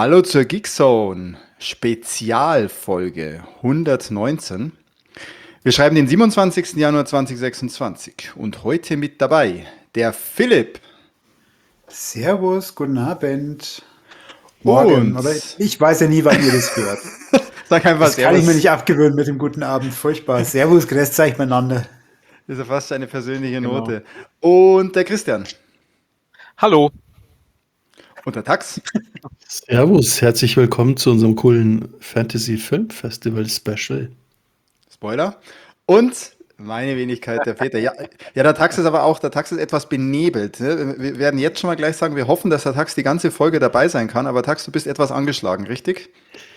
Hallo zur Geekzone, Spezialfolge 119. Wir schreiben den 27. Januar 2026 und heute mit dabei der Philipp Servus, guten Abend. Morgen, und aber ich weiß ja nie, wann ihr das hört. sag einfach Das kann ich mir Servus. nicht abgewöhnen mit dem guten Abend. Furchtbar. Servus, grüßt euch miteinander. Das ist ja fast eine persönliche Genau. Note. Und der Christian Hallo. und der Tax. Servus, herzlich willkommen zu unserem coolen Fantasy Film Festival Special. Spoiler. Und meine Wenigkeit, der Peter. Ja, der Tax ist aber auch, der Tax ist etwas benebelt. Ne? Wir werden jetzt schon mal gleich sagen, wir hoffen, dass der Tax die ganze Folge dabei sein kann. Aber Tax, du bist etwas angeschlagen, richtig?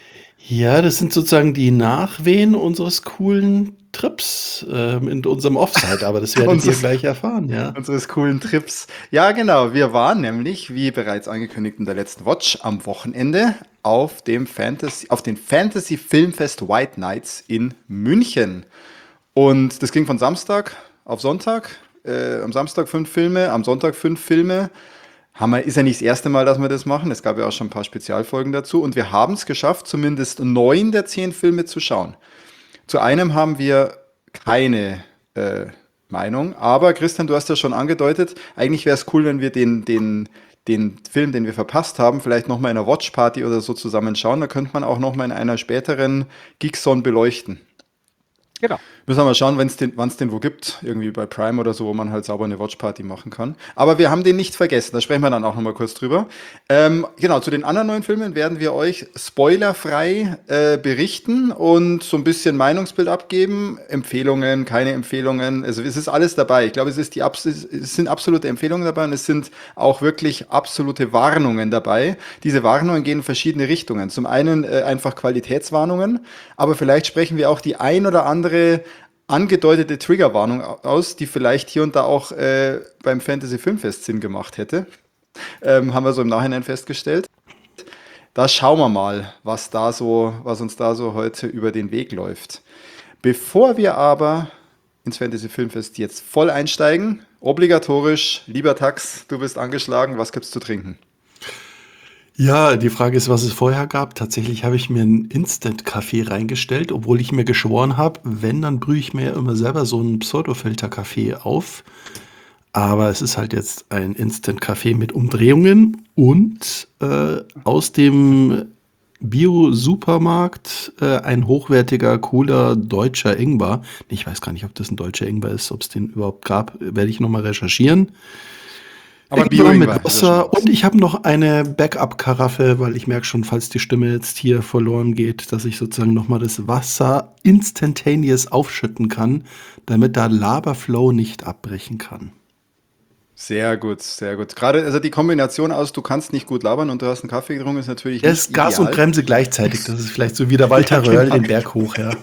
Ja, das sind sozusagen die Nachwehen unseres coolen Trips in unserem Offside, aber das werdet ihr gleich erfahren, ja. Unseres coolen Trips. Ja, genau. Wir waren nämlich, wie bereits angekündigt in der letzten Watch, am Wochenende auf den Fantasy Filmfest White Nights in München. Und das ging von Samstag auf Sonntag. Am Samstag 5 Filme, am Sonntag 5 Filme. Ist ja nicht das erste Mal, dass wir das machen. Es gab ja auch schon ein paar Spezialfolgen dazu. Und wir haben es geschafft, zumindest 9 der 10 Filme zu schauen. Zu einem haben wir keine Meinung. Aber Christian, du hast ja schon angedeutet, eigentlich wäre es cool, wenn wir den Film, den wir verpasst haben, vielleicht nochmal in einer Watchparty oder so zusammen schauen. Da könnte man auch nochmal in einer späteren Geekzone beleuchten. Genau. Müssen wir mal schauen, wann es den wo gibt, irgendwie bei Prime oder so, wo man halt sauber eine Watchparty machen kann. Aber wir haben den nicht vergessen, da sprechen wir dann auch nochmal kurz drüber. Genau, zu den anderen 9 Filmen werden wir euch spoilerfrei berichten und so ein bisschen Meinungsbild abgeben. Empfehlungen, keine Empfehlungen, also es ist alles dabei. Ich glaube, es sind absolute Empfehlungen dabei und es sind auch wirklich absolute Warnungen dabei. Diese Warnungen gehen in verschiedene Richtungen. Zum einen einfach Qualitätswarnungen, aber vielleicht sprechen wir auch die ein oder andere angedeutete Triggerwarnung aus, die vielleicht hier und da auch beim Fantasy Filmfest Sinn gemacht hätte. Haben wir so im Nachhinein festgestellt. Da schauen wir mal, was uns da so heute über den Weg läuft. Bevor wir aber ins Fantasy Filmfest jetzt voll einsteigen, obligatorisch, lieber Tax, du bist angeschlagen, was gibt's zu trinken? Ja, die Frage ist, was es vorher gab. Tatsächlich habe ich mir einen Instant-Kaffee reingestellt, obwohl ich mir geschworen habe, wenn, dann brühe ich mir ja immer selber so einen Pseudo-Filter-Kaffee auf. Aber es ist halt jetzt ein Instant-Kaffee mit Umdrehungen und aus dem Bio-Supermarkt ein hochwertiger, cooler deutscher Ingwer. Ich weiß gar nicht, ob das ein deutscher Ingwer ist, ob es den überhaupt gab, werde ich nochmal recherchieren. Aber Ingwer mit Bio-Ingwer, Wasser und ich habe noch eine Backup-Karaffe, weil ich merke schon, falls die Stimme jetzt hier verloren geht, dass ich sozusagen nochmal das Wasser instantaneous aufschütten kann, damit da Lava-Flow nicht abbrechen kann. Sehr gut, sehr gut. Gerade also die Kombination aus, du kannst nicht gut labern und du hast einen Kaffee getrunken, ist natürlich Das nicht ist Gas ideal. und Bremse gleichzeitig. Das ist vielleicht so wie der Walter Ja, Röhrl genau. den Berg hoch, ja.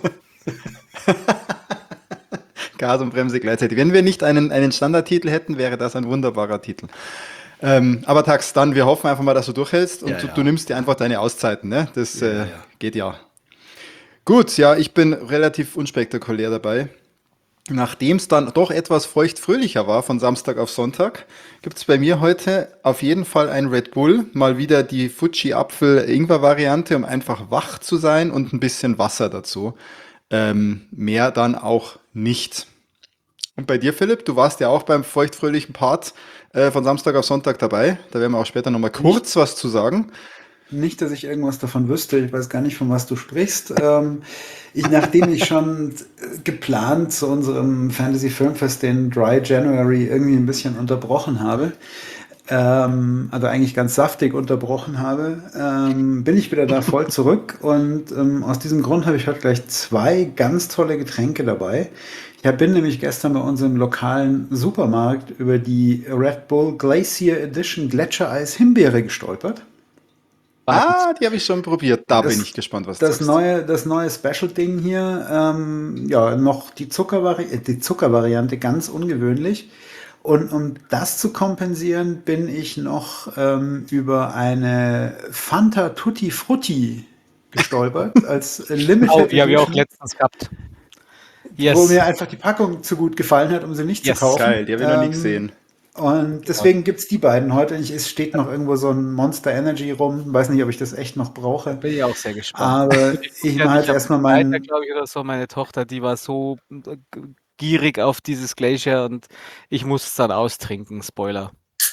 Gas und Bremse gleichzeitig. Wenn wir nicht einen Standardtitel hätten, wäre das ein wunderbarer Titel. Aber Tax, dann, wir hoffen einfach mal, dass du durchhältst und Ja, du, ja. du nimmst dir einfach deine Auszeiten, ne? Das Ja. geht ja. Gut, ja, ich bin relativ unspektakulär dabei. Nachdem es dann doch etwas feuchtfröhlicher war von Samstag auf Sonntag, gibt es bei mir heute auf jeden Fall ein Red Bull, mal wieder die Fuji-Apfel-Ingwer-Variante, um einfach wach zu sein und ein bisschen Wasser dazu. Mehr dann auch nicht. Und bei dir, Philipp, du warst ja auch beim feuchtfröhlichen Part von Samstag auf Sonntag dabei. Da werden wir auch später nochmal kurz was zu sagen. Nicht, dass ich irgendwas davon wüsste. Ich weiß gar nicht, von was du sprichst. Nachdem ich schon geplant zu unserem Fantasy Filmfest den Dry January irgendwie ein bisschen unterbrochen habe, also eigentlich ganz saftig unterbrochen habe, bin ich wieder da voll zurück und aus diesem Grund habe ich heute gleich 2 ganz tolle Getränke dabei. Ich bin nämlich gestern bei unserem lokalen Supermarkt über die Red Bull Glacier Edition Gletschereis Himbeere gestolpert. Die habe ich schon probiert. Da bin ich gespannt, was du Das neue Special-Ding hier, ja, noch die Zuckervariante, ganz ungewöhnlich. Und um das zu kompensieren, bin ich noch über eine Fanta Tutti Frutti gestolpert als Limited Die habe ich auch Edition, letztens gehabt. wo mir einfach die Packung zu gut gefallen hat, um sie nicht zu Yes. kaufen. Geil, die habe ich noch nie gesehen. Und deswegen gibt es die beiden heute. Es steht noch irgendwo so ein Monster Energy rum. Weiß nicht, ob ich das echt noch brauche. Bin ich auch sehr gespannt. Aber ich mache jetzt erstmal meinen. glaube ich, oder so, meine Tochter, die war so gierig auf dieses Glacier und ich muss es dann austrinken. Spoiler.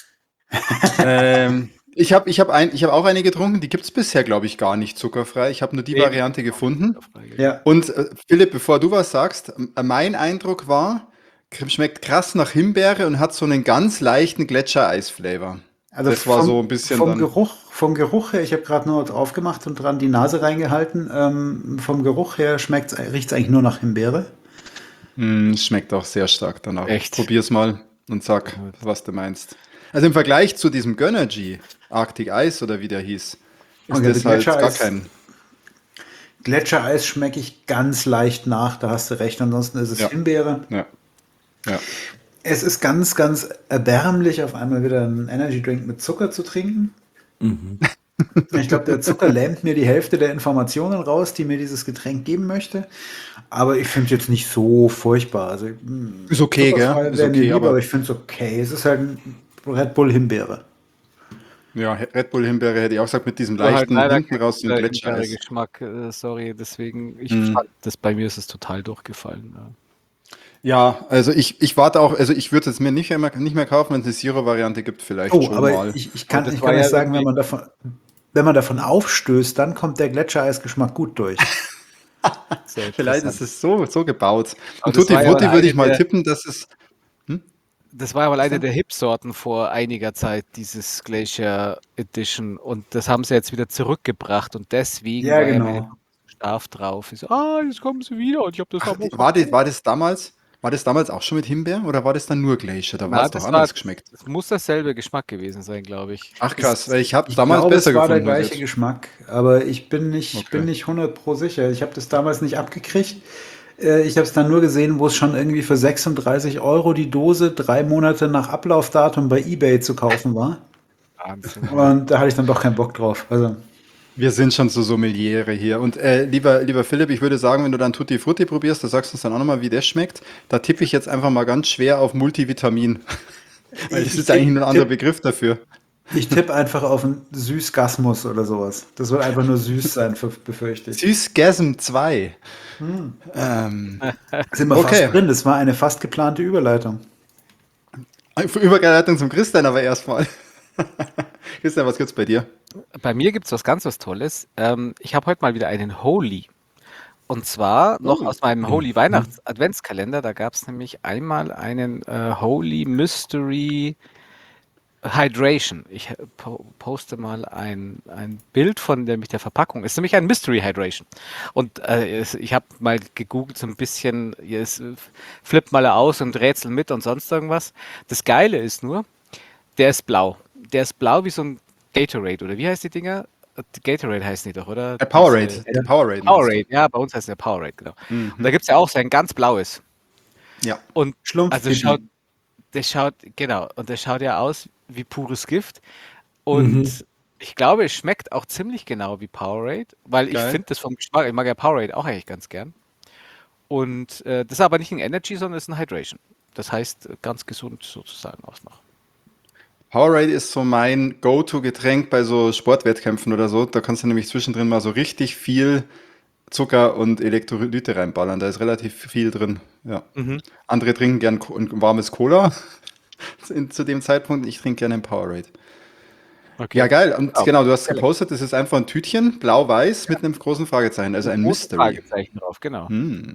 Ich hab auch eine getrunken, die gibt es bisher, glaube ich, gar nicht zuckerfrei. Ich habe nur die Nee, Variante gefunden. Ja, Und Philipp, bevor du was sagst, mein Eindruck war, schmeckt krass nach Himbeere und hat so einen ganz leichten Gletschereis-Flavor. also Das war so ein bisschen vom dann. Vom Geruch her, ich habe gerade nur drauf gemacht und dran die Nase reingehalten. Vom Geruch her riecht es eigentlich nur nach Himbeere. Schmeckt auch sehr stark danach. Echt? Probier's mal und sag, was du meinst. Also im Vergleich zu diesem Gönnergy, Arctic Ice oder wie der hieß, ist Okay, das halt gar Gletschereis. kein. Gletschereis schmecke ich ganz leicht nach, da hast du recht. Ansonsten ist es Ja. Himbeere. Ja, ja. Es ist ganz, ganz erbärmlich, auf einmal wieder einen Energy Drink mit Zucker zu trinken. Ich glaube, der Zucker lähmt mir die Hälfte der Informationen raus, die mir dieses Getränk geben möchte. Aber ich finde es jetzt nicht so furchtbar. Also, Ist okay, zuckerfrei gell? Ist wäre mir okay, lieber, aber aber ich finde es okay. Es ist halt ein Red Bull Himbeere. ja, Red Bull Himbeere hätte ich auch gesagt, mit diesem War halt leichten leider hinten kein raus den guter Gletschereis. Geschmack, sorry, deswegen, ich Mm. fand das, bei mir ist es total durchgefallen. Ja. Ja, also ich warte auch, also ich würde es mir nicht mehr kaufen, wenn es eine Zero-Variante gibt, vielleicht Oh, schon aber mal. ich kann, Aber das ich war kann ja euch sagen, irgendwie- wenn man davon aufstößt, dann kommt der Gletschereisgeschmack gut durch. Sehr Vielleicht interessant. ist es so gebaut. Aber Und das Tutti war ja Frutti mal würde ich eine mal der- tippen, dass es. Das war aber eine denn? der Hip-Sorten vor einiger Zeit, dieses Glacier Edition. Und das haben sie jetzt wieder zurückgebracht und deswegen Ja, war ja meine genau. Tochter so scharf drauf. Ich so, jetzt kommen sie wieder und ich habe das Ach, damals war das damals auch schon mit Himbeer oder war das dann nur Glacier? Da war Na, es doch anders geschmeckt. das muss derselbe Geschmack gewesen sein, glaube ich. Ach krass, weil ich habe Ich damals glaube, besser es war der gefunden als gleiche jetzt. Geschmack, aber ich bin Okay. nicht 100% sicher. Ich habe das damals nicht abgekriegt. Ich habe es dann nur gesehen, wo es schon irgendwie für 36 Euro die Dose 3 Monate nach Ablaufdatum bei eBay zu kaufen war. Wahnsinn. Und da hatte ich dann doch keinen Bock drauf. Also, Wir sind schon so Sommeliere hier. Und lieber Philipp, ich würde sagen, wenn du dann Tutti Frutti probierst, da sagst du uns dann auch nochmal, wie das schmeckt. Da tippe ich jetzt einfach mal ganz schwer auf Multivitamin. Weil das Ich ist eigentlich ein anderer tipp- Begriff dafür. ich tippe einfach auf einen Süßgasmus oder sowas. Das wird einfach nur süß sein, befürchte ich. Süßgasm 2. Sind wir Okay. fast drin. Das war eine fast geplante Überleitung. Überleitung zum Christian aber erstmal. Christian, was gibt's bei dir? Bei mir gibt es was Tolles. Ich habe heute mal wieder einen Holy. Und zwar noch aus meinem Holy Weihnachts-Adventskalender. Da gab es nämlich einmal einen Holy Mystery Hydration. Ich poste mal ein Bild von der Verpackung. Es ist nämlich ein Mystery Hydration. Und ich habe mal gegoogelt so ein bisschen, flippt mal aus und rätsel mit und sonst irgendwas. Das Geile ist nur, der ist blau. Der ist blau wie so ein Gatorade, oder wie heißt die Dinger? Gatorade heißen die doch, oder? Powerade. Diese- Die Powerade. meinst Powerade, ja, bei uns heißt der Powerade, genau. Und da gibt es ja auch so ein ganz blaues. du? Ja. Und Schlumpfpipi. der schaut ja aus wie pures Gift. Und ich glaube, es schmeckt auch ziemlich genau wie Powerade, weil ich Geil. finde das vom Geschmack, ich mag ja Powerade auch eigentlich ganz gern. Und das ist aber nicht ein Energy, sondern es ist ein Hydration. Das heißt, ganz gesund sozusagen auch noch. Powerade ist so mein Go-To-Getränk bei so Sportwettkämpfen oder so. Da kannst du nämlich zwischendrin mal so richtig viel Zucker und Elektrolyte reinballern. Da ist relativ viel drin. Ja. Andere trinken gern ein warmes Cola zu dem Zeitpunkt. Ich trinke gerne ein Powerade. Okay. Ja, geil. Und Genau. genau, du hast gepostet, das ist einfach ein Tütchen, blau-weiß mit einem großen Fragezeichen. Also ein Großes Mystery. Fragezeichen drauf, genau.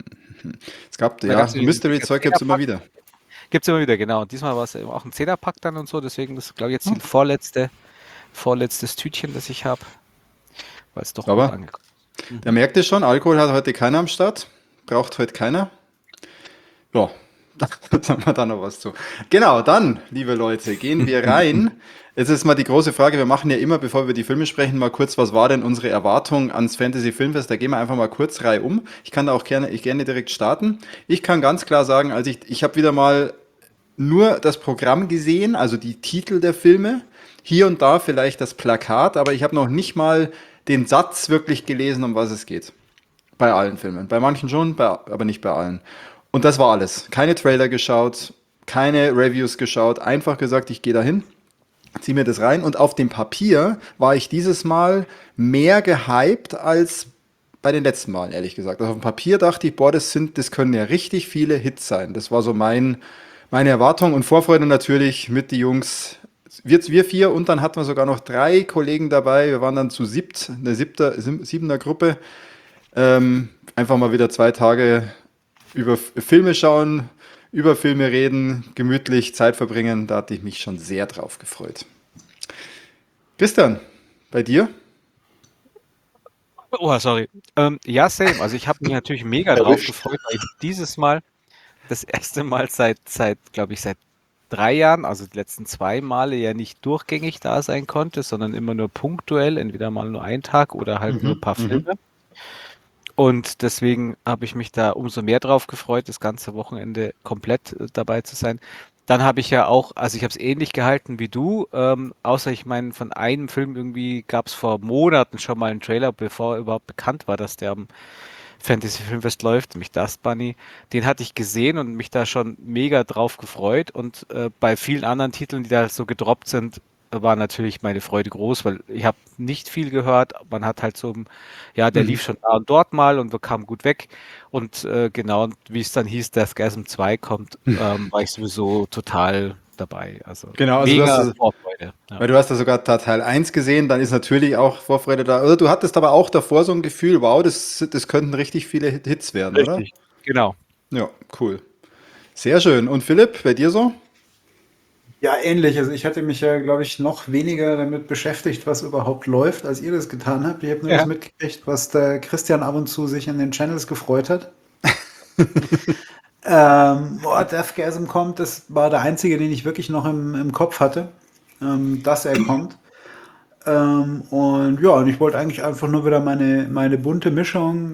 Es gab, Da ja, gab's nämlich Mystery-Zeug gibt es immer wieder. Gibt es immer wieder, genau. Und diesmal war es eben auch ein 10er-Pack dann und so, deswegen das glaube ich jetzt die vorletztes Tütchen, das ich habe, weil es doch Aber- gut angekommen Der merkt es schon, Alkohol hat heute keiner am Start. Braucht heute keiner. Ja, da sagen wir dann noch was zu. Genau, dann, liebe Leute, gehen wir rein. Jetzt ist mal die große Frage, wir machen ja immer, bevor wir über die Filme sprechen, mal kurz, was war denn unsere Erwartung ans Fantasy Filmfest? Da gehen wir einfach mal kurz reihum. Ich kann da auch gerne direkt starten. Ich kann ganz klar sagen, ich habe wieder mal nur das Programm gesehen, also die Titel der Filme, hier und da vielleicht das Plakat, aber ich habe noch nicht mal den Satz wirklich gelesen, um was es geht. Bei allen Filmen. Bei manchen schon, aber nicht bei allen. Und das war alles. Keine Trailer geschaut, keine Reviews geschaut, einfach gesagt, ich gehe dahin, zieh mir das rein. Und auf dem Papier war ich dieses Mal mehr gehypt als bei den letzten Malen, ehrlich gesagt. Also auf dem Papier dachte ich, boah, das können ja richtig viele Hits sein. Das war so meine Erwartung und Vorfreude natürlich mit die Jungs. Wir vier und dann hatten wir sogar noch 3 Kollegen dabei. Wir waren dann zu eine siebener Gruppe. Einfach mal wieder 2 Tage über Filme schauen, über Filme reden, gemütlich Zeit verbringen. Da hatte ich mich schon sehr drauf gefreut. Christian, bei dir? Oh, sorry. Ja, same. Also ich habe mich natürlich mega drauf Erwischt. gefreut, weil ich dieses Mal das erste Mal glaube ich, seit 3 Jahren, also die letzten 2 Male ja nicht durchgängig da sein konnte, sondern immer nur punktuell, entweder mal nur einen Tag oder halt nur ein paar Filme. Und deswegen habe ich mich da umso mehr drauf gefreut, das ganze Wochenende komplett dabei zu sein. Dann habe ich ja auch, also ich habe es ähnlich gehalten wie du, außer ich meine, von einem Film irgendwie gab es vor Monaten schon mal einen Trailer, bevor überhaupt bekannt war, dass der am Fantasy Filmfest läuft, nämlich Dust Bunny. Den hatte ich gesehen und mich da schon mega drauf gefreut. Und bei vielen anderen Titeln, die da so gedroppt sind, war natürlich meine Freude groß, weil ich habe nicht viel gehört. Man hat halt so, ja, der lief schon da und dort mal und wir kamen gut weg. Und genau, und wie es dann hieß, Deathgasm 2 kommt, war ich sowieso total dabei. Also Genau, also mega Vorfreude. Ja. weil du hast ja sogar Teil 1 gesehen, dann ist natürlich auch Vorfreude da. Oder du hattest aber auch davor so ein Gefühl, wow, das könnten richtig viele Hits werden, oder? Richtig. Genau. Ja, cool. Sehr schön. Und Philipp, bei dir so? Ja, ähnlich. Also ich hatte mich ja, glaube ich, noch weniger damit beschäftigt, was überhaupt läuft, als ihr das getan habt. Ich habe nur Ja. das mitgekriegt, was der Christian ab und zu sich in den Channels gefreut hat. Deathgasm kommt, das war der einzige, den ich wirklich noch im Kopf hatte, dass er kommt. Und ja, und ich wollte eigentlich einfach nur wieder meine bunte Mischung,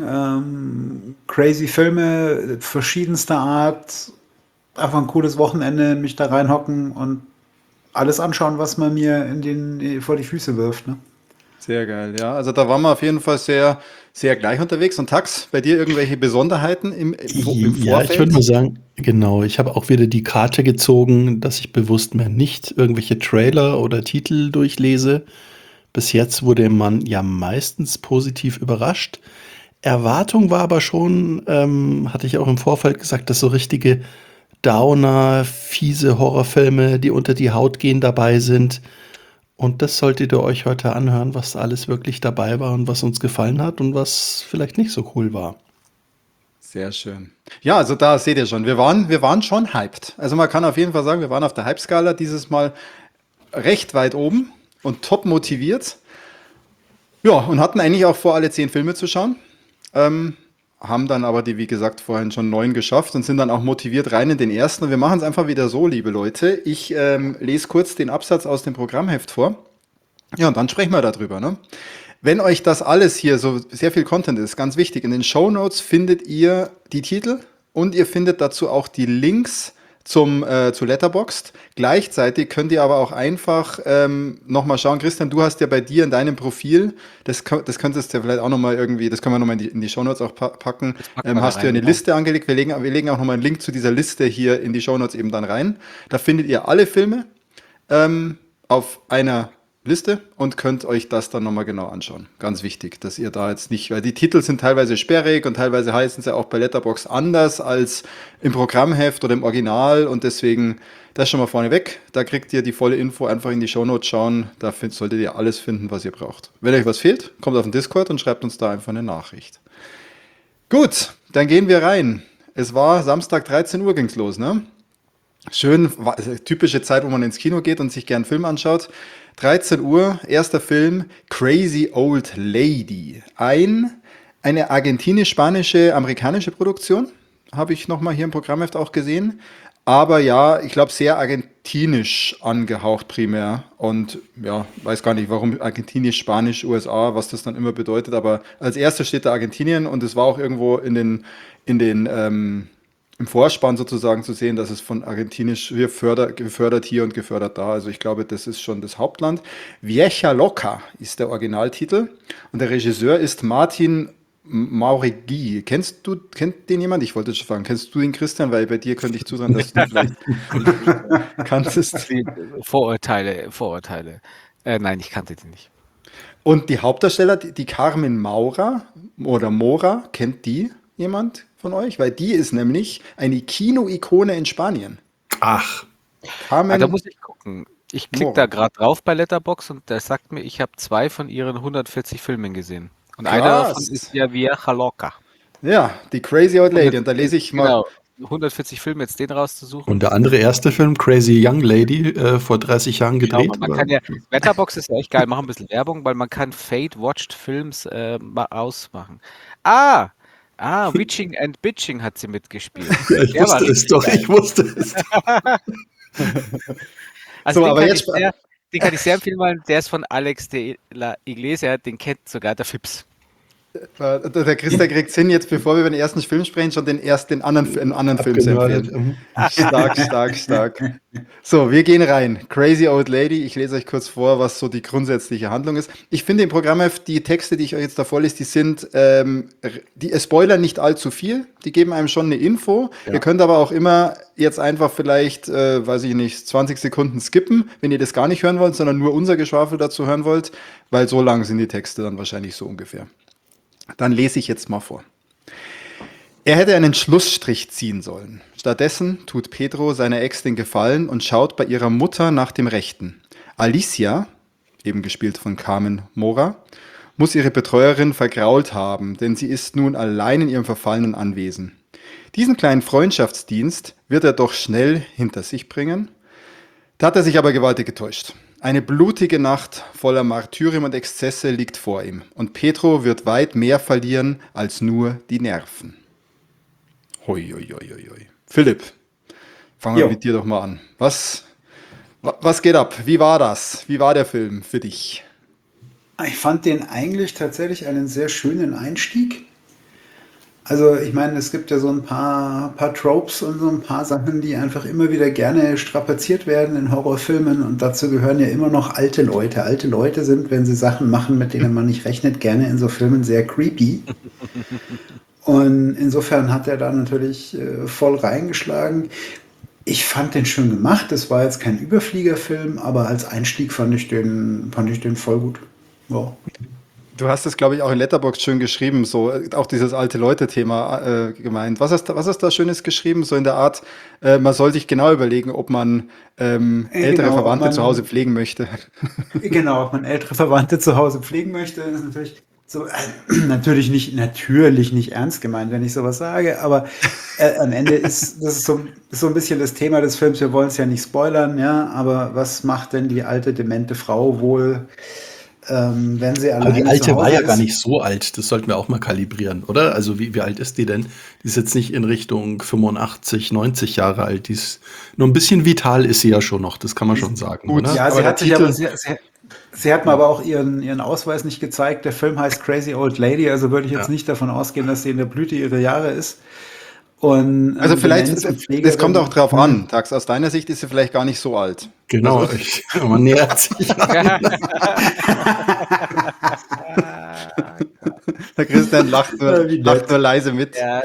crazy Filme verschiedenster Art, einfach ein cooles Wochenende, mich da reinhocken und alles anschauen, was man mir vor die Füße wirft. Ne? Sehr geil, ja. Also da waren wir auf jeden Fall sehr, sehr gleich unterwegs. Und Tax, bei dir irgendwelche Besonderheiten im Ja, ich würde Vorfeld? mal sagen, genau, ich habe auch wieder die Karte gezogen, dass ich bewusst mehr nicht irgendwelche Trailer oder Titel durchlese. Bis jetzt wurde man ja meistens positiv überrascht. Erwartung war aber schon, hatte ich auch im Vorfeld gesagt, dass so richtige Downer, fiese Horrorfilme, die unter die Haut gehen, dabei sind. Und das solltet ihr euch heute anhören, was alles wirklich dabei war und was uns gefallen hat und was vielleicht nicht so cool war. Sehr schön. Ja, also da seht ihr schon, wir waren schon hyped. Also man kann auf jeden Fall sagen, wir waren auf der Hype-Skala dieses Mal recht weit oben und top motiviert. Ja, und hatten eigentlich auch vor, alle 10 Filme zu schauen. Haben dann aber die, wie gesagt, vorhin schon 9 geschafft und sind dann auch motiviert rein in den ersten. Und wir machen es einfach wieder so, liebe Leute. Ich lese kurz den Absatz aus dem Programmheft vor. Ja, und dann sprechen wir darüber, ne? Wenn euch das alles hier so sehr viel Content ist, ganz wichtig, in den Shownotes findet ihr die Titel und ihr findet dazu auch die Links zu Letterboxd. Gleichzeitig könnt ihr aber auch einfach nochmal schauen. Christian, du hast ja bei dir in deinem Profil, das könntest du ja vielleicht auch nochmal irgendwie, das können wir nochmal in die Shownotes auch packen, Das packen wir da hast du ja rein, eine genau. Liste angelegt. Wir legen auch nochmal einen Link zu dieser Liste hier in die Shownotes eben dann rein. Da findet ihr alle Filme auf einer Liste und könnt euch das dann nochmal genau anschauen. Ganz wichtig, dass ihr da jetzt nicht, weil die Titel sind teilweise sperrig und teilweise heißen sie auch bei Letterboxd anders als im Programmheft oder im Original und deswegen das schon mal vorne weg. Da kriegt ihr die volle Info, einfach in die Shownotes schauen. Da solltet ihr alles finden, was ihr braucht. Wenn euch was fehlt, kommt auf den Discord und schreibt uns da einfach eine Nachricht. Gut, dann gehen wir rein. Es war Samstag 13 Uhr ging's los, ne? Schön, typische Zeit, wo man ins Kino geht und sich gern einen Film anschaut. 13 Uhr, erster Film, Crazy Old Lady. Eine argentinisch-spanische, amerikanische Produktion, habe ich nochmal hier im Programmheft auch gesehen. Aber ja, ich glaube, sehr argentinisch angehaucht primär. Und ja, weiß gar nicht, warum argentinisch, Spanisch, USA, was das dann immer bedeutet. Aber als erstes steht da Argentinien und es war auch irgendwo im Vorspann sozusagen zu sehen, dass es von argentinisch hier gefördert hier und gefördert da. Also ich glaube, das ist schon das Hauptland. Vieja Loca ist der Originaltitel und der Regisseur ist Martin Mauregui. Kennt den jemand? Ich wollte schon fragen, kennst du den, Christian? Weil bei dir könnte ich zusagen, dass du vielleicht kanntest. Vorurteile. Nein, ich kannte die nicht. Und die Hauptdarsteller, die Carmen Maura oder Mora, kennt die jemand von euch? Weil die ist nämlich eine Kino-Ikone in Spanien. Ach, Da Carmen muss ich gucken. Ich klicke Mora. da gerade drauf bei Letterboxd und der sagt mir, ich habe 2 von ihren 140 Filmen gesehen. Und einer davon Krass. ist ja Vieja Loca. Ja, die Crazy Old Lady. Und da 100, lese ich mal. genau, 140 Filme, jetzt den rauszusuchen. und der andere erste Film, Crazy Young Lady, vor 30 Jahren Schau mal, gedreht? man Oder? kann ja, Letterboxd ist ja echt geil, mach ein bisschen Werbung, weil man kann Fate Watched Films mal ausmachen. Ah, Witching and Bitching hat sie mitgespielt. Ja, ich Der war wusste es richtig doch, geil. ich wusste es. Also So, aber jetzt. den kann ich sehr empfehlen, weil der ist von Alex de la Iglesia, den kennt sogar der Fips. Der Christa kriegt es hin, jetzt bevor wir über den ersten Film sprechen, schon den anderen Film zu Abgenördet. empfehlen. Stark. So, wir gehen rein. Crazy Old Lady. Ich lese euch kurz vor, was so die grundsätzliche Handlung ist. Ich finde im Programmheft, die Texte, die ich euch jetzt da vorlese, die sind, die spoilern nicht allzu viel. Die geben einem schon eine Info. Ja. Ihr könnt aber auch immer jetzt einfach vielleicht, weiß ich nicht, 20 Sekunden skippen, wenn ihr das gar nicht hören wollt, sondern nur unser Geschwafel dazu hören wollt, weil so lang sind die Texte dann wahrscheinlich so ungefähr. Dann lese ich jetzt mal vor. Er hätte einen Schlussstrich ziehen sollen. Stattdessen tut Pedro seiner Ex den Gefallen und schaut bei ihrer Mutter nach dem Rechten. Alicia, eben gespielt von Carmen Mora, muss ihre Betreuerin vergrault haben, denn sie ist nun allein in ihrem verfallenen Anwesen. Diesen kleinen Freundschaftsdienst wird er doch schnell hinter sich bringen. Da hat er sich aber gewaltig getäuscht. Eine blutige Nacht voller Martyrium und Exzesse liegt vor ihm. Und Pedro wird weit mehr verlieren als nur die Nerven. Hoi. Philipp, fangen wir Jo. mit dir doch mal an. Was geht ab? Wie war das? Wie war der Film für dich? Ich fand den eigentlich tatsächlich einen sehr schönen Einstieg. Also ich meine, es gibt ja so ein paar Tropes und so ein paar Sachen, die einfach immer wieder gerne strapaziert werden in Horrorfilmen und dazu gehören ja immer noch alte Leute. Alte Leute sind, wenn sie Sachen machen, mit denen man nicht rechnet, gerne in so Filmen sehr creepy. Und insofern hat er da natürlich voll reingeschlagen. Ich fand den schön gemacht. Es war jetzt kein Überfliegerfilm, aber als Einstieg fand ich den voll gut. Ja. Du hast es, glaube ich, auch in Letterboxd schön geschrieben, so auch dieses alte Leute-Thema gemeint. Was hast da Schönes geschrieben? So in der Art, man soll sich genau überlegen, ob man ältere Genau, ob Verwandte man- zu Hause pflegen möchte. Genau, ob man ältere Verwandte zu Hause pflegen möchte, ist natürlich so, natürlich nicht ernst gemeint, wenn ich sowas sage, aber am Ende ist so ein bisschen das Thema des Films. Wir wollen es ja nicht spoilern, ja, aber was macht denn die alte demente Frau wohl, wenn sie Aber alleine die alte zu war Hause ja gar ist? nicht so alt. Das sollten wir auch mal kalibrieren, oder? Also wie alt ist die denn? Die ist jetzt nicht in Richtung 85, 90 Jahre alt. Die ist nur ein bisschen vital ist sie ja schon noch. Das kann man schon sagen, Gut, oder? Ja, Aber sie der hat sich Titel- aber sie hat mir aber auch ihren Ausweis nicht gezeigt. Der Film heißt Crazy Old Lady, also würde ich jetzt Ja. nicht davon ausgehen, dass sie in der Blüte ihrer Jahre ist. Und Also vielleicht, Demenz und das Pflegerin- kommt auch drauf an. Tax, aus deiner Sicht ist sie vielleicht gar nicht so alt. Genau. Also- Man nähert sich an. Der Christian lacht Ja, wie nett. nur leise mit. Ja,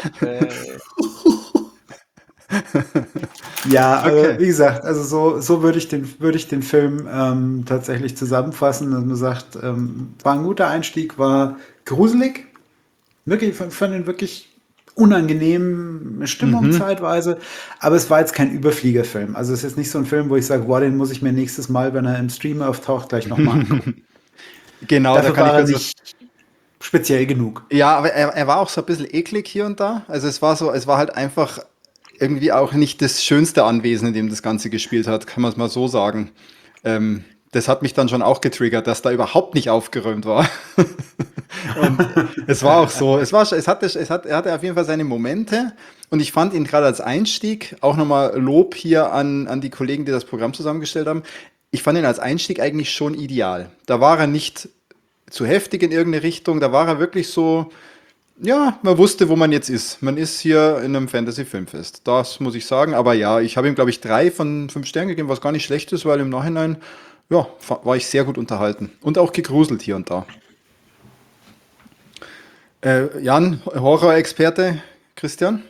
Ja, Okay. wie gesagt, also so würde ich den Film tatsächlich zusammenfassen, dass man sagt, war ein guter Einstieg, war gruselig, wirklich, fand ihn wirklich unangenehm Stimmung zeitweise, aber es war jetzt kein Überfliegerfilm. Also es ist jetzt nicht so ein Film, wo ich sage, boah, den muss ich mir nächstes Mal, wenn er im Stream auftaucht, gleich nochmal angucken. Genau, da Dafür kann ich war er kurz nicht speziell genug. Ja, aber er war auch so ein bisschen eklig hier und da. Also es war halt einfach irgendwie auch nicht das schönste Anwesen, in dem das Ganze gespielt hat, kann man es mal so sagen. Das hat mich dann schon auch getriggert, dass da überhaupt nicht aufgeräumt war. Und es war auch so, er hatte auf jeden Fall seine Momente und ich fand ihn gerade als Einstieg, auch nochmal Lob hier an die Kollegen, die das Programm zusammengestellt haben, ich fand ihn als Einstieg eigentlich schon ideal. Da war er nicht zu heftig in irgendeine Richtung, da war er wirklich so, ja, man wusste, wo man jetzt ist. Man ist hier in einem Fantasy-Filmfest. Das muss ich sagen. Aber ja, ich habe ihm, glaube ich, 3 von 5 Sternen gegeben, was gar nicht schlecht ist, weil im Nachhinein, ja, war ich sehr gut unterhalten. Und auch gegruselt hier und da. Jan, Horror-Experte, Christian?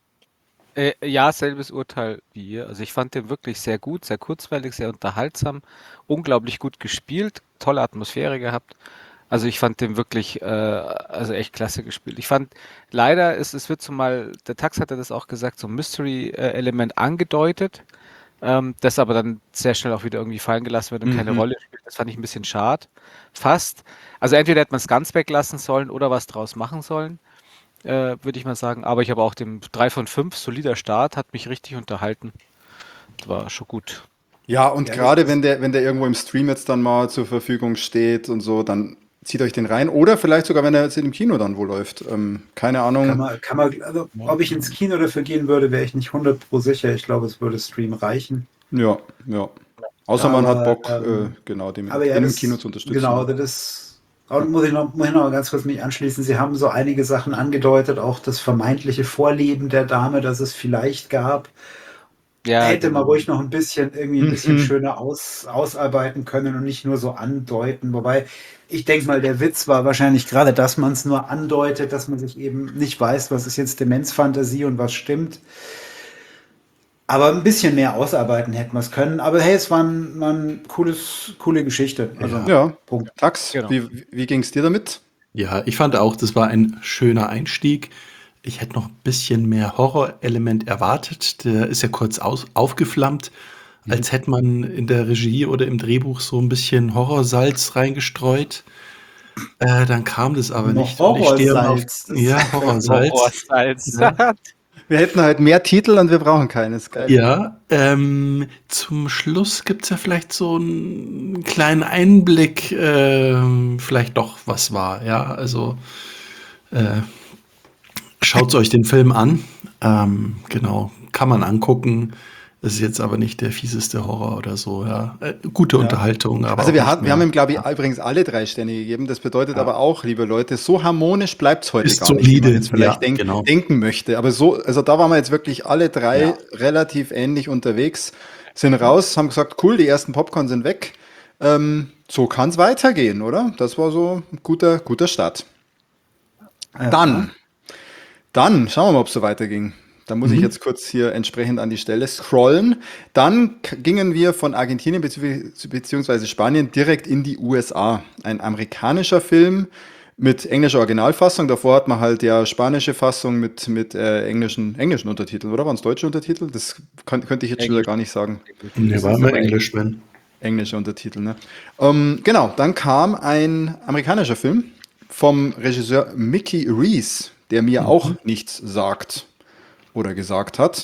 Ja, selbes Urteil wie ihr. Also ich fand den wirklich sehr gut, sehr kurzweilig, sehr unterhaltsam, unglaublich gut gespielt, tolle Atmosphäre gehabt. Also ich fand den wirklich, also echt klasse gespielt. Ich fand leider, es wird zumal, der Tax hatte das auch gesagt, so ein Mystery-Element angedeutet, das aber dann sehr schnell auch wieder irgendwie fallen gelassen wird und keine Mhm. Rolle spielt. Das fand ich ein bisschen schade. Fast. Also entweder hätte man es ganz weglassen sollen oder was draus machen sollen, würde ich mal sagen. Aber ich habe auch dem 3 von 5 solider Start, hat mich richtig unterhalten. Das war schon gut. Ja, und Ja, gerade wenn der irgendwo im Stream jetzt dann mal zur Verfügung steht und so, dann zieht euch den rein. Oder vielleicht sogar, wenn er jetzt im Kino dann wo läuft. Keine Ahnung. also, ob ich ins Kino dafür gehen würde, wäre ich nicht 100% sicher. Ich glaube, es würde Stream reichen. Ja, ja. Außer man hat Aber, Bock, genau, den aber ja, im Kino das, zu unterstützen. genau, das muss ich noch ganz kurz mich anschließen. Sie haben so einige Sachen angedeutet, auch das vermeintliche Vorleben der Dame, das es vielleicht gab. Ja, Hätte man genau. ruhig noch irgendwie ein bisschen Mhm. schöner ausarbeiten können und nicht nur so andeuten. Wobei, ich denke mal, der Witz war wahrscheinlich gerade, dass man es nur andeutet, dass man sich eben nicht weiß, was ist jetzt Demenzfantasie und was stimmt. Aber ein bisschen mehr ausarbeiten hätten wir es können. Aber hey, es war eine coole Geschichte. Also, Ja. Ja. Punkt. Tax, Genau. wie ging es dir damit? Ja, ich fand auch, das war ein schöner Einstieg. Ich hätte noch ein bisschen mehr Horrorelement erwartet. Der ist ja kurz aufgeflammt, als hätte man in der Regie oder im Drehbuch so ein bisschen Horrorsalz reingestreut. Dann kam das aber Noch nicht. Und ich stehe immer auf, Horrorsalz. Das ja, Horrorsalz. Horrorsalz. Ja. Wir hätten halt mehr Titel und wir brauchen keines. Geil. Ja, zum Schluss gibt es ja vielleicht so einen kleinen Einblick, vielleicht doch was war. Ja, also äh, schaut euch den Film an. Genau, kann man angucken. Das ist jetzt aber nicht der fieseste Horror oder so. Ja, gute Ja. Unterhaltung, aber Also auch wir nicht haben mehr. ihm, glaube ich, übrigens alle 3 Sterne gegeben. Das bedeutet Ja. aber auch, liebe Leute, so harmonisch bleibt es heute Ist gar nicht, wie man solide. jetzt vielleicht Ja, genau. denken möchte. Aber so, also da waren wir jetzt wirklich alle 3 Ja. relativ ähnlich unterwegs, sind raus, haben gesagt, cool, die ersten Popcorn sind weg. So kann es weitergehen, oder? Das war so ein guter Start. Ja. Dann schauen wir mal, ob es so weiterging. Da muss ich jetzt kurz hier entsprechend an die Stelle scrollen. Dann gingen wir von Argentinien bzw. Spanien direkt in die USA. Ein amerikanischer Film mit englischer Originalfassung. Davor hat man halt ja spanische Fassung mit englischen Untertiteln, oder? Waren es deutsche Untertitel? Das könnte ich jetzt schon wieder Englisch. gar nicht sagen. Nee, war immer Englisch, wenn. Englische Untertitel, ne? Genau, dann kam ein amerikanischer Film vom Regisseur Mickey Reese, der mir auch nichts sagt oder gesagt hat.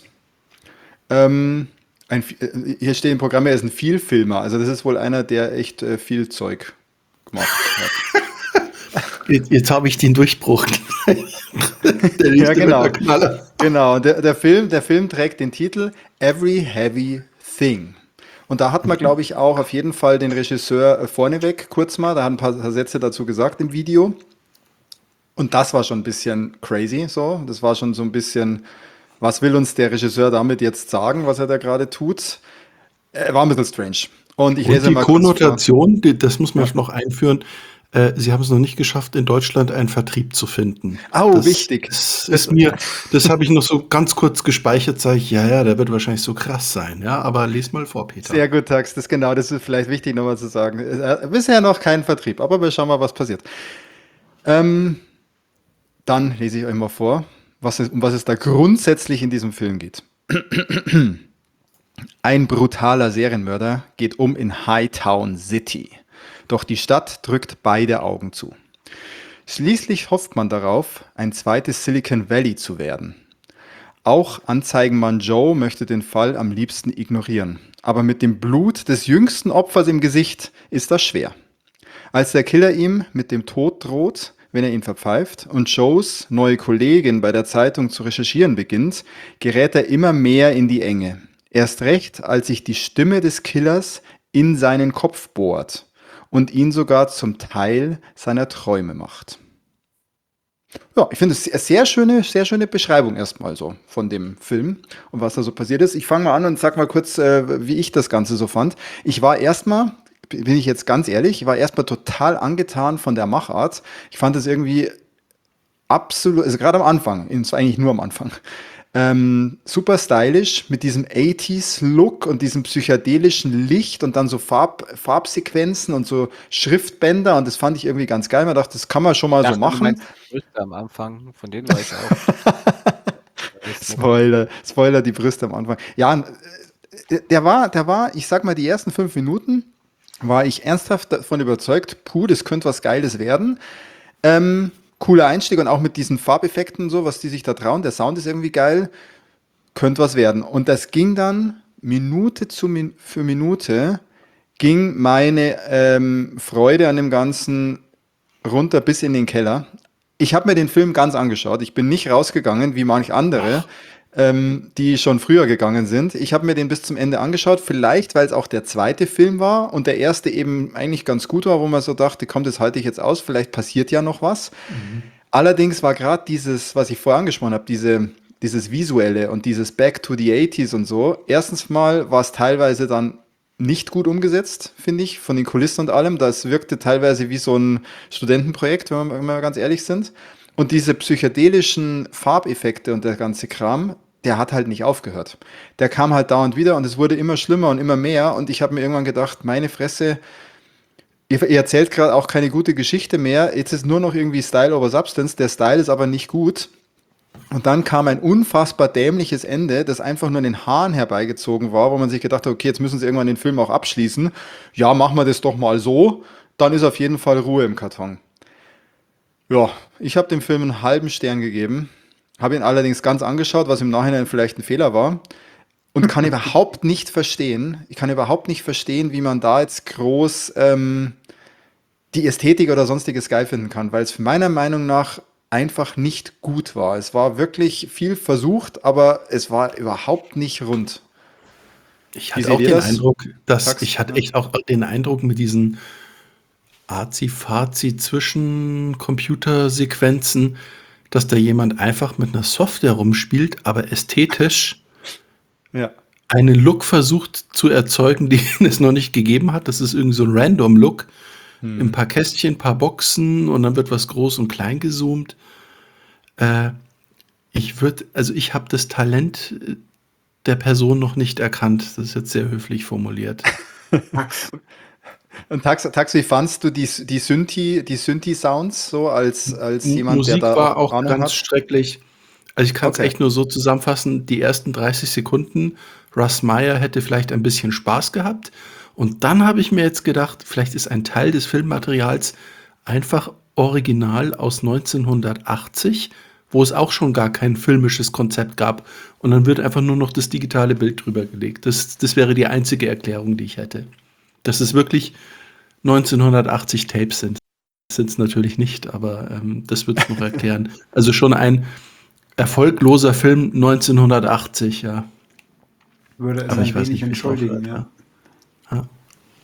Hier steht im Programm, er ist ein Vielfilmer. Also das ist wohl einer, der echt viel Zeug gemacht hat. Jetzt habe ich den Durchbruch. Der Ja, nächste genau. wird der Knaller. Genau, der Film trägt den Titel Every Heavy Thing. Und da hat man, glaube ich, auch auf jeden Fall den Regisseur vorneweg kurz mal, da hat ein paar Sätze dazu gesagt im Video. Und das war schon ein bisschen crazy, so. Das war schon so ein bisschen, was will uns der Regisseur damit jetzt sagen, was er da gerade tut? War ein bisschen strange. Und ich Und lese die mal kurz vor. Konnotation, das muss man noch einführen. Sie haben es noch nicht geschafft, in Deutschland einen Vertrieb zu finden. Oh, Das wichtig. das habe ich noch so ganz kurz gespeichert, sage ich, ja, der wird wahrscheinlich so krass sein. Ja, aber les mal vor, Peter. Sehr gut, Tax. Das ist vielleicht wichtig nochmal zu sagen. Bisher noch kein Vertrieb, aber wir schauen mal, was passiert. Dann lese ich euch mal vor, um was es da grundsätzlich in diesem Film geht. Ein brutaler Serienmörder geht in Hightown City. Doch die Stadt drückt beide Augen zu. Schließlich hofft man darauf, ein zweites Silicon Valley zu werden. Auch Anzeigenmann Joe möchte den Fall am liebsten ignorieren. Aber mit dem Blut des jüngsten Opfers im Gesicht ist das schwer. Als der Killer ihm mit dem Tod droht, wenn er ihn verpfeift, und Joes neue Kollegin bei der Zeitung zu recherchieren beginnt, gerät er immer mehr in die Enge. Erst recht, als sich die Stimme des Killers in seinen Kopf bohrt und ihn sogar zum Teil seiner Träume macht. Ja, ich finde es sehr schöne Beschreibung erstmal so von dem Film und was da so passiert ist. Ich fange mal an und sag mal kurz, wie ich das Ganze so fand. Ich war erstmal, bin ich jetzt ganz ehrlich, ich war erstmal total angetan von der Machart. Ich fand es irgendwie absolut, also gerade am Anfang, eigentlich nur am Anfang, super stylisch mit diesem 80s-Look und diesem psychedelischen Licht und dann so Farbsequenzen und so Schriftbänder und das fand ich irgendwie ganz geil. Man dachte, das kann man schon mal Ich so dachte, du machen. meinst die Brüste am Anfang, von denen weiß ich auch. Weiß nicht. Spoiler, die Brüste am Anfang. Ja, der war, ich sag mal, die ersten 5 Minuten war ich ernsthaft davon überzeugt, puh, das könnte was Geiles werden. Cooler Einstieg und auch mit diesen Farbeffekten und so, was die sich da trauen. Der Sound ist irgendwie geil, könnte was werden. Und das ging dann für Minute, ging meine Freude an dem Ganzen runter bis in den Keller. Ich habe mir den Film ganz angeschaut. Ich bin nicht rausgegangen, wie manch andere, die schon früher gegangen sind. Ich habe mir den bis zum Ende angeschaut, vielleicht weil es auch der zweite Film war und der erste eben eigentlich ganz gut war, wo man so dachte, komm, das halte ich jetzt aus, vielleicht passiert ja noch was. Allerdings war gerade dieses, was ich vorher angesprochen habe, dieses Visuelle und dieses Back to the 80s und so. Erstens mal war es teilweise dann nicht gut umgesetzt, finde ich, von den Kulissen und allem. Das wirkte teilweise wie so ein Studentenprojekt, wenn wir ganz ehrlich sind. Und diese psychedelischen Farbeffekte und der ganze Kram, der hat halt nicht aufgehört. Der kam halt dauernd wieder und es wurde immer schlimmer und immer mehr. Und ich habe mir irgendwann gedacht, meine Fresse, ihr erzählt gerade auch keine gute Geschichte mehr. Jetzt ist nur noch irgendwie Style over Substance. Der Style ist aber nicht gut. Und dann kam ein unfassbar dämliches Ende, das einfach nur an den Haaren herbeigezogen war, wo man sich gedacht hat, okay, jetzt müssen sie irgendwann den Film auch abschließen. Ja, machen wir das doch mal so. Dann ist auf jeden Fall Ruhe im Karton. Ja, ich habe dem Film einen halben Stern gegeben, habe ihn allerdings ganz angeschaut, was im Nachhinein vielleicht ein Fehler war und kann überhaupt nicht verstehen, wie man da jetzt groß die Ästhetik oder sonstiges geil finden kann, weil es meiner Meinung nach einfach nicht gut war. Es war wirklich viel versucht, aber es war überhaupt nicht rund. Ich Wie hatte seht auch ihr den das? Eindruck, Tax? ich hatte echt auch den Eindruck mit diesen Azi-Fazi zwischen Computersequenzen, dass da jemand einfach mit einer Software rumspielt, aber ästhetisch Ja. einen Look versucht zu erzeugen, den es noch nicht gegeben hat. Das ist irgendwie so ein Random-Look. Ein paar Kästchen, ein paar Boxen und dann wird was groß und klein gezoomt. Äh, ich habe das Talent der Person noch nicht erkannt. Das ist jetzt sehr höflich formuliert. Und Tax, wie fandst du die Synthi-Sounds so als jemand, der Musik da war auch auch Ahnung ganz hat? schrecklich. Also ich kann es Okay. echt nur so zusammenfassen, die ersten 30 Sekunden, Russ Meyer hätte vielleicht ein bisschen Spaß gehabt. Und dann habe ich mir jetzt gedacht, vielleicht ist ein Teil des Filmmaterials einfach original aus 1980, wo es auch schon gar kein filmisches Konzept gab. Und dann wird einfach nur noch das digitale Bild drüber gelegt. Das wäre die einzige Erklärung, die ich hätte. Dass es wirklich 1980 Tapes sind. Sind es natürlich nicht, aber das wird es noch erklären. Also schon ein erfolgloser Film 1980, ja. Würde es Aber ich ein weiß wenig nicht, wie es entschuldigen, aufhört. ja. Ja. Ja.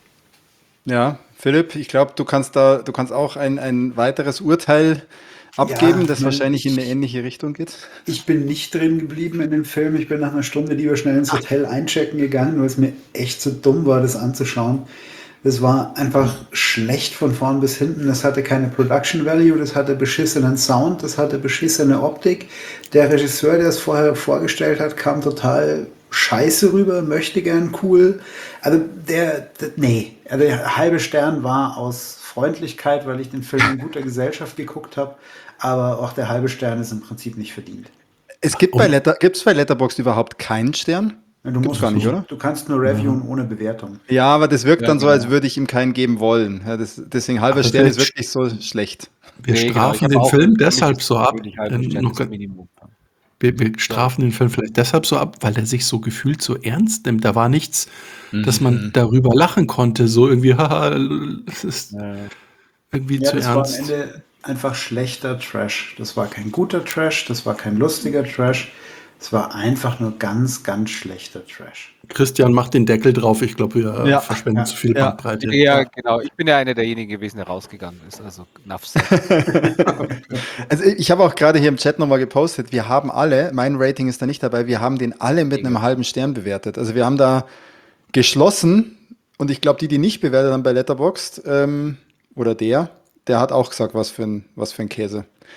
Ja, Philipp, ich glaube, du kannst auch ein weiteres Urteil abgeben, Ja, das ich meine, wahrscheinlich in eine ähnliche Richtung geht. ich bin nicht drin geblieben in dem Film. Ich bin nach einer Stunde lieber schnell ins Hotel einchecken gegangen, weil es mir echt zu dumm war, das anzuschauen. Das war einfach schlecht von vorn bis hinten. Das hatte keine Production Value, das hatte beschissenen Sound, das hatte beschissene Optik. Der Regisseur, der es vorher vorgestellt hat, kam total scheiße rüber, möchte gern cool. Also nee, also der halbe Stern war aus Freundlichkeit, weil ich den Film in guter Gesellschaft geguckt habe, aber auch der halbe Stern ist im Prinzip nicht verdient. Und Gibt's bei Letterboxd überhaupt keinen Stern? Du Gibt's gar nicht, oder? du kannst nur ja. reviewen ohne Bewertung. Ja, aber das wirkt Ja, dann so, als genau. würde ich ihm keinen geben wollen. Ja, deswegen halber aber Stern ist vielleicht wirklich so schlecht. wir Nee, genau. Ich strafen habe den auch, Film für mich deshalb ist so ab. wirklich halber Stern das Minimum. Wir strafen den Film vielleicht deshalb so ab, weil er sich so gefühlt so ernst nimmt. Da war nichts, dass man darüber lachen konnte. So irgendwie, haha, das ist irgendwie Ja, zu das war am ernst. Ende einfach schlechter Trash. Das war kein guter Trash, das war kein lustiger Trash. Es war einfach nur ganz, ganz schlechter Trash. Christian macht den Deckel drauf. Ich glaube, wir Ja, verschwenden ja, zu viel ja. Bandbreite. Ja, genau. Ich bin ja einer derjenigen gewesen, der rausgegangen ist. Also said. Also ich habe auch gerade hier im Chat nochmal gepostet, wir haben alle, mein Rating ist da nicht dabei, wir haben den alle mit einem halben Stern bewertet. Also wir haben da geschlossen und ich glaube, die nicht bewertet haben bei Letterboxd, oder der hat auch gesagt, was für ein Käse.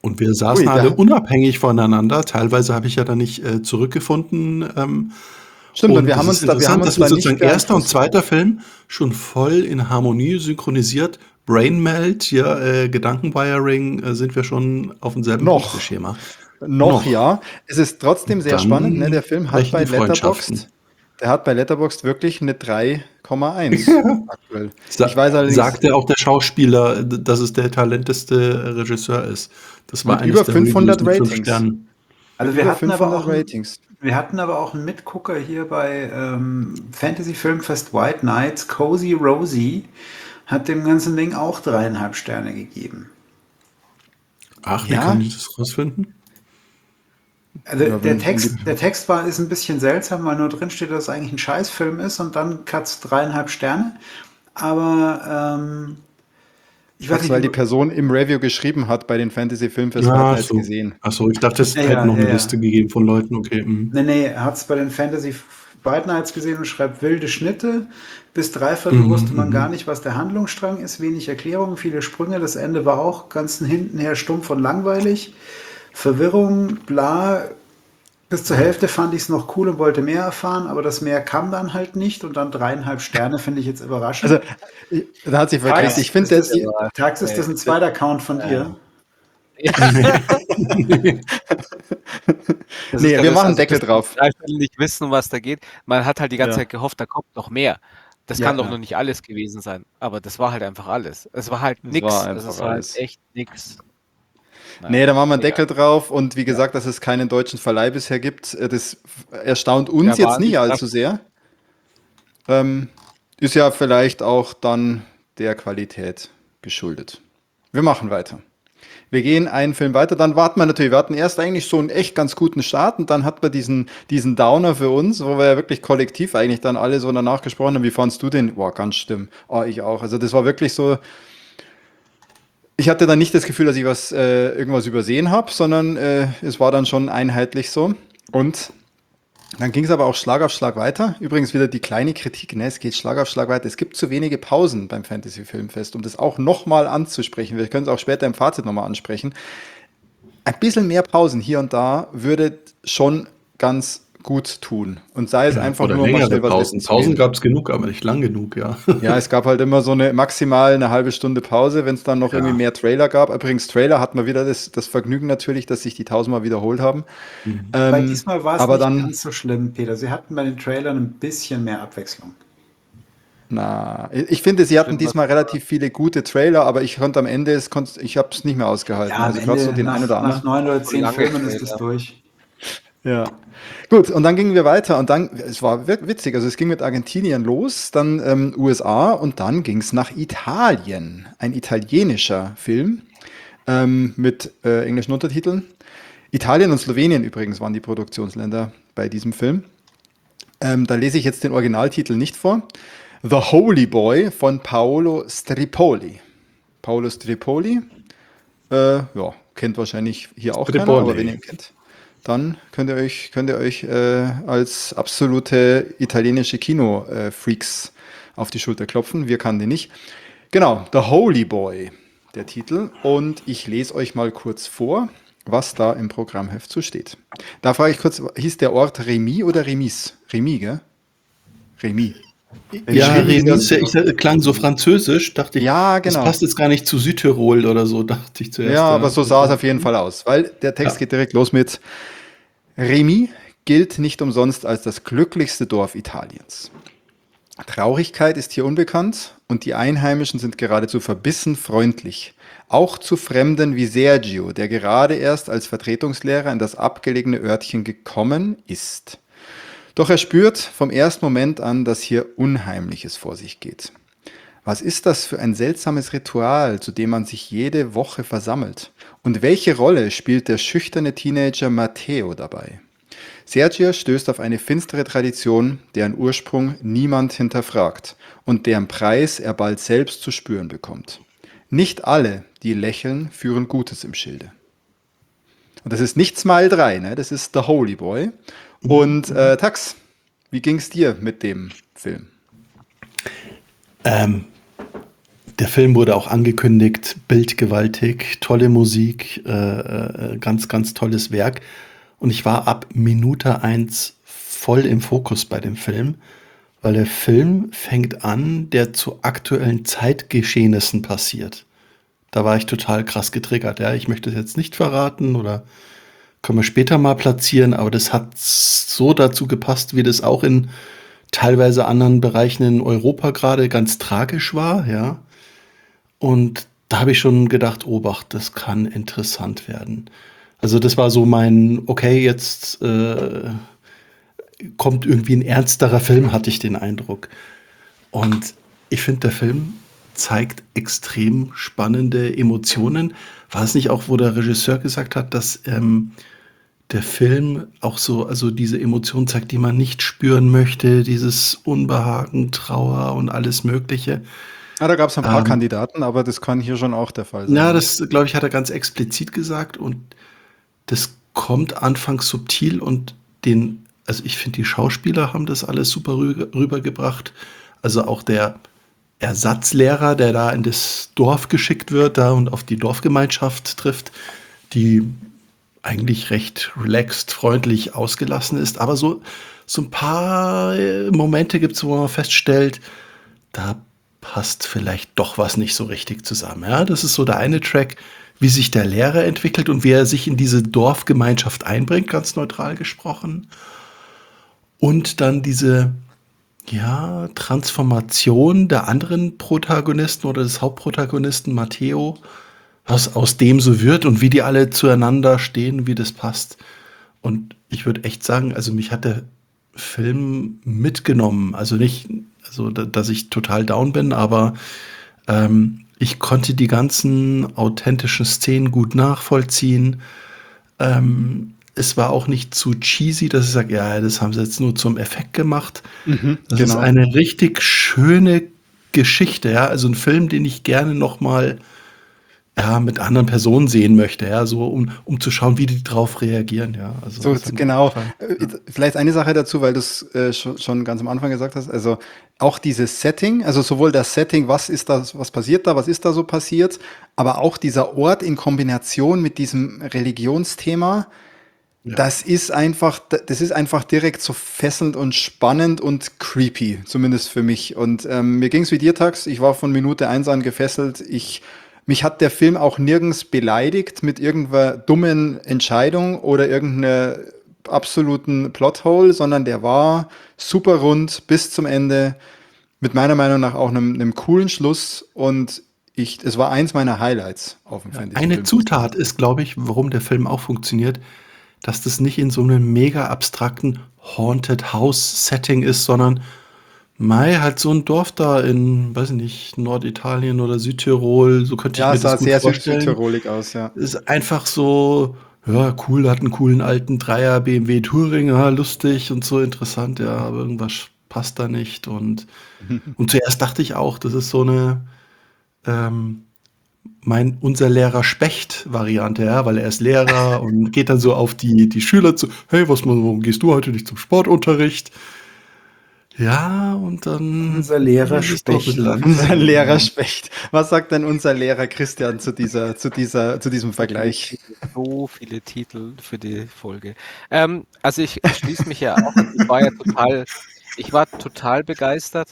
Und wir saßen Ui, alle unabhängig voneinander. Teilweise habe ich ja dann nicht zurückgefunden. stimmt, und Und wir das haben ist uns da, wir haben interessant, uns dass wir da nicht sozusagen erster und beeinflusst. zweiter Film schon voll in Harmonie synchronisiert. Brainmelt, ja, Gedankenwiring, sind wir schon auf demselben Noch. Punkteschema. Noch ja. Es ist trotzdem sehr spannend, ne? Der Dann Film hat brechen bei die Freundschaften. Letterboxd wirklich eine 3,1 aktuell. Ich weiß allerdings, Sagte auch der Schauspieler, dass es der talenteste Regisseur ist. Das war mit eines über der Reviews 500 mit 5 Ratings. Sternen. Mit Also wir über hatten aber 500 auch ein, Ratings. wir hatten aber auch einen Mitgucker hier bei Fantasy Filmfest White Nights, Cozy Rosie, hat dem ganzen Ding auch 3,5 Sterne gegeben. Ach, wie Ja? kann ich das rausfinden? Also Ja, der wenn Text, der Text ist ein bisschen seltsam, weil nur drin steht, dass es eigentlich ein Scheißfilm ist und dann hat's 3,5 Sterne. Aber ich weiß Ach, weil die nicht, Person im Review geschrieben hat, bei den Fantasy Filmfest Ja, Nights so. gesehen. Ach so, ich dachte, es ja, hätte ja, noch ja, eine ja. Liste gegeben von Leuten. Okay. Nee, er hat es bei den Fantasy White Nights gesehen und schreibt wilde Schnitte. Bis dreiviertel wusste man gar nicht, was der Handlungsstrang ist. Wenig Erklärung, viele Sprünge. Das Ende war auch ganz hinten her stumpf und langweilig. Verwirrung, bla. Bis zur Hälfte fand ich es noch cool und wollte mehr erfahren, aber das mehr kam dann halt nicht. Und dann 3,5 Sterne finde ich jetzt überraschend. Also, da hat sich verkriegt. Tax, Ich finde, ist Tax, ist das ein zweiter Count von dir? Das Nee, ist ja wir das, machen also Deckel bis drauf. 3 Viertel nicht wissen, um was da geht. Man hat halt die ganze Ja. Zeit gehofft, da kommt noch mehr. Das Ja, kann doch ja. noch nicht alles gewesen sein. Aber das war halt einfach alles. Es war halt Es nix. war Also einfach es war halt alles. echt nix. Nee, da machen wir einen egal. Deckel drauf. Und wie gesagt, dass es keinen deutschen Verleih bisher gibt, das erstaunt uns Ja, jetzt wahnsinnig nicht allzu krass. sehr. Ist ja vielleicht auch dann der Qualität geschuldet. Wir machen weiter. Wir gehen einen Film weiter, dann warten wir natürlich. Wir hatten erst eigentlich so einen echt ganz guten Start und dann hat man diesen Downer für uns, wo wir ja wirklich kollektiv eigentlich dann alle so danach gesprochen haben. Wie fandst du den? Boah, ganz schlimm. Oh, ich auch. Also das war wirklich so. Ich hatte dann nicht das Gefühl, dass ich irgendwas übersehen habe, sondern es war dann schon einheitlich so. Und dann ging es aber auch Schlag auf Schlag weiter. Übrigens wieder die kleine Kritik, ne? Es geht Schlag auf Schlag weiter. Es gibt zu wenige Pausen beim Fantasy Filmfest, um das auch nochmal anzusprechen. Wir können es auch später im Fazit nochmal ansprechen. Ein bisschen mehr Pausen hier und da würde schon ganz gut tun. Und sei es einfach Oder nur mal längere schnell was Pausen. essen zu Pausen gehen. gab es genug, aber nicht lang genug, ja. Ja, es gab halt immer so maximal eine halbe Stunde Pause, wenn es dann noch Ja. irgendwie mehr Trailer gab. Übrigens, Trailer hat man wieder das Vergnügen natürlich, dass sich die tausendmal wiederholt haben. Weil diesmal war es aber nicht dann, ganz so schlimm, Peter. Sie hatten bei den Trailern ein bisschen mehr Abwechslung. ich finde, sie hatten Stimmt, was- diesmal relativ viele gute Trailer, aber ich konnte am Ende, ich habe es nicht mehr ausgehalten. Ja, am Also gerade so Ende den einen oder nach anderen. 9 oder 10 lange Filmen ist Trailer. das durch. Ja. Gut, und dann gingen wir weiter und dann, es war witzig, also es ging mit Argentinien los, dann USA und dann ging es nach Italien. Ein italienischer Film mit englischen Untertiteln. Italien und Slowenien übrigens waren die Produktionsländer bei diesem Film. Da lese ich jetzt den Originaltitel nicht vor. The Holy Boy von Paolo Stripoli. Paolo Stripoli, ja, kennt wahrscheinlich hier auch keiner, Stripoli. aber wenn ihr ihn kennt, dann könnt ihr euch als absolute italienische Kino-Freaks auf die Schulter klopfen. Wir kannten den nicht. Genau, The Holy Boy, der Titel. Und ich lese euch mal kurz vor, was da im Programmheft so steht. Da frage ich kurz, hieß der Ort Remy oder Remis? Remy, gell? Remy. Ja, Geschrieben Remis, ist klang so französisch, dachte ich, Ja, das genau. passt jetzt gar nicht zu Südtirol oder so, dachte ich zuerst. Ja, aber so sah es auf jeden Fall aus, weil der Text Ja. geht direkt los mit Remy gilt nicht umsonst als das glücklichste Dorf Italiens. Traurigkeit ist hier unbekannt und die Einheimischen sind geradezu verbissen freundlich. Auch zu Fremden wie Sergio, der gerade erst als Vertretungslehrer in das abgelegene Örtchen gekommen ist. Doch er spürt vom ersten Moment an, dass hier Unheimliches vor sich geht. Was ist das für ein seltsames Ritual, zu dem man sich jede Woche versammelt? Und welche Rolle spielt der schüchterne Teenager Matteo dabei? Sergio stößt auf eine finstere Tradition, deren Ursprung niemand hinterfragt und deren Preis er bald selbst zu spüren bekommt. Nicht alle, die lächeln, führen Gutes im Schilde. Und das ist nicht Smile 3, ne? Das ist The Holy Boy. Und Tax, wie ging es dir mit dem Film? der Film wurde auch angekündigt, bildgewaltig, tolle Musik, ganz, ganz tolles Werk. Und ich war ab Minute 1 voll im Fokus bei dem Film, weil der Film fängt an, der zu aktuellen Zeitgeschehnissen passiert. Da war ich total krass getriggert. Ja, ich möchte es jetzt nicht verraten oder können wir später mal platzieren, aber das hat so dazu gepasst, wie das auch in teilweise anderen Bereichen in Europa gerade ganz tragisch war, ja. Und da habe ich schon gedacht, Obacht, das kann interessant werden. Also das war so mein, okay, jetzt kommt irgendwie ein ernsterer Film, hatte ich den Eindruck. Und ich finde, der Film zeigt extrem spannende Emotionen. War es nicht auch, wo der Regisseur gesagt hat, dass der Film auch so, also diese Emotionen zeigt, die man nicht spüren möchte, dieses Unbehagen, Trauer und alles Mögliche. Ah, da gab es ein paar Ähm, Kandidaten, aber das kann hier schon auch der Fall sein. Ja, Ja. das, glaube ich, hat er ganz explizit gesagt und das kommt anfangs subtil und also ich finde, die Schauspieler haben das alles super rübergebracht. Also auch der Ersatzlehrer, der da in das Dorf geschickt wird, da und auf die Dorfgemeinschaft trifft, die eigentlich recht relaxed, freundlich ausgelassen ist. Aber so ein paar Momente gibt es, wo man feststellt, da passt vielleicht doch was nicht so richtig zusammen. Ja, das ist so der eine Track, wie sich der Lehrer entwickelt und wie er sich in diese Dorfgemeinschaft einbringt, ganz neutral gesprochen. Und dann diese, ja, Transformation der anderen Protagonisten oder des Hauptprotagonisten Matteo, was aus dem so wird und wie die alle zueinander stehen, wie das passt. Und ich würde echt sagen, also mich hat der Film mitgenommen. Also nicht, also dass ich total down bin, aber ich konnte die ganzen authentischen Szenen gut nachvollziehen. Es war auch nicht zu cheesy, dass ich sage, ja, das haben sie jetzt nur zum Effekt gemacht. Das ist Genau. eine richtig schöne Geschichte, ja. Also ein Film, den ich gerne noch mal mit anderen Personen sehen möchte, ja, so um zu schauen, wie die drauf reagieren, ja. Also So, das hat mich genau. gefallen. Vielleicht eine Sache dazu, weil du es schon ganz am Anfang gesagt hast. Also auch dieses Setting, also sowohl das Setting, was ist da, was passiert da, was ist da so passiert, aber auch dieser Ort in Kombination mit diesem Religionsthema, Ja. das ist einfach direkt so fesselnd und spannend und creepy, zumindest für mich. Und mir ging es wie dir, Tax. Ich war von Minute 1 an gefesselt. Mich hat der Film auch nirgends beleidigt mit irgendeiner dummen Entscheidung oder irgendeiner absoluten Plothole, sondern der war super rund bis zum Ende, mit meiner Meinung nach auch einem coolen Schluss. Und es war eins meiner Highlights auf dem Ja. Fantasy Eine Film. Zutat ist, glaube ich, warum der Film auch funktioniert, dass das nicht in so einem mega abstrakten Haunted House Setting ist, sondern halt so ein Dorf da in, weiß ich nicht, Norditalien oder Südtirol, so könnte ich Ja, mir es sah das gut sehr vorstellen. südtirolig aus, ja. Ist einfach so, ja, cool, hat einen coolen alten Dreier BMW Touring, ja, lustig und so interessant, ja, aber irgendwas passt da nicht. Und zuerst dachte ich auch, das ist so eine ähm, unser Lehrer Specht-Variante, ja, weil er ist Lehrer und geht dann so auf die Schüler zu, hey, warum gehst du heute nicht zum Sportunterricht? Ja, und dann Unser Lehrer ist es doch ein Specht. bisschen Unser langsam. Lehrer Specht. Was sagt denn unser Lehrer Christian zu diesem Vergleich? So viele Titel für die Folge. Also ich schließe mich ja auch an. Ich war total begeistert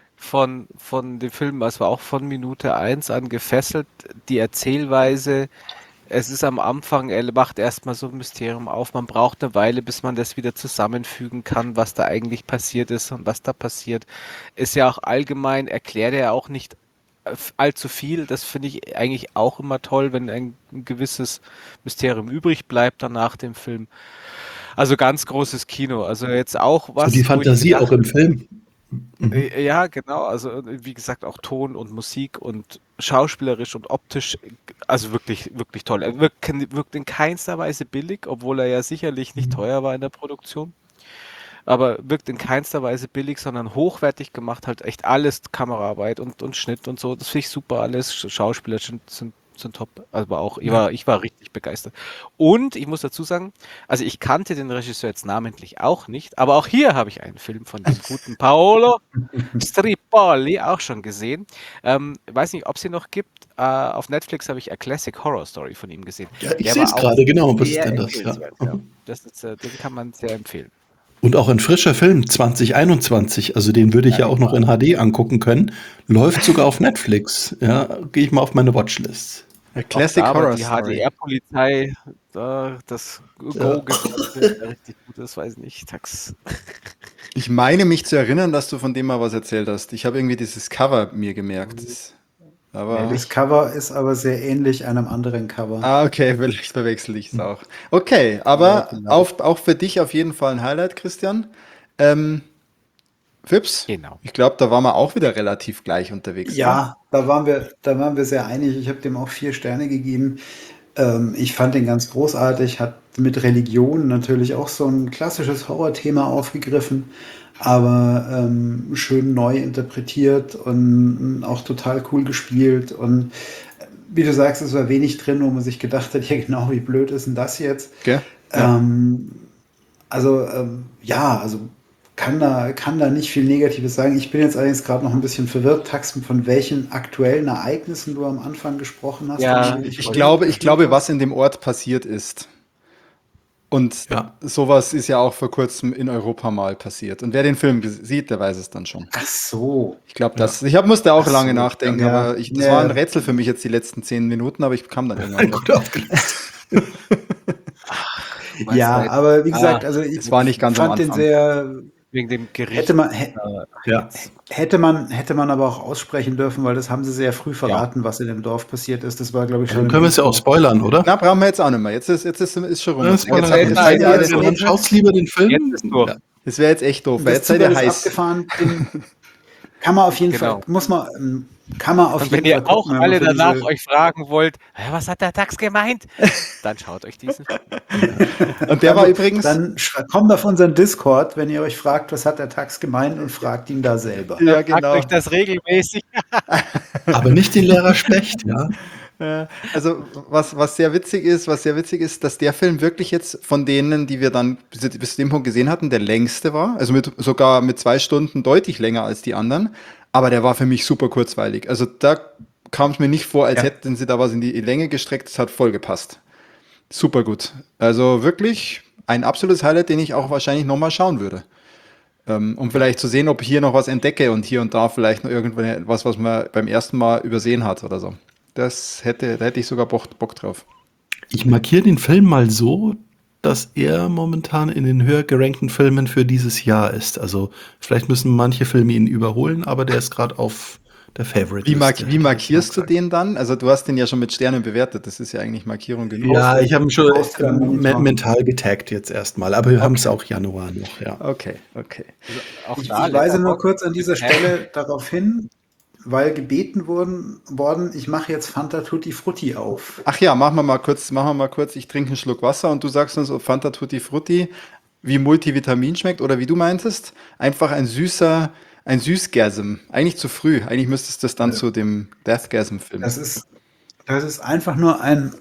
von dem Film. Also war auch von Minute 1 an gefesselt. Die Erzählweise, es ist am Anfang, er macht erstmal so ein Mysterium auf. Man braucht eine Weile, bis man das wieder zusammenfügen kann, was da eigentlich passiert ist und was da passiert. Ist ja auch allgemein, erklärt er auch nicht allzu viel. Das finde ich eigentlich auch immer toll, wenn ein gewisses Mysterium übrig bleibt dann nach dem Film. Also ganz großes Kino. Also jetzt auch So die was, wo ich Fantasie auch gedacht, im Film. Mhm. ja, genau, also wie gesagt auch Ton und Musik und schauspielerisch und optisch, also wirklich, wirklich toll. Er wirkt in keinster Weise billig, obwohl er ja sicherlich nicht teuer war in der Produktion. Aber wirkt in keinster Weise billig, sondern hochwertig gemacht, halt echt alles Kameraarbeit und Schnitt und so. Das finde ich super alles. Schauspieler sind sind top. Aber auch, ich war richtig begeistert. Und ich muss dazu sagen, also ich kannte den Regisseur jetzt namentlich auch nicht, aber auch hier habe ich einen Film von dem guten Paolo Stripoli auch schon gesehen. Weiß nicht, ob es ihn noch gibt. Auf Netflix habe ich A Classic Horror Story von ihm gesehen. Ja, ich Der sehe es war auch gerade, genau. Was ist sehr denn das? Ja. empfehlenswert. Ja. Das ist, den kann man sehr empfehlen. Und auch ein frischer Film 2021, also den würde ich ja auch noch in HD angucken können. Läuft sogar auf Netflix. Ja, gehe ich mal auf meine Watchlist. A Classic Aber Horror die Story. HDR-Polizei, das Go-Gefilmte, richtig gut ist, weiß ich nicht. Tax. Ich meine mich zu erinnern, dass du von dem mal was erzählt hast. Ich habe irgendwie dieses Cover mir gemerkt. Aber Das Cover ist aber sehr ähnlich einem anderen Cover. okay, vielleicht verwechsel ich es auch. Okay, Ja, aber genau. auch für dich auf jeden Fall ein Highlight, Christian. Fips, Genau. ich glaube, da waren wir auch wieder relativ gleich unterwegs. Ne? Ja, da waren wir sehr einig. Ich habe dem auch 4 Sterne gegeben. Ich fand den ganz großartig, hat mit Religion natürlich auch so ein klassisches Horrorthema aufgegriffen, aber schön neu interpretiert und auch total cool gespielt. Und wie du sagst, es war wenig drin, wo man sich gedacht hat, ja genau, wie blöd ist denn das jetzt? Gell? Ja. Also kann da nicht viel Negatives sagen. Ich bin jetzt allerdings gerade noch ein bisschen verwirrt, Taxen, von welchen aktuellen Ereignissen du am Anfang gesprochen hast. Ja, an die du dich Ich glaube, erinnert was in dem Ort passiert ist. Und Ja. sowas ist ja auch vor kurzem in Europa mal passiert. Und wer den Film sieht, der weiß es dann schon. hast. Ach so. Ich glaube, musste auch Ach lange so, nachdenken, ja. aber das war ein Rätsel für mich jetzt die letzten 10 Minuten, aber ich kam dann irgendwann drauf. Gut aufgelöst. Ja, aber wie gesagt, also ich es war nicht ganz am fand den Anfang. sehr. wegen dem Gericht. Ja. Hätte man aber auch aussprechen dürfen, weil das haben sie sehr früh verraten, was in dem Dorf passiert ist. Das war, glaube ich, schon. Dann können wir es ja auch spoilern, oder? Na, brauchen wir jetzt auch nicht mehr. Jetzt ist schon rum. Ja, Jetzt Spoiler. seid jetzt ihr- seid ihr ja, alles jetzt- Dann schaut's lieber den Film. Jetzt ist durch. Ja. Das wäre jetzt echt doof, weil Das jetzt seid ihr Zug ist heiß. abgefahren. Kann man auf jeden Genau. Fall, kann man auf Und wenn jeden Fall ihr auch gucken, wenn man alle für danach diese- euch fragen wollt, "Hä, was hat der Tax gemeint? Dann schaut euch diesen Film an. Und der war übrigens. Dann kommt auf unseren Discord, wenn ihr euch fragt, was hat der Tax gemeint, und fragt ihn da selber. Ja, Fragt genau. euch das regelmäßig. Aber nicht den Lehrer Specht, ja. Also, was sehr witzig ist, dass der Film wirklich jetzt von denen, die wir dann bis zu dem Punkt gesehen hatten, der längste war. Also sogar mit 2 Stunden deutlich länger als die anderen. Aber der war für mich super kurzweilig. Also da kam es mir nicht vor, als Ja. hätten sie da was in die Länge gestreckt. Es hat voll gepasst. Super gut. Also wirklich ein absolutes Highlight, den ich auch wahrscheinlich nochmal schauen würde. Um vielleicht zu sehen, ob ich hier noch was entdecke und hier und da vielleicht noch irgendwas, was man beim ersten Mal übersehen hat oder so. Da hätte ich sogar Bock drauf. Ich markiere den Film mal so, dass er momentan in den höher gerankten Filmen für dieses Jahr ist. Also vielleicht müssen manche Filme ihn überholen, aber der ist gerade auf der Favorite-Liste. Wie markierst du den dann? Also du hast den ja schon mit Sternen bewertet. Das ist ja eigentlich Markierung genug. Ja, ich habe ihn schon Oscar-Monitor. mental getaggt jetzt erstmal, aber wir haben es auch Januar noch, ja. Okay. Auch Ich da weise nur Letterboxd. kurz an dieser Stelle darauf hin, weil gebeten worden, ich mache jetzt Fanta Tutti Frutti auf. Ach ja, machen wir mal kurz. Ich trinke einen Schluck Wasser und du sagst uns, ob Fanta Tutti Frutti wie Multivitamin schmeckt oder wie du meintest. Einfach ein Süßgasm. Eigentlich zu früh. Eigentlich müsstest du das dann zu dem Deathgasm filmen. Das ist einfach nur ein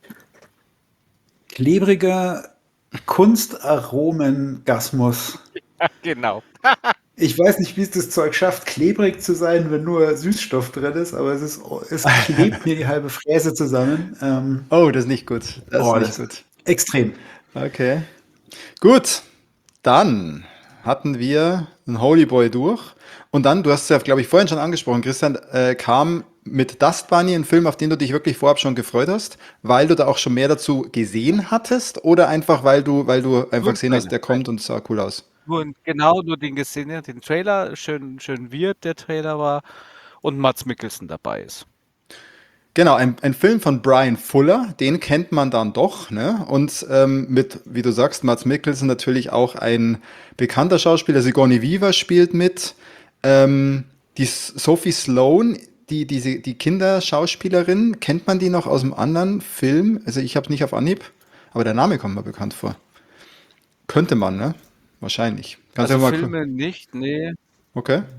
klebriger Kunstaromengasmus. Genau. Ich weiß nicht, wie es das Zeug schafft, klebrig zu sein, wenn nur Süßstoff drin ist, aber es klebt mir die halbe Fräse zusammen. Oh, das ist nicht gut. Das ist nicht gut. Extrem. Okay. Gut. Dann hatten wir einen Holy Boy durch. Und dann, du hast es ja, glaube ich, vorhin schon angesprochen, Christian, kam mit Dust Bunny ein Film, auf den du dich wirklich vorab schon gefreut hast, weil du da auch schon mehr dazu gesehen hattest oder einfach, weil du einfach gesehen hast, der kommt und sah cool aus? Nur den gesehen, den Trailer, schön weird der Trailer war und Mads Mikkelsen dabei ist. Genau, ein Film von Brian Fuller, den kennt man dann doch, ne? Und mit, wie du sagst, Mads Mikkelsen natürlich auch ein bekannter Schauspieler, Sigourney Weaver spielt mit, die Sophie Sloane, die Kinderschauspielerin, kennt man die noch aus einem anderen Film? Also ich habe nicht auf Anhieb, aber der Name kommt mir bekannt vor. Könnte man, ne? Wahrscheinlich. Kannst Also du mal Filme nicht, nee. Okay.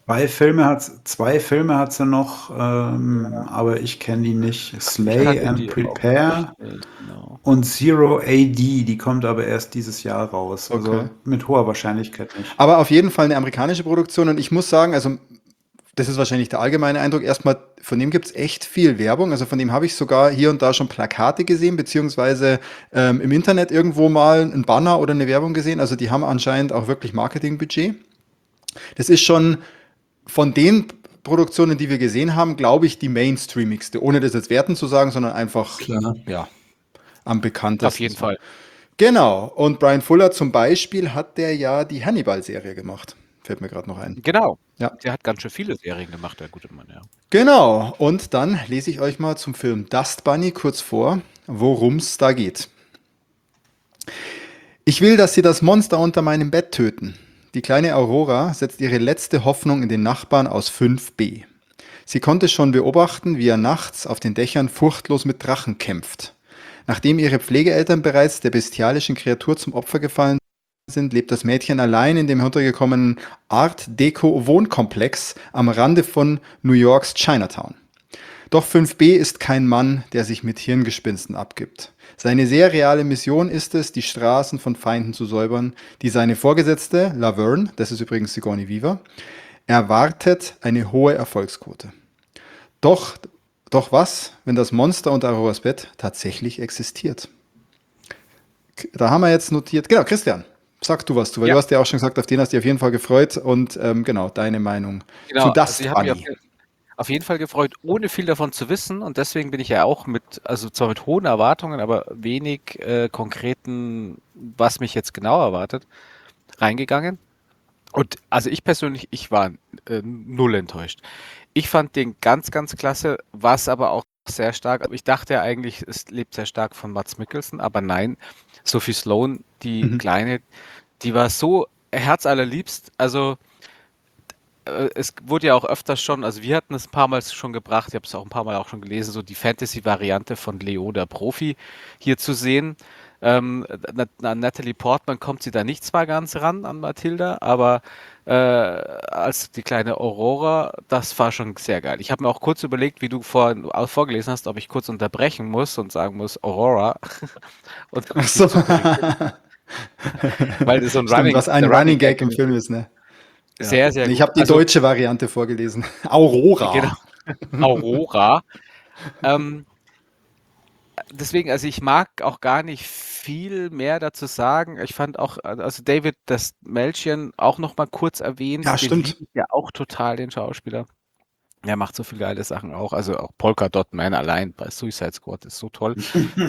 Zwei Filme hat sie noch, aber ich kenne die nicht. Ich Slay kannte and die auch Prepare nicht, genau. und Zero AD, die kommt aber erst dieses Jahr raus. Okay. Also mit hoher Wahrscheinlichkeit nicht. Aber auf jeden Fall eine amerikanische Produktion und ich muss sagen, also das ist wahrscheinlich der allgemeine Eindruck. Erstmal, von dem gibt es echt viel Werbung. Also von dem habe ich sogar hier und da schon Plakate gesehen, beziehungsweise im Internet irgendwo mal ein Banner oder eine Werbung gesehen. Also die haben anscheinend auch wirklich Marketingbudget. Das ist schon von den Produktionen, die wir gesehen haben, glaube ich, die mainstreamigste. Ohne das jetzt werten zu sagen, sondern einfach, Klar. ja, am bekanntesten. Auf jeden Fall. Genau. Und Brian Fuller zum Beispiel hat der ja die Hannibal-Serie gemacht. Fällt mir gerade noch ein. Genau. Ja. Der hat ganz schön viele Serien gemacht, der gute Mann, ja. Genau. Und dann lese ich euch mal zum Film Dust Bunny kurz vor, worum es da geht. Ich will, dass Sie das Monster unter meinem Bett töten. Die kleine Aurora setzt ihre letzte Hoffnung in den Nachbarn aus 5b. Sie konnte schon beobachten, wie er nachts auf den Dächern furchtlos mit Drachen kämpft. Nachdem ihre Pflegeeltern bereits der bestialischen Kreatur zum Opfer gefallen sind, lebt das Mädchen allein in dem heruntergekommenen Art-Deco-Wohnkomplex am Rande von New Yorks Chinatown. Doch 5b ist kein Mann, der sich mit Hirngespinsten abgibt. Seine sehr reale Mission ist es, die Straßen von Feinden zu säubern, die seine Vorgesetzte, Laverne, das ist übrigens Sigourney Weaver, erwartet eine hohe Erfolgsquote. Doch was, wenn das Monster unter Auroras Bett tatsächlich existiert? Da haben wir jetzt notiert, genau, Christian, sag du was, weil Ja. du hast ja auch schon gesagt, auf den hast du dich auf jeden Fall gefreut und genau, deine Meinung Genau, zu Dust ich habe mich Bunny. auf jeden Fall gefreut, ohne viel davon zu wissen. Und deswegen bin ich ja auch also zwar mit hohen Erwartungen, aber wenig konkreten, was mich jetzt genau erwartet, reingegangen. Und also ich persönlich, ich war null enttäuscht. Ich fand den ganz, ganz klasse, was aber auch sehr stark. Aber ich dachte ja eigentlich, es lebt sehr stark von Mads Mikkelsen, aber nein, Sophie Sloan, die Kleine, die war so herzallerliebst. Also es wurde ja auch öfters schon, also wir hatten es ein paar Mal schon gebracht, ich habe es auch ein paar Mal auch schon gelesen, so die Fantasy-Variante von Leo, der Profi, hier zu sehen. An Natalie Portman kommt sie da nicht zwar ganz ran, an Mathilda, aber als die kleine Aurora, das war schon sehr geil. Ich habe mir auch kurz überlegt, wie du vorgelesen hast, ob ich kurz unterbrechen muss und sagen muss, Aurora. Und Ach so. weil das so ein Stimmt, was ein der Running Gag im Film ist, ne? sehr, sehr Ich gut. habe die Also, deutsche Variante vorgelesen. Aurora. genau, Aurora. Deswegen, also ich mag auch gar nicht viel mehr dazu sagen. Ich fand auch, also David das Melchior auch noch mal kurz erwähnt. Ja, Den stimmt. liebe ich ja auch total, den Schauspieler. Der macht so viele geile Sachen auch. Also auch Polka Dot Man allein bei Suicide Squad ist so toll.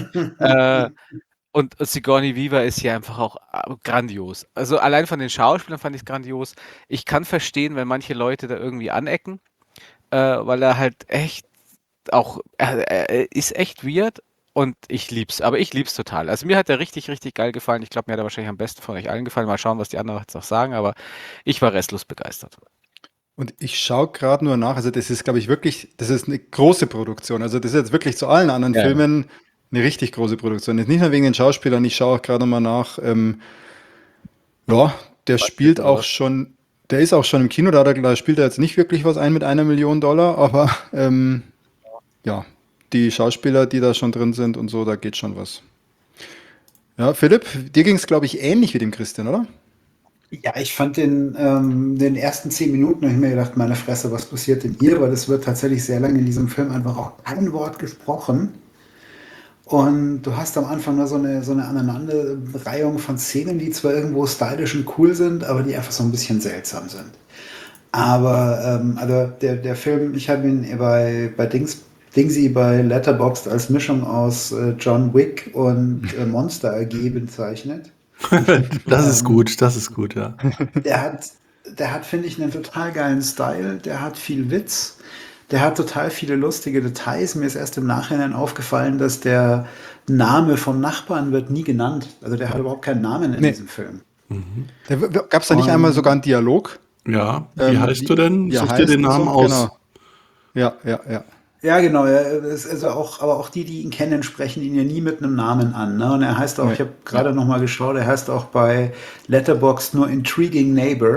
Und Sigourney Weaver ist hier einfach auch grandios. Also allein von den Schauspielern fand ich es grandios. Ich kann verstehen, wenn manche Leute da irgendwie anecken, weil er halt echt auch, er ist echt weird und ich lieb's. Aber ich lieb's total. Also mir hat er richtig, richtig geil gefallen. Ich glaube, mir hat er wahrscheinlich am besten von euch allen gefallen. Mal schauen, was die anderen jetzt noch sagen, aber ich war restlos begeistert. Und ich schaue gerade nur nach, also das ist, glaube ich, wirklich, das ist eine große Produktion. Also das ist jetzt wirklich zu allen anderen Ja. Filmen eine richtig große Produktion. Jetzt nicht nur wegen den Schauspielern, ich schaue auch gerade mal nach. Ja, der spielt auch schon, der ist auch schon im Kino, da spielt er jetzt nicht wirklich was ein mit $1 Million, aber ja, die Schauspieler, die da schon drin sind und so, da geht schon was. Ja, Philipp, dir ging es, glaube ich, ähnlich wie dem Christian, oder? Ja, ich fand den ersten 10 Minuten, habe ich mir gedacht, meine Fresse, was passiert denn hier? Weil es wird tatsächlich sehr lange in diesem Film einfach auch kein Wort gesprochen. Und du hast am Anfang nur so eine Aneinanderreihung von Szenen, die zwar irgendwo stylisch und cool sind, aber die einfach so ein bisschen seltsam sind. Aber also der Film, ich habe ihn bei Dingsy bei Letterboxd als Mischung aus John Wick und Monster AG bezeichnet. Das ist gut, ja. Der hat, finde ich, einen total geilen Style, der hat viel Witz, der hat total viele lustige Details. Mir ist erst im Nachhinein aufgefallen, dass der Name vom Nachbarn wird nie genannt. Also der hat überhaupt keinen Namen in Nee. diesem Film. Gab es da nicht einmal sogar einen Dialog? Ja, wie heißt du denn? wie er Such dir den heißt und Namen so? aus. Genau. Ja. Ja, genau. Aber auch die ihn kennen, sprechen ihn ja nie mit einem Namen an. Ne? Und er heißt auch, Nee. ich habe gerade noch mal geschaut, er heißt auch bei Letterboxd nur Intriguing Neighbor.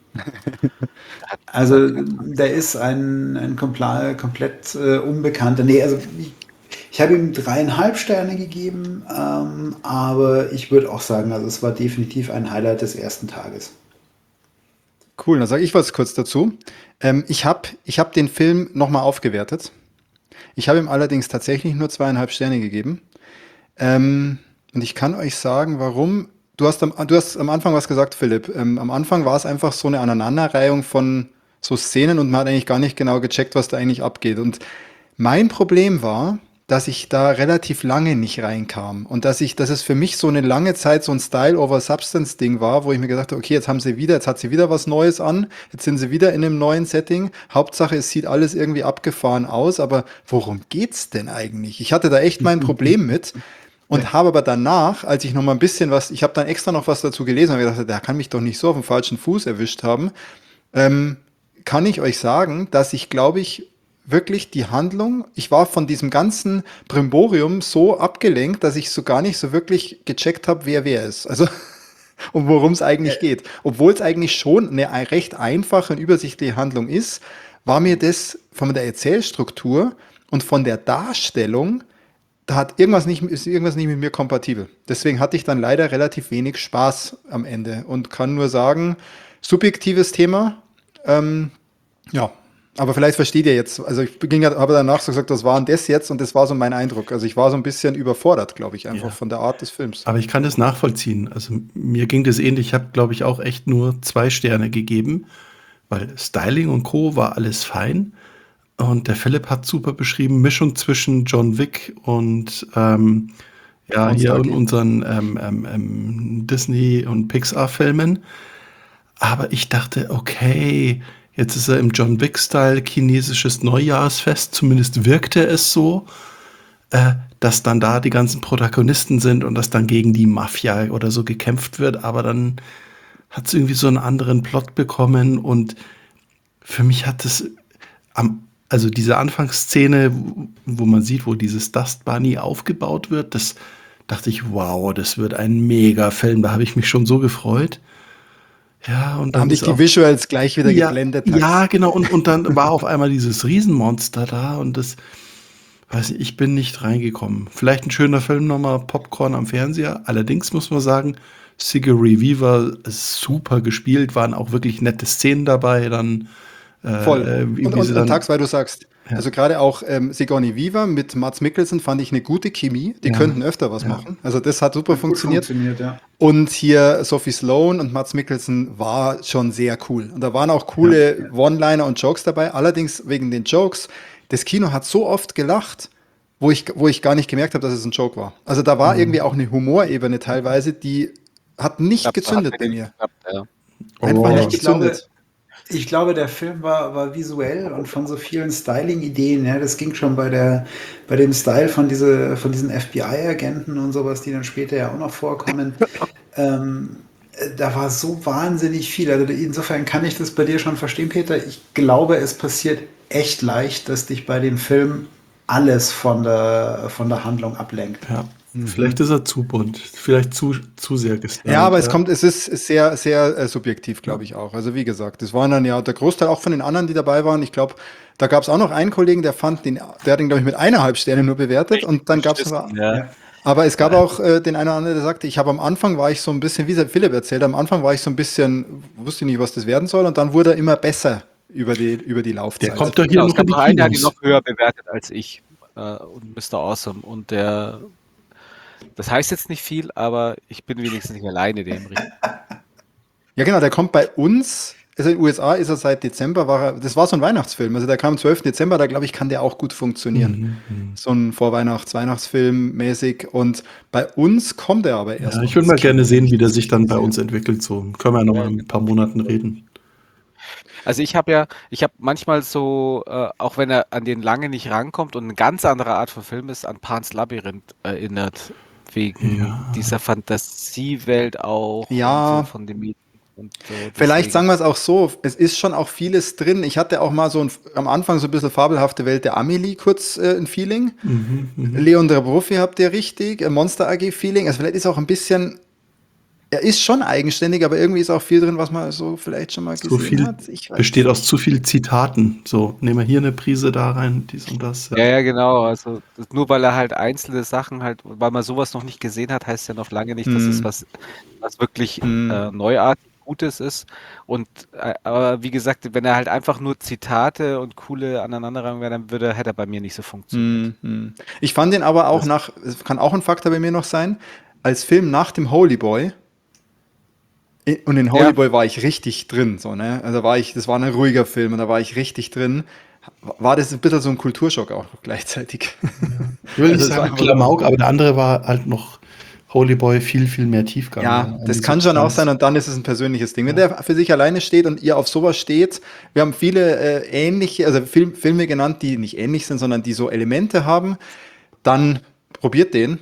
Also der ist ein komplett Unbekannter. Nee, also ich habe ihm 3,5 Sterne gegeben, aber ich würde auch sagen, also es war definitiv ein Highlight des ersten Tages. Cool, dann sage ich was kurz dazu. Ich hab den Film nochmal aufgewertet. Ich habe ihm allerdings tatsächlich nur 2,5 Sterne gegeben. Und ich kann euch sagen, warum. Du hast am Anfang was gesagt, Philipp. Am Anfang war es einfach so eine Aneinanderreihung von so Szenen und man hat eigentlich gar nicht genau gecheckt, was da eigentlich abgeht. Und mein Problem war, dass ich da relativ lange nicht reinkam und dass es für mich so eine lange Zeit so ein Style-over-Substance-Ding war, wo ich mir gedacht habe, okay, jetzt hat sie wieder was Neues an, jetzt sind sie wieder in einem neuen Setting. Hauptsache, es sieht alles irgendwie abgefahren aus, aber worum geht's denn eigentlich? Ich hatte da echt mein Problem mit. Und habe aber danach, als ich noch mal ein bisschen ich habe dann extra noch was dazu gelesen und gedacht, der kann mich doch nicht so auf dem falschen Fuß erwischt haben, ähm, kann ich euch sagen, dass ich, glaube ich, wirklich die Handlung, ich war von diesem ganzen Brimborium so abgelenkt, dass ich so gar nicht so wirklich gecheckt habe, wer ist. Also, und worum es eigentlich geht. Obwohl es eigentlich schon eine recht einfache und übersichtliche Handlung ist, war mir das von der Erzählstruktur und von der Darstellung, da ist irgendwas nicht mit mir kompatibel. Deswegen hatte ich dann leider relativ wenig Spaß am Ende und kann nur sagen, subjektives Thema, ja, aber vielleicht versteht ihr jetzt, also habe danach so gesagt, das war denn das jetzt und das war so mein Eindruck. Also ich war so ein bisschen überfordert, glaube ich, einfach Ja. von der Art des Films. Aber ich kann das nachvollziehen. Also mir ging das ähnlich. Ich habe, glaube ich, auch echt nur 2 Sterne gegeben, weil Styling und Co. war alles fein. Und der Philipp hat super beschrieben, Mischung zwischen John Wick und ja, hier Monster in AG. unseren Disney- und Pixar-Filmen. Aber ich dachte, okay, jetzt ist er im John Wick-Style, chinesisches Neujahrsfest, zumindest wirkte es so, dass dann da die ganzen Protagonisten sind und dass dann gegen die Mafia oder so gekämpft wird, aber dann hat es irgendwie so einen anderen Plot bekommen und für mich hat es also diese Anfangsszene, wo man sieht, wo dieses Dust Bunny aufgebaut wird, das dachte ich, wow, das wird ein Mega-Film, da habe ich mich schon so gefreut. Ja, und Da haben dann dich ist die auch Visuals gleich wieder ja, geblendet. ja, genau. Und dann war auf einmal dieses Riesenmonster da und das, weiß ich bin nicht reingekommen. Vielleicht ein schöner Film nochmal, Popcorn am Fernseher. Allerdings muss man sagen, Sigourney Weaver ist super gespielt, waren auch wirklich nette Szenen dabei. Dann, Voll. Und, wie sie und dann, Tags, weil du sagst, ja, also gerade auch Sigourney Weaver mit Mads Mikkelsen fand ich eine gute Chemie. Die ja, könnten öfter was ja. machen. Also das hat super Hat gut funktioniert. funktioniert, ja. Und hier Sophie Sloan und Mads Mikkelsen war schon sehr cool. Und da waren auch Ja. coole One-Liner und Jokes dabei. Allerdings wegen den Jokes, das Kino hat so oft gelacht, wo ich gar nicht gemerkt habe, dass es ein Joke war. Also da war irgendwie auch eine Humorebene teilweise, die hat nicht Da hat gezündet mir bei nicht mir. geklappt, ja. Einfach Oh, nicht Ich glaube, gezündet. ich glaube, der Film war visuell und von so vielen Styling-Ideen. Ja, das ging schon bei dem Style von diesen FBI-Agenten und sowas, die dann später ja auch noch vorkommen. Da war so wahnsinnig viel. Also insofern kann ich das bei dir schon verstehen, Peter. Ich glaube, es passiert echt leicht, dass dich bei dem Film alles von der Handlung ablenkt. ja. Vielleicht ist er zu bunt, vielleicht zu sehr Ja, gestylt. aber es ist sehr, sehr subjektiv, glaube ich auch. Also wie gesagt, das waren dann ja der Großteil auch von den anderen, die dabei waren. Ich glaube, da gab es auch noch einen Kollegen, der hat den, glaube ich, mit 1,5 Sterne nur bewertet. Und dann gab es noch, Ja. Ja. aber es gab auch den einen oder anderen, der sagte, am Anfang war ich so ein bisschen, wie es Philipp erzählt, am Anfang war ich so ein bisschen, wusste nicht, was das werden soll. Und dann wurde er immer besser über die Laufzeit. Der kommt doch hier Genau, es noch in gab die noch einen, der hat ihn Kinos. noch höher bewertet als ich. Und Mr. Awesome. Und das heißt jetzt nicht viel, aber ich bin wenigstens nicht alleine dem Richtung. Ja, genau, der kommt bei uns, also in den USA ist er seit Dezember, das war so ein Weihnachtsfilm, also der kam am 12. Dezember, da glaube ich, kann der auch gut funktionieren. So ein Weihnachtsfilm mäßig und bei uns kommt er aber erst Ja, noch ich würde ins mal gerne Kino, sehen, wenn wie ich der das sich dann bei sehe. uns entwickelt. So können wir ja noch mal in ein paar Monaten reden. Also ich habe manchmal so, auch wenn er an den lange nicht rankommt und eine ganz andere Art von Film ist, an Pan's Labyrinth erinnert. Wegen Ja. dieser Fantasiewelt auch Ja. und so von dem Mieten und so. Vielleicht Deswegen- sagen wir es auch so, es ist schon auch vieles drin. Ich hatte auch mal am Anfang so ein bisschen fabelhafte Welt der Amelie kurz ein Feeling. Leon der Profi habt ihr richtig, Monster AG Feeling. Also vielleicht ist auch ein bisschen er ist schon eigenständig, aber irgendwie ist auch viel drin, was man so vielleicht schon mal So gesehen viel hat. Ich weiß besteht aus nicht. zu viel Zitaten. So, nehmen wir hier eine Prise da rein, dies und das. Ja, ja, genau. Also nur weil er halt einzelne Sachen halt, weil man sowas noch nicht gesehen hat, heißt ja noch lange nicht, dass es Hm, was wirklich hm, neuartig Gutes ist. Und aber wie gesagt, wenn er halt einfach nur Zitate und coole Aneinanderreihungen wäre, dann hätte er bei mir nicht so funktioniert. Ich fand ihn aber auch Das, nach, es kann auch ein Faktor bei mir noch sein, als Film nach dem Holy Boy. Und in Holy ja, Boy war ich richtig drin, so, ne? Also das war ein ruhiger Film und da war ich richtig drin. War das ein bisschen so ein Kulturschock auch noch gleichzeitig. Ja. Ich will nicht Also es war sagen einfach so, Klamauk, aber der andere war halt noch Holy Boy viel, viel mehr Tiefgang, ja, ja, an die das kann schon auch sein Substanz. und dann ist es ein persönliches Ding. Wenn Ja. der für sich alleine steht und ihr auf sowas steht, wir haben viele ähnliche, also Filme genannt, die nicht ähnlich sind, sondern die so Elemente haben, dann probiert den.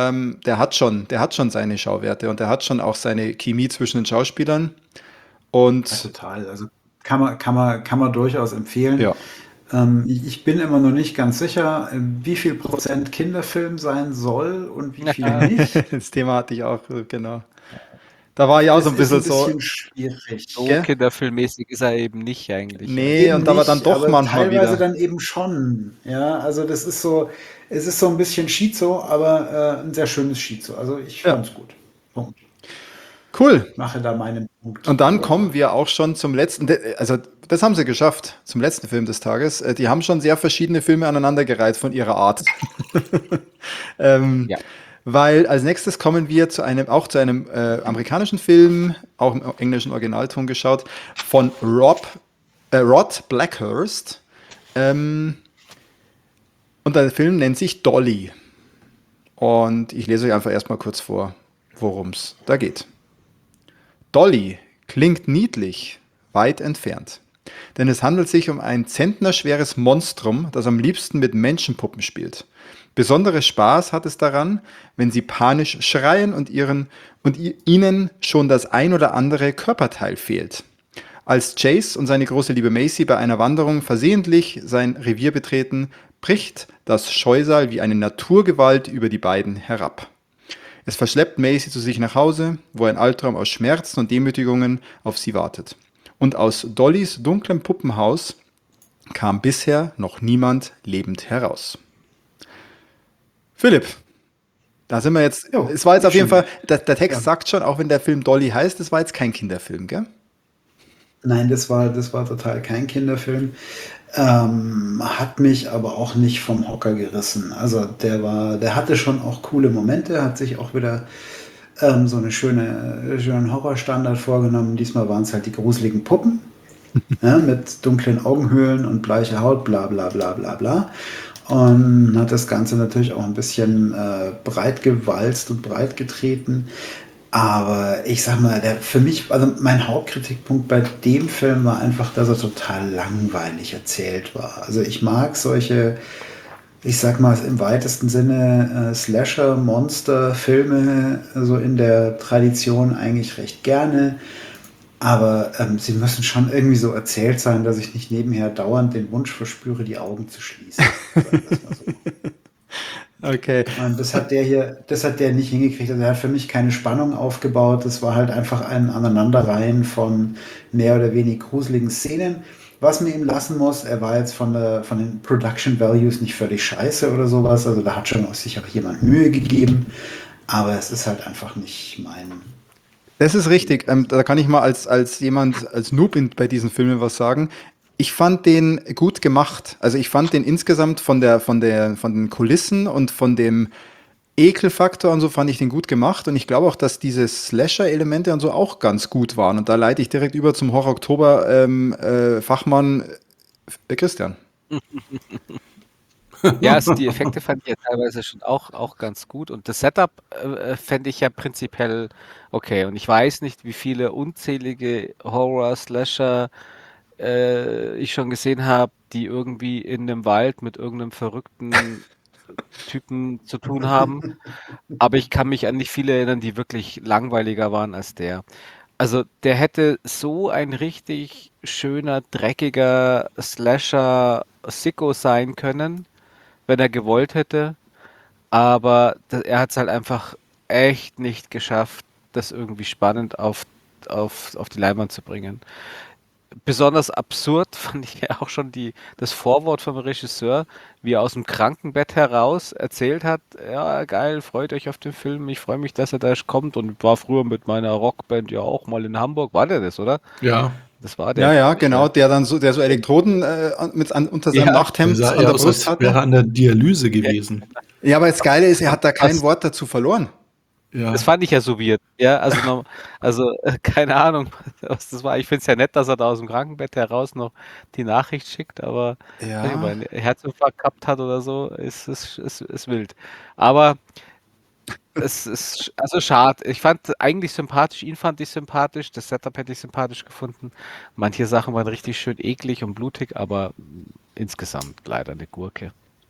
Der hat schon seine Schauwerte und der hat schon auch seine Chemie zwischen den Schauspielern. Ja, Und total. Also kann man durchaus empfehlen. ja, Ich bin immer noch nicht ganz sicher, wie viel Prozent Kinderfilm sein soll und wie viel nicht. das Thema hatte ich auch, genau. Da war ich auch so Das ein ist bisschen ein so, bisschen schwierig. so gell? kinderfilmmäßig ist er eben nicht eigentlich. Nee, Eben und da war dann nicht, doch aber manchmal teilweise wieder. dann eben schon. Ja, also das ist so, es ist so ein bisschen Schizo, aber ein sehr schönes Schizo. Also ich Ja, fand's gut. Punkt. cool. Mache da meinen Punkt Und dann drunter. kommen wir auch schon zum letzten, also das haben sie geschafft, zum letzten Film des Tages. Die haben schon sehr verschiedene Filme aneinandergereiht von ihrer Art. ähm, Ja. Weil als nächstes kommen wir auch zu einem amerikanischen Film, auch im englischen Originalton geschaut, von Rod Blackhurst. Ähm, und der Film nennt sich Dolly. Und ich lese euch einfach erstmal kurz vor, worum es da geht. Dolly klingt niedlich, weit entfernt. Denn es handelt sich um ein zentnerschweres Monstrum, das am liebsten mit Menschenpuppen spielt. Besonderes Spaß hat es daran, wenn sie panisch schreien und ihnen schon das ein oder andere Körperteil fehlt. Als Chase und seine große Liebe Macy bei einer Wanderung versehentlich sein Revier betreten, bricht das Scheusal wie eine Naturgewalt über die beiden herab. Es verschleppt Macy zu sich nach Hause, wo ein Albtraum aus Schmerzen und Demütigungen auf sie wartet. Und aus Dollys dunklem Puppenhaus kam bisher noch niemand lebend heraus. Philipp, da sind wir jetzt. Jo, Es war jetzt wie auf jeden schon. Fall, der Ja. Text sagt schon, auch wenn der Film Dolly heißt, es war jetzt kein Kinderfilm, gell? Nein, das war total kein Kinderfilm. Hat mich aber auch nicht vom Hocker gerissen. Also der hatte schon auch coole Momente, hat sich auch wieder so eine schönen Horrorstandard vorgenommen. Diesmal waren es halt die gruseligen Puppen, ja, mit dunklen Augenhöhlen und bleicher Haut, bla bla bla bla bla. Und hat das Ganze natürlich auch ein bisschen breit gewalzt und breit getreten. Aber ich sag mal, für mich, also mein Hauptkritikpunkt bei dem Film war einfach, dass er total langweilig erzählt war. Also ich mag solche, ich sag mal im weitesten Sinne, Slasher, Monster, Filme, so in der Tradition eigentlich recht gerne. Aber sie müssen schon irgendwie so erzählt sein, dass ich nicht nebenher dauernd den Wunsch verspüre, die Augen zu schließen. Sagen wir es mal so. Okay. Und das hat der nicht hingekriegt. Also er hat für mich keine Spannung aufgebaut. Das war halt einfach ein Aneinanderreihen von mehr oder weniger gruseligen Szenen. Was mir ihm lassen muss, er war jetzt von den Production Values nicht völlig scheiße oder sowas. Also da hat schon sich auch jemand Mühe gegeben. Aber es ist halt einfach nicht mein. Das ist richtig. Da kann ich mal als jemand, als Noob bei diesen Filmen was sagen. Ich fand den gut gemacht. Also ich fand den insgesamt von den Kulissen und von dem Ekelfaktor und so fand ich den gut gemacht. Und ich glaube auch, dass diese Slasher-Elemente und so auch ganz gut waren. Und da leite ich direkt über zum Horror-Oktober Fachmann Christian. Ja, also die Effekte fand ich ja teilweise schon auch ganz gut. Und das Setup fände ich ja prinzipiell okay. Und ich weiß nicht, wie viele unzählige Horror-Slasher ich schon gesehen habe, die irgendwie in einem Wald mit irgendeinem verrückten Typen zu tun haben. Aber ich kann mich an nicht viele erinnern, die wirklich langweiliger waren als der. Also der hätte so ein richtig schöner, dreckiger Slasher-Sicko sein können, wenn er gewollt hätte. Aber er hat es halt einfach echt nicht geschafft, das irgendwie spannend auf die Leinwand zu bringen. Besonders absurd fand ich ja auch schon das Vorwort vom Regisseur, wie er aus dem Krankenbett heraus erzählt hat, ja geil, freut euch auf den Film, ich freue mich, dass er da kommt und war früher mit meiner Rockband ja auch mal in Hamburg. War der das, oder? Ja, Das war der, Ja, ja, glaube ich, genau, ja. der so Elektroden unter seinem Ja, der Nachthemd sah an ja der aus, Brust als wäre er hatte. an der Dialyse gewesen. Ja, aber das Geile ist, er hat da kein Das, Wort dazu verloren. das Ja, fand ich ja so weird. Ja, keine Ahnung, was das war. Ich finde es ja nett, dass er da aus dem Krankenbett heraus noch die Nachricht schickt, aber weiß nicht, ob er Ja, einen Herzinfarkt gehabt hat oder so, ist wild. Aber es ist also schade. Ich fand eigentlich sympathisch, ihn fand ich sympathisch, das Setup hätte ich sympathisch gefunden. Manche Sachen waren richtig schön eklig und blutig, aber insgesamt leider eine Gurke.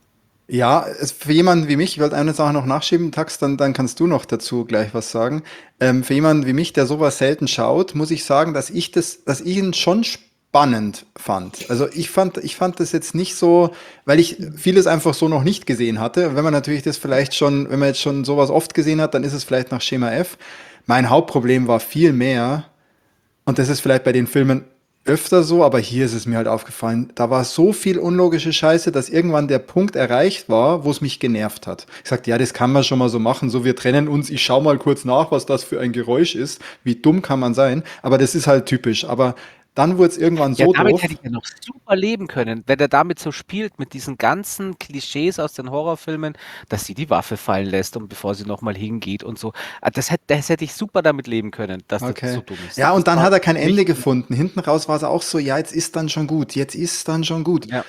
ja, für jemanden wie mich, ich wollte eine Sache noch nachschieben, Tax, dann kannst du noch dazu gleich was sagen. Für jemanden wie mich, der sowas selten schaut, muss ich sagen, dass ich ihn schon spannend fand. Also ich fand das jetzt nicht so, weil ich vieles einfach so noch nicht gesehen hatte. Wenn man natürlich das vielleicht schon, wenn man jetzt schon sowas oft gesehen hat, dann ist es vielleicht nach Schema F. Mein Hauptproblem war viel mehr, und das ist vielleicht bei den Filmen öfter so, aber hier ist es mir halt aufgefallen, da war so viel unlogische Scheiße, dass irgendwann der Punkt erreicht war, wo es mich genervt hat. Ich sagte, ja, das kann man schon mal so machen, so wir trennen uns, ich schau mal kurz nach, was das für ein Geräusch ist, wie dumm kann man sein, aber das ist halt typisch. Aber dann wurde es irgendwann Ja, so damit doof. hätte ich ja noch super leben können, wenn er damit so spielt, mit diesen ganzen Klischees aus den Horrorfilmen, dass sie die Waffe fallen lässt und bevor sie nochmal hingeht und so. Das hätte ich super damit leben können, dass das so Okay. dumm ist. Ja, Das und dann war hat er kein für mich, Ende gefunden. Hinten raus war es auch so, ja, jetzt ist dann schon gut, jetzt ist dann schon gut. ja.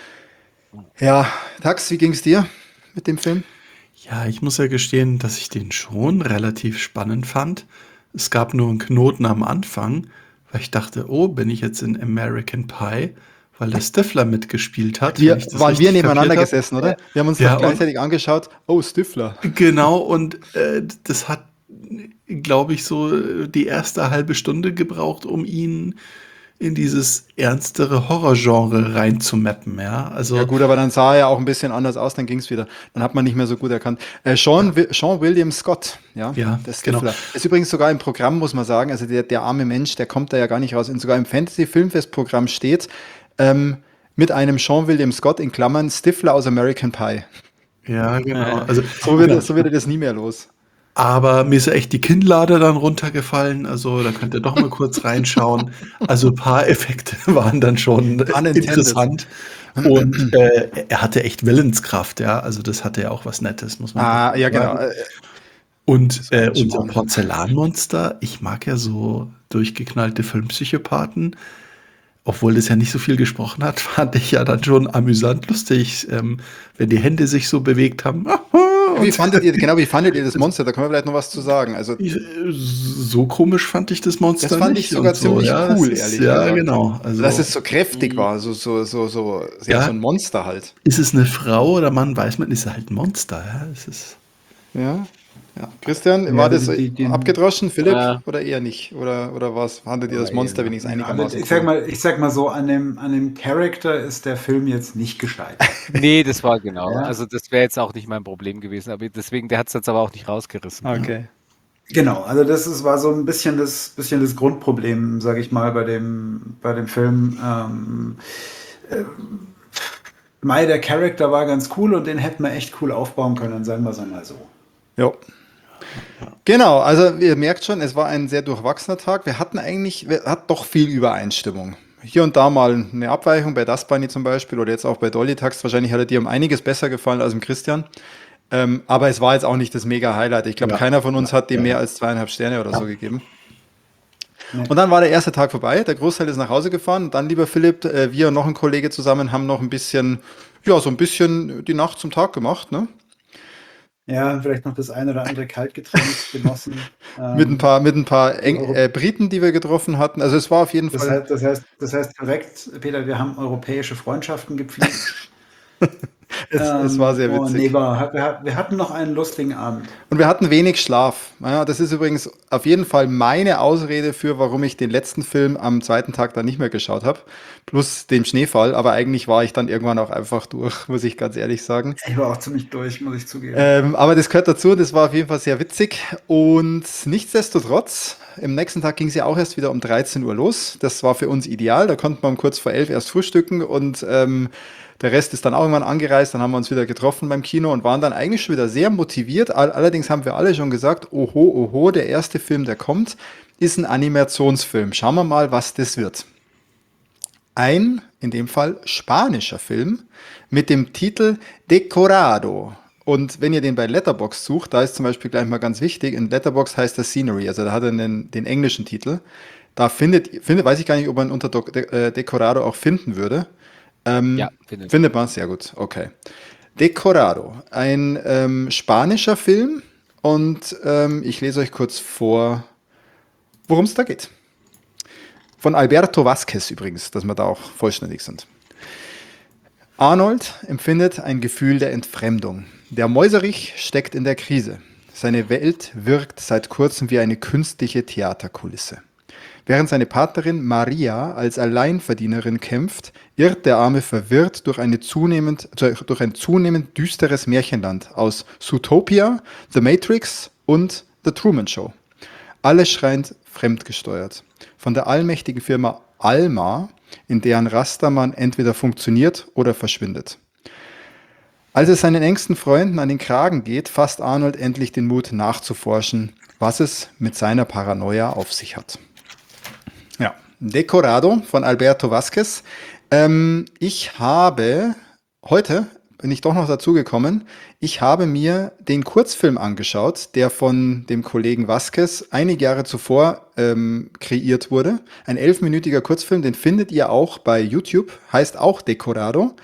Ja, Tax, wie ging's dir mit dem Film? ja, ich muss ja gestehen, dass ich den schon relativ spannend fand. Es gab nur einen Knoten am Anfang, weil ich dachte, oh, bin ich jetzt in American Pie, weil der Stifler mitgespielt hat, wenn ich das Waren wir richtig nebeneinander kapiert habe. gesessen, oder? Wir haben uns Ja, doch gleichzeitig angeschaut. Oh, Stifler. genau, und das hat, glaube ich, so die erste halbe Stunde gebraucht, um ihn in dieses ernstere Horrorgenre reinzumappen, ja. Ja Also, gut, aber dann sah er ja auch ein bisschen anders aus, dann ging's wieder. Dann hat man nicht mehr so gut erkannt. Sean William Scott, ja, ja, der genau. Stifler. Ist übrigens sogar im Programm, muss man sagen, also der arme Mensch, der kommt da ja gar nicht raus. Und sogar im Fantasy-Filmfest-Programm steht, ähm, mit einem Sean William Scott in Klammern Stifler aus American Pie. Ja, genau. Also, So wird er das nie mehr los. aber mir ist ja echt die Kinnlade dann runtergefallen. Also da könnt ihr doch mal kurz reinschauen. Also ein paar Effekte waren dann schon Unintended. interessant. Und er hatte echt Willenskraft, ja. Also das hatte ja auch was Nettes, muss man Ah, dazu ja, genau. sagen. Und war ein unser Schmarrn. Porzellanmonster, ich mag ja so durchgeknallte Filmpsychopathen, obwohl das ja nicht so viel gesprochen hat, fand ich ja dann schon amüsant lustig, wenn die Hände sich so bewegt haben. Wie fandet ihr das Monster? Da können wir vielleicht noch was zu sagen. Also, So komisch fand ich das Monster das fand nicht ich sogar und so, ziemlich ja, cool, es ist, ehrlich ja, gesagt. genau. Also, Dass es so kräftig war, ja, so ja, ein Monster halt. ist es eine Frau oder Mann, weiß man, ist es halt ein Monster, ja, es ist, Ja, ja. Christian, Ja, war das den abgedroschen, Philipp, Ja. oder eher nicht? Oder was? Fandet ihr das Monster wenigstens einigermaßen Ich sag mal so, an dem Charakter ist der Film jetzt nicht gescheitert. Nee, das war genau. Ja. Also das wäre jetzt auch nicht mein Problem gewesen, aber deswegen, der hat es jetzt aber auch nicht rausgerissen. Okay. Genau, also war so ein bisschen das Grundproblem, sage ich mal, bei dem Film. Der Charakter war ganz cool und den hätten wir echt cool aufbauen können, sagen wir es einmal so. Ja. Genau, also ihr merkt schon, es war ein sehr durchwachsener Tag. Wir hatten doch viel Übereinstimmung. Hier und da mal eine Abweichung, bei Das Bunny zum Beispiel oder jetzt auch bei Dolly Tax. Wahrscheinlich hat er dir um einiges besser gefallen als dem Christian. Aber es war jetzt auch nicht das Mega-Highlight. Ich glaube, Ja. keiner von uns hat dem mehr als 2,5 Sterne oder so gegeben. Und dann war der erste Tag vorbei, der Großteil ist nach Hause gefahren. Und dann, lieber Philipp, wir und noch ein Kollege zusammen haben noch ein bisschen die Nacht zum Tag gemacht, ne? Ja, vielleicht noch das eine oder andere Kaltgetränk genossen. Mit ein paar Briten, die wir getroffen hatten. Also es war auf jeden Das Fall. heißt korrekt, Peter, wir haben europäische Freundschaften gepflegt. Es war sehr Oh, witzig. nee, wir hatten noch einen lustigen Abend. Und wir hatten wenig Schlaf. Ja, das ist übrigens auf jeden Fall meine Ausrede für, warum ich den letzten Film am zweiten Tag dann nicht mehr geschaut habe. Plus dem Schneefall. Aber eigentlich war ich dann irgendwann auch einfach durch, muss ich ganz ehrlich sagen. Ich war auch ziemlich durch, muss ich zugeben. Aber das gehört dazu. Das war auf jeden Fall sehr witzig. Und nichtsdestotrotz, im nächsten Tag ging es ja auch erst wieder um 13 Uhr los. Das war für uns ideal. Da konnte man um kurz vor 11 erst frühstücken und der Rest ist dann auch irgendwann angereist, dann haben wir uns wieder getroffen beim Kino und waren dann eigentlich schon wieder sehr motiviert. Allerdings haben wir alle schon gesagt, oho, oho, der erste Film, der kommt, ist ein Animationsfilm. Schauen wir mal, was das wird. Ein, in dem Fall, spanischer Film mit dem Titel Decorado. Und wenn ihr den bei Letterboxd sucht, da ist zum Beispiel gleich mal ganz wichtig, in Letterboxd heißt das Scenery, also da hat er den englischen Titel. Da weiß ich gar nicht, ob man unter Decorado auch finden würde. Ja, findet. Findet man? Sehr gut, okay. Decorado, ein spanischer Film und ich lese euch kurz vor, worum es da geht. Von Alberto Vázquez übrigens, dass wir da auch vollständig sind. Arnold empfindet ein Gefühl der Entfremdung. Der Mäuserich steckt in der Krise. Seine Welt wirkt seit kurzem wie eine künstliche Theaterkulisse. Während seine Partnerin Maria als Alleinverdienerin kämpft, irrt der Arme verwirrt durch ein zunehmend düsteres Märchenland aus Zootopia, The Matrix und The Truman Show. Alles scheint fremdgesteuert. Von der allmächtigen Firma Alma, in deren Rastermann entweder funktioniert oder verschwindet. Als es seinen engsten Freunden an den Kragen geht, fasst Arnold endlich den Mut nachzuforschen, was es mit seiner Paranoia auf sich hat. Ja, Decorado von Alberto Vázquez. Heute bin ich doch noch dazu gekommen, ich habe mir den Kurzfilm angeschaut, der von dem Kollegen Vázquez einige Jahre zuvor kreiert wurde. Ein 11-minütiger Kurzfilm, den findet ihr auch bei YouTube, heißt auch Decorado.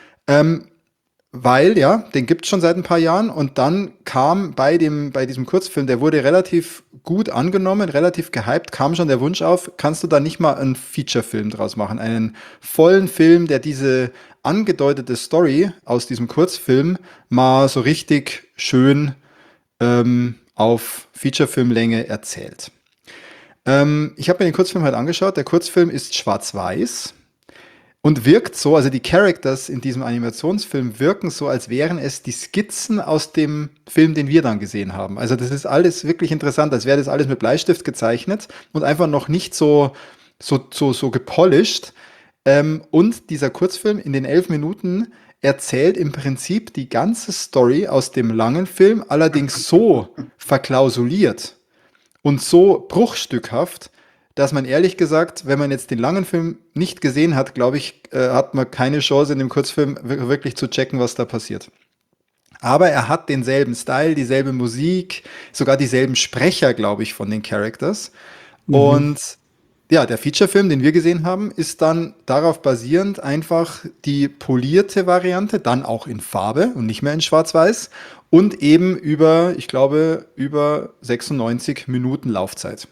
Weil, ja, den gibt es schon seit ein paar Jahren und dann kam bei diesem Kurzfilm, der wurde relativ gut angenommen, relativ gehypt, kam schon der Wunsch auf, kannst du da nicht mal einen Feature-Film draus machen? Einen vollen Film, der diese angedeutete Story aus diesem Kurzfilm mal so richtig schön auf Feature-Filmlänge erzählt. Ich habe mir den Kurzfilm halt angeschaut, der Kurzfilm ist schwarz-weiß. Und wirkt so, also die Characters in diesem Animationsfilm wirken so, als wären es die Skizzen aus dem Film, den wir dann gesehen haben. Also das ist alles wirklich interessant, als wäre das alles mit Bleistift gezeichnet und einfach noch nicht so gepolished. Und dieser Kurzfilm in den 11 Minuten erzählt im Prinzip die ganze Story aus dem langen Film, allerdings so verklausuliert und so bruchstückhaft, dass man ehrlich gesagt, wenn man jetzt den langen Film nicht gesehen hat, glaube ich, hat man keine Chance in dem Kurzfilm wirklich zu checken, was da passiert. Aber er hat denselben Style, dieselbe Musik, sogar dieselben Sprecher, glaube ich, von den Characters. Und ja, der Featurefilm, den wir gesehen haben, ist dann darauf basierend einfach die polierte Variante, dann auch in Farbe und nicht mehr in Schwarz-Weiß und eben über 96 Minuten Laufzeit.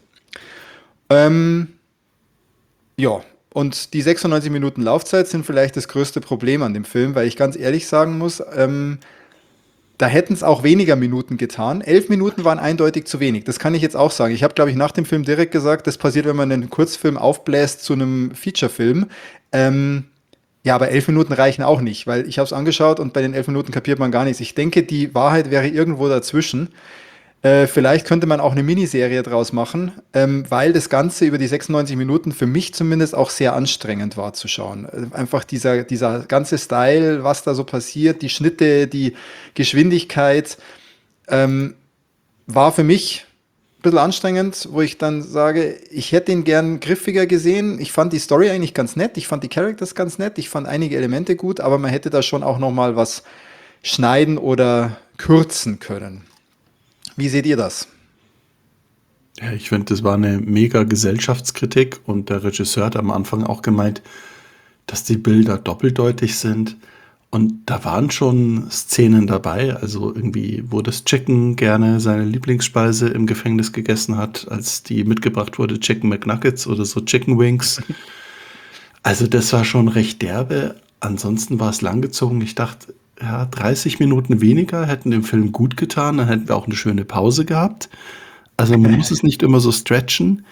Ja, und die 96 Minuten Laufzeit sind vielleicht das größte Problem an dem Film, weil ich ganz ehrlich sagen muss, da hätten es auch weniger Minuten getan. 11 Minuten waren eindeutig zu wenig. Das kann ich jetzt auch sagen. Ich habe, glaube ich, nach dem Film direkt gesagt, das passiert, wenn man einen Kurzfilm aufbläst zu einem Featurefilm. Ja, aber 11 Minuten reichen auch nicht, weil ich habe es angeschaut und bei den 11 Minuten kapiert man gar nichts. Ich denke, die Wahrheit wäre irgendwo dazwischen. Vielleicht könnte man auch eine Miniserie draus machen, weil das Ganze über die 96 Minuten für mich zumindest auch sehr anstrengend war zu schauen. Einfach dieser ganze Style, was da so passiert, die Schnitte, die Geschwindigkeit, war für mich ein bisschen anstrengend, wo ich dann sage, ich hätte ihn gern griffiger gesehen. Ich fand die Story eigentlich ganz nett, ich fand die Characters ganz nett, ich fand einige Elemente gut, aber man hätte da schon auch noch mal was schneiden oder kürzen können. Wie seht ihr das? Ja, ich finde, das war eine mega Gesellschaftskritik und der Regisseur hat am Anfang auch gemeint, dass die Bilder doppeldeutig sind und da waren schon Szenen dabei, also irgendwie, wo das Chicken gerne seine Lieblingsspeise im Gefängnis gegessen hat, als die mitgebracht wurde, Chicken McNuggets oder so Chicken Wings. Also das war schon recht derbe, ansonsten war es langgezogen. Ich dachte, ja, 30 Minuten weniger hätten dem Film gut getan, dann hätten wir auch eine schöne Pause gehabt. Also man muss es nicht immer so stretchen.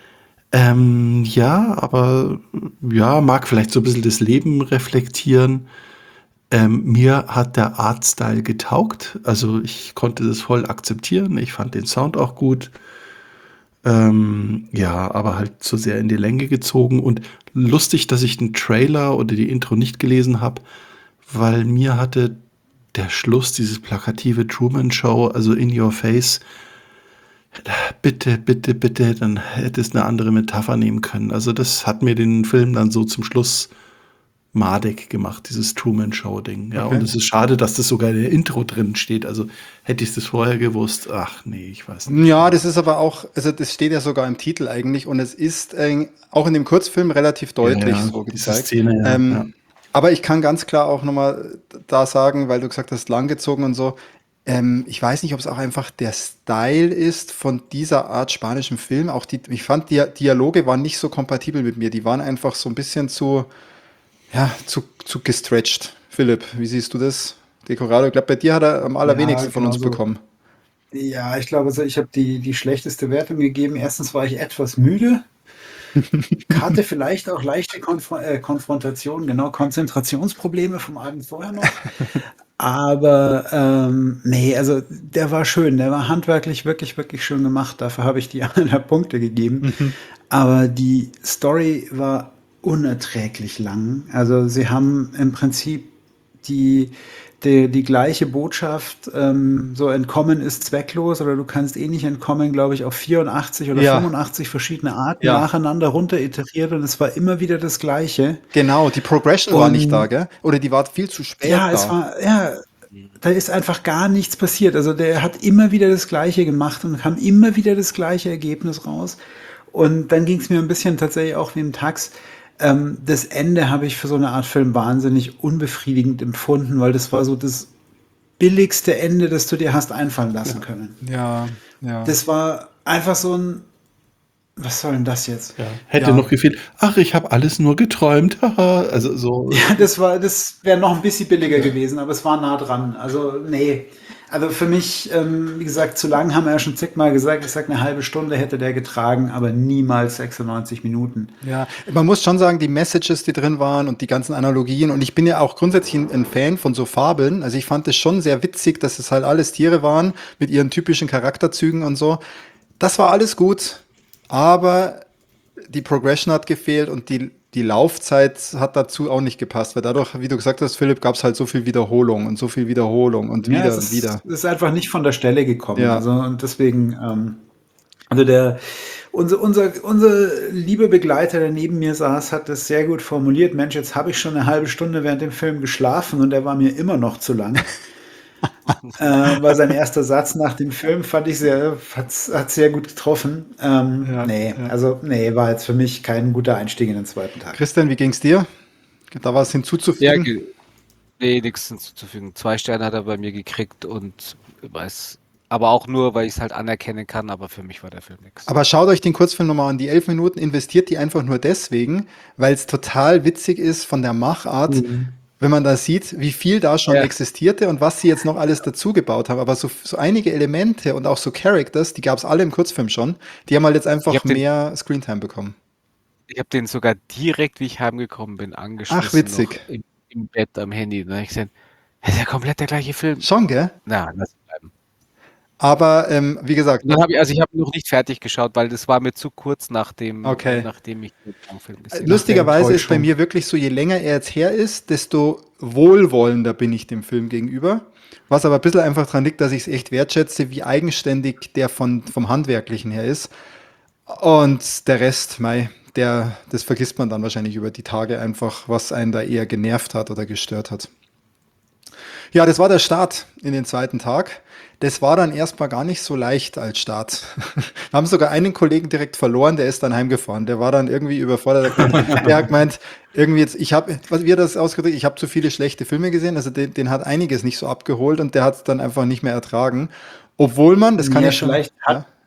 Ja, aber ja, mag vielleicht so ein bisschen das Leben reflektieren. Mir hat der Artstyle getaugt. Also ich konnte das voll akzeptieren. Ich fand den Sound auch gut. Ja, aber halt zu sehr in die Länge gezogen. Und lustig, dass ich den Trailer oder die Intro nicht gelesen habe, weil mir hatte der Schluss, dieses plakative Truman Show, also in your face, bitte, bitte, bitte, dann hätte es eine andere Metapher nehmen können. Also das hat mir den Film dann so zum Schluss madig gemacht, dieses Truman Show Ding. Ja, Okay. und es ist schade, dass das sogar in der Intro drin steht. Also hätte ich das vorher gewusst, ach nee, ich weiß nicht. Ja, das ist aber auch, also das steht ja sogar im Titel eigentlich und es ist auch in dem Kurzfilm relativ deutlich Ja, so diese gezeigt. Szene, ja. Aber ich kann ganz klar auch nochmal da sagen, weil du gesagt hast, langgezogen und so, ich weiß nicht, ob es auch einfach der Style ist von dieser Art spanischem Film. Auch ich fand, die Dialoge waren nicht so kompatibel mit mir. Die waren einfach so ein bisschen zu gestretched. Philipp, wie siehst du das? Decorado, ich glaube, bei dir hat er am allerwenigsten von uns genau so. bekommen. Ja, ich glaube, also ich habe die schlechteste Wertung gegeben. Erstens war ich etwas müde. Hatte vielleicht auch leichte Konfrontation, genau, Konzentrationsprobleme vom Abend vorher noch. Aber nee, also der war schön, der war handwerklich wirklich, wirklich schön gemacht. Dafür habe ich die 1,5 Punkte gegeben. Aber die Story war unerträglich lang. Also sie haben im Prinzip die gleiche Botschaft, so entkommen ist zwecklos oder du kannst eh nicht entkommen, glaube ich, auf 84 oder Ja. 85 verschiedene Arten Ja. nacheinander runter iteriert und es war immer wieder das Gleiche. Genau, die Progression war nicht Und da, gell? Oder die war viel zu spät ja, da. da ist einfach gar nichts passiert. Also der hat immer wieder das Gleiche gemacht und kam immer wieder das gleiche Ergebnis raus. Und dann ging es mir ein bisschen tatsächlich auch wie im Tax. Das Ende habe ich für so eine Art Film wahnsinnig unbefriedigend empfunden, weil das war so das billigste Ende, das du dir hast einfallen lassen können. Ja, ja. Das war einfach so ein, was soll denn das jetzt? Ja. Hätte Ja. noch gefehlt, ach, ich habe alles nur geträumt. Haha. Also so. Ja, das wäre noch ein bisschen billiger gewesen, aber es war nah dran. Also, nee. Also für mich, wie gesagt, zu lang haben wir ja schon zigmal gesagt. Ich sag, eine halbe Stunde hätte der getragen, aber niemals 96 Minuten. Ja, man muss schon sagen, die Messages, die drin waren und die ganzen Analogien. Und ich bin ja auch grundsätzlich ein Fan von so Fabeln. Also ich fand es schon sehr witzig, dass es halt alles Tiere waren mit ihren typischen Charakterzügen und so. Das war alles gut, aber die Progression hat gefehlt und die Laufzeit hat dazu auch nicht gepasst, weil dadurch, wie du gesagt hast, Philipp, gab es halt so viel Wiederholung und so viel Wiederholung und Ja, wieder es und wieder. ist einfach nicht von der Stelle gekommen. Ja. Also, und deswegen, also unser lieber Begleiter, der neben mir saß, hat das sehr gut formuliert. Mensch, jetzt habe ich schon eine halbe Stunde während dem Film geschlafen und der war mir immer noch zu lang. War sein erster Satz nach dem Film, fand ich hat sehr gut getroffen. Nee, war jetzt für mich kein guter Einstieg in den zweiten Tag. Christian, wie ging's dir? Da war es Ja, hinzuzufügen? nee, nichts hinzuzufügen. 2 Sterne hat er bei mir gekriegt und weiß, aber auch nur, weil ich es halt anerkennen kann, aber für mich war der Film nichts. Aber schaut euch den Kurzfilm nochmal an. Die 11 Minuten investiert die einfach nur deswegen, weil es total witzig ist von der Machart, wenn man da sieht, wie viel da schon Ja. existierte und was sie jetzt noch alles dazu gebaut haben. Aber so einige Elemente und auch so Characters, die gab es alle im Kurzfilm schon, die haben halt jetzt einfach Ich hab den- mehr Screentime bekommen. Ich habe den sogar direkt, wie ich heimgekommen bin, angeschmissen. Ach, witzig. Noch im Bett am Handy. Und dann hab ich gesehen, das ist ja komplett der gleiche Film. Schon, gell? Na, lass bleiben. Aber wie gesagt, Und dann ich habe noch nicht fertig geschaut, weil das war mir zu kurz nachdem ich den Film gesehen habe. lustigerweise ist bei Enttäuschung. mir wirklich so, je länger er jetzt her ist, desto wohlwollender bin ich dem Film gegenüber. Was aber ein bisschen einfach daran liegt, dass ich es echt wertschätze, wie eigenständig der vom Handwerklichen her ist. Und der Rest, das vergisst man dann wahrscheinlich über die Tage einfach, was einen da eher genervt hat oder gestört hat. Ja, das war der Start in den zweiten Tag. Das war dann erstmal gar nicht so leicht als Start. Wir haben sogar einen Kollegen direkt verloren, der ist dann heimgefahren. Der war dann irgendwie überfordert. Der hat gemeint, irgendwie jetzt, wie hat das ausgedrückt? Ich habe zu viele schlechte Filme gesehen. Also den hat einiges nicht so abgeholt und der hat es dann einfach nicht mehr ertragen. Obwohl man, das kann Ja, ich schon. vielleicht hat-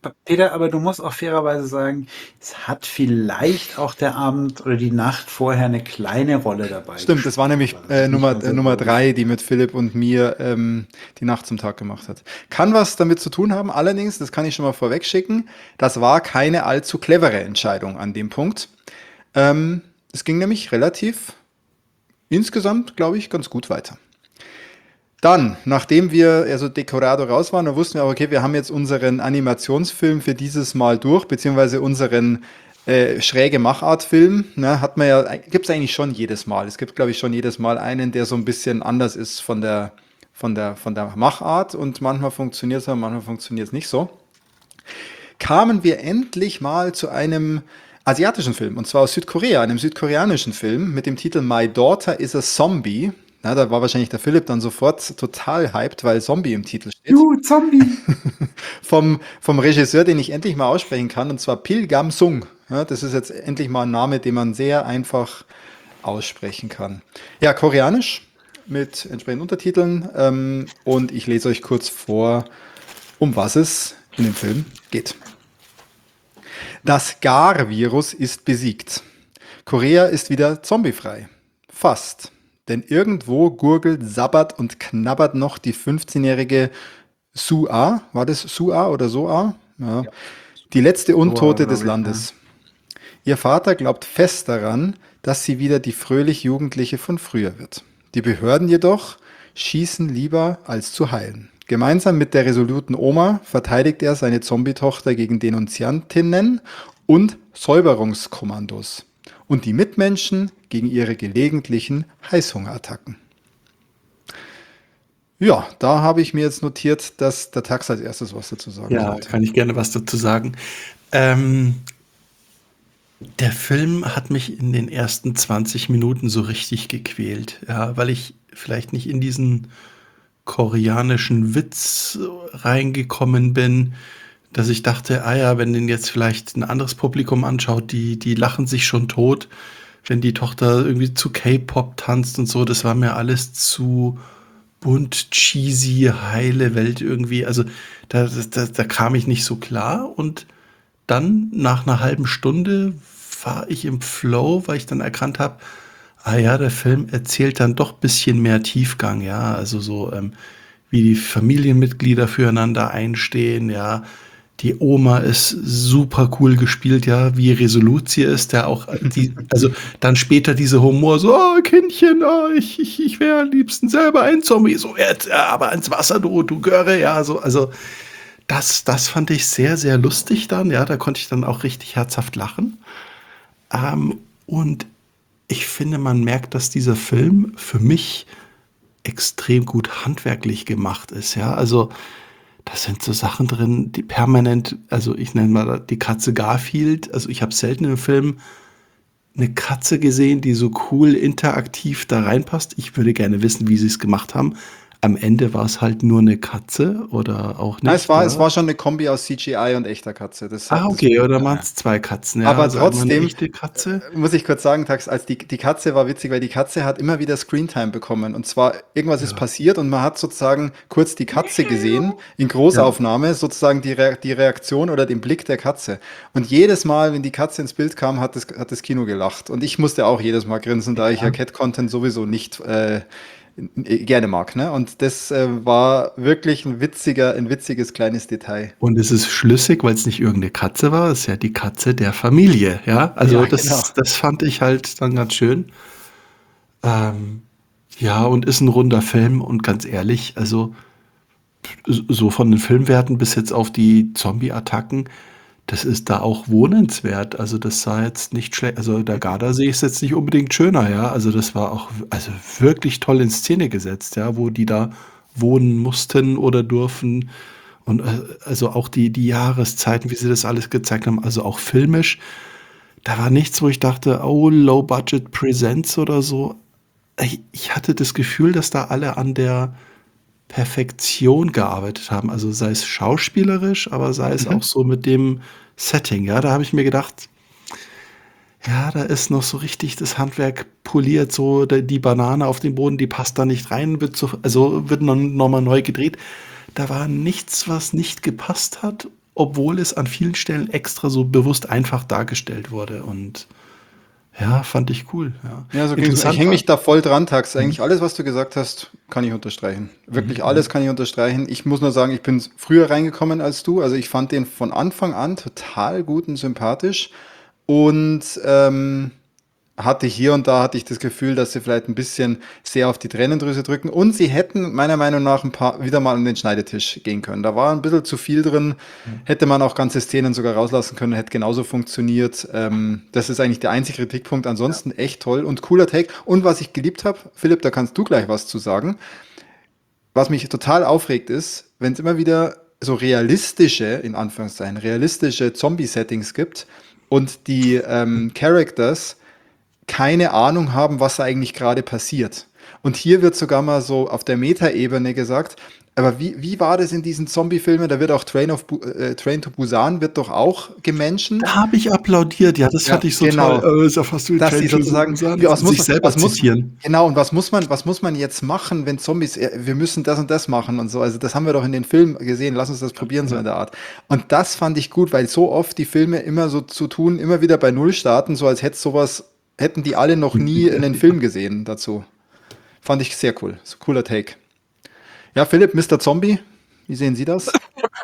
Peter, aber du musst auch fairerweise sagen, es hat vielleicht auch der Abend oder die Nacht vorher eine kleine Rolle dabei Stimmt, das war gespielt. nämlich War das nicht mal so Nummer bewusst? 3, die mit Philipp und mir die Nacht zum Tag gemacht hat. Kann was damit zu tun haben, allerdings, das kann ich schon mal vorweg schicken, das war keine allzu clevere Entscheidung an dem Punkt. Ähm, Es ging nämlich relativ insgesamt, glaube ich, ganz gut weiter. Dann, nachdem wir also Decorado raus waren, da wussten wir auch, okay, wir haben jetzt unseren Animationsfilm für dieses Mal durch, beziehungsweise unseren schräge Machart-Film. Ne, hat man ja, gibt es eigentlich schon jedes Mal. Es gibt, glaube ich, schon jedes Mal einen, der so ein bisschen anders ist von der Machart und manchmal funktioniert es, manchmal funktioniert es nicht so. Kamen wir endlich mal zu einem asiatischen Film, und zwar aus Südkorea, einem südkoreanischen Film mit dem Titel My Daughter is a Zombie. Na, da war wahrscheinlich der Philipp dann sofort total hyped, weil Zombie im Titel steht. Juhu, Zombie! Vom Regisseur, den ich endlich mal aussprechen kann, und zwar Pil Gam-sung. Ja, das ist jetzt endlich mal ein Name, den man sehr einfach aussprechen kann. Ja, koreanisch mit entsprechenden Untertiteln. Und ich lese euch kurz vor, um was es in dem Film geht. Das Gar-Virus ist besiegt. Korea ist wieder zombiefrei. Fast. Denn irgendwo gurgelt, sabbert und knabbert noch die 15-jährige Sua. War das Sua oder Soa? Ja. Ja. Die letzte Untote glaub des ich, ja. Landes. Ihr Vater glaubt fest daran, dass sie wieder die fröhlich Jugendliche von früher wird. Die Behörden jedoch schießen lieber als zu heilen. Gemeinsam mit der resoluten Oma verteidigt er seine Zombie-Tochter gegen Denunziantinnen und Säuberungskommandos und die Mitmenschen gegen ihre gelegentlichen Heißhungerattacken. Ja, da habe ich mir jetzt notiert, dass der Tax als erstes was dazu sagen Ja, sollte. kann ich gerne was dazu sagen. Ähm, Der Film hat mich in den ersten 20 Minuten so richtig gequält, ja, weil ich vielleicht nicht in diesen koreanischen Witz reingekommen bin, dass ich dachte, ah ja, wenn den jetzt vielleicht ein anderes Publikum anschaut, die lachen sich schon tot, wenn die Tochter irgendwie zu K-Pop tanzt und so, das war mir alles zu bunt, cheesy, heile Welt irgendwie. Also da kam ich nicht so klar und dann nach einer halben Stunde war ich im Flow, weil ich dann erkannt habe, ah ja, der Film erzählt dann doch ein bisschen mehr Tiefgang, ja, also so, wie die Familienmitglieder füreinander einstehen, ja. Die Oma ist super cool gespielt, ja, wie resolut sie ist, der auch also dann später diese Humor, so, oh, Kindchen, oh, ich wäre am liebsten selber ein Zombie, so, jetzt, ja, aber ins Wasser, du Göre, ja, so, also das fand ich sehr, sehr lustig dann, ja, da konnte ich dann auch richtig herzhaft lachen. Und ich finde, man merkt, dass dieser Film für mich extrem gut handwerklich gemacht ist, ja. Also, da sind so Sachen drin, die permanent, also ich nenne mal die Katze Garfield. Also ich habe selten im Film eine Katze gesehen, die so cool interaktiv da reinpasst. Ich würde gerne wissen, wie sie es gemacht haben. Am Ende war es halt nur eine Katze oder auch Na, nicht. es war schon eine Kombi aus CGI und echter Katze. Okay, oder waren es zwei Katzen? Ja, Aber also einmal eine trotzdem, echte Katze. muss ich kurz sagen, Tax, als die Katze war witzig, weil die Katze hat immer wieder Screentime bekommen. Und zwar, irgendwas ist passiert und man hat sozusagen kurz die Katze gesehen, in Großaufnahme, sozusagen die Reaktion oder den Blick der Katze. Und jedes Mal, wenn die Katze ins Bild kam, hat das Kino gelacht. Und ich musste auch jedes Mal grinsen, da ich ja Cat-Content sowieso nicht gerne mag. Ne? Und das war wirklich ein witziges kleines Detail. Und es ist schlüssig, weil es nicht irgendeine Katze war, es ist ja die Katze der Familie, ja. Also Ja, das, genau. das fand ich halt dann ganz schön. Ja, und ist ein runder Film und ganz ehrlich, also so von den Filmwerten bis jetzt auf die Zombie-Attacken, das ist da auch wohnenswert. Also das sah jetzt nicht schlecht, also der Gardasee ist jetzt nicht unbedingt schöner, ja. Also das war auch also wirklich toll in Szene gesetzt, ja, wo die da wohnen mussten oder durften. Und also auch die Jahreszeiten, wie sie das alles gezeigt haben, also auch filmisch, da war nichts, wo ich dachte, oh, Low Budget Presents oder so. Ich hatte das Gefühl, dass da alle an der Perfektion gearbeitet haben. Also sei es schauspielerisch, aber sei es auch so mit dem Setting. Ja, da habe ich mir gedacht, ja, da ist noch so richtig das Handwerk poliert, so die Banane auf dem Boden, die passt da nicht rein, wird noch mal neu gedreht. Da war nichts, was nicht gepasst hat. obwohl es an vielen Stellen extra so bewusst einfach dargestellt wurde. Und ja, fand ich cool. Ja. Ja, so ging's mir. Ich Interessant hänge war, mich da voll dran, Tax. Eigentlich alles, was du gesagt hast, kann ich unterstreichen. Wirklich alles kann ich unterstreichen. Ich muss nur sagen, ich bin früher reingekommen als du. Also ich fand den von Anfang an total gut und sympathisch. Und hatte hier und da hatte ich das Gefühl, dass sie vielleicht ein bisschen sehr auf die Tränendrüse drücken. Und sie hätten meiner Meinung nach ein paar wieder mal an den Schneidetisch gehen können. Da war ein bisschen zu viel drin. Hätte man auch ganze Szenen sogar rauslassen können, hätte genauso funktioniert. Das ist eigentlich der einzige Kritikpunkt. Ansonsten echt toll und cooler Take. Und was ich geliebt habe, Philipp, da kannst du gleich was zu sagen. Was mich total aufregt ist, wenn es immer wieder so realistische, in Anführungszeichen, realistische Zombie-Settings gibt und die Characters keine Ahnung haben, was da eigentlich gerade passiert. Und hier wird sogar mal so auf der Metaebene gesagt, aber wie war das in diesen Zombie-Filmen? Da wird auch Train to Busan wird doch auch gemenschent. da habe ich applaudiert. Ja, das Ja, fand ich so genau. toll. Ist ja fast wie Dass Train sie to sozusagen, Busan, wie, sich selber zitieren. genau, und was muss man jetzt machen, wenn Zombies, wir müssen das und das machen und so. Also das haben wir doch in den Filmen gesehen, lass uns das probieren, so in der Art. Und das fand ich gut, weil so oft die Filme immer so zu tun, immer wieder bei Null starten, so als hätten die alle noch nie einen Film gesehen dazu. Fand ich sehr cool. So cooler Take. Ja, Philipp, Mr. Zombie, wie sehen Sie das?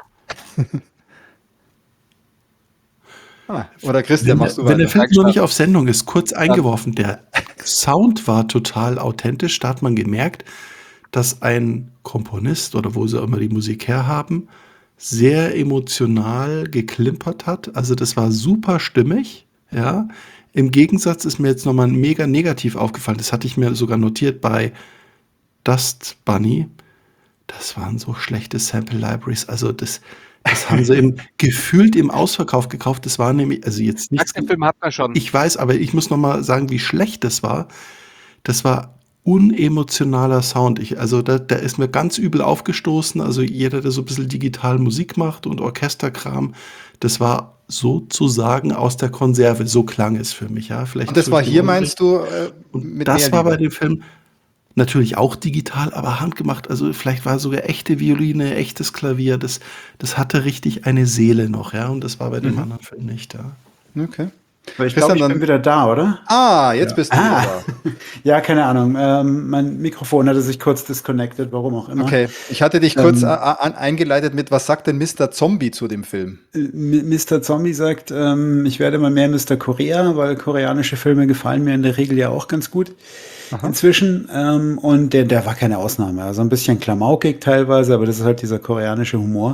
Oder Christian, machst du Wenn der weiter? Film noch nicht auf Sendung ist, kurz eingeworfen, der Sound war total authentisch. Da hat man gemerkt, dass ein Komponist oder wo sie auch immer die Musik herhaben, sehr emotional geklimpert hat. Also das war super stimmig. Ja. Im Gegensatz ist mir jetzt nochmal mega negativ aufgefallen. Das hatte ich mir sogar notiert bei Dust Bunny. Das waren so schlechte Sample Libraries. Also das haben sie gefühlt im Ausverkauf gekauft. Das war nämlich, also jetzt nicht. Den Film hat man schon. Ich weiß, aber ich muss noch mal sagen, wie schlecht das war. Das war unemotionaler Sound. Also da ist mir ganz übel aufgestoßen. Also jeder, der so ein bisschen digital Musik macht und Orchesterkram, das war sozusagen aus der Konserve. So klang es für mich. Ja, vielleicht Und das war hier, meinst du, und mit das mehr war bei Liebe? dem Film natürlich auch digital, aber handgemacht. Also vielleicht war sogar echte Violine, echtes Klavier. Das hatte richtig eine Seele noch, ja. Und das war bei dem anderen Film nicht, ja. Okay. Aber ich glaube, ich bin wieder da, oder? Jetzt bist du wieder da. Ja, keine Ahnung. Mein Mikrofon hatte sich kurz disconnected, warum auch immer. Okay, ich hatte dich kurz eingeleitet mit, was sagt denn Mr. Zombie zu dem Film? Mr. Zombie sagt, ich werde mal mehr Mr. Korea, weil koreanische Filme gefallen mir in der Regel ja auch ganz gut inzwischen. Und der war keine Ausnahme. Also ein bisschen klamaukig teilweise, aber das ist halt dieser koreanische Humor.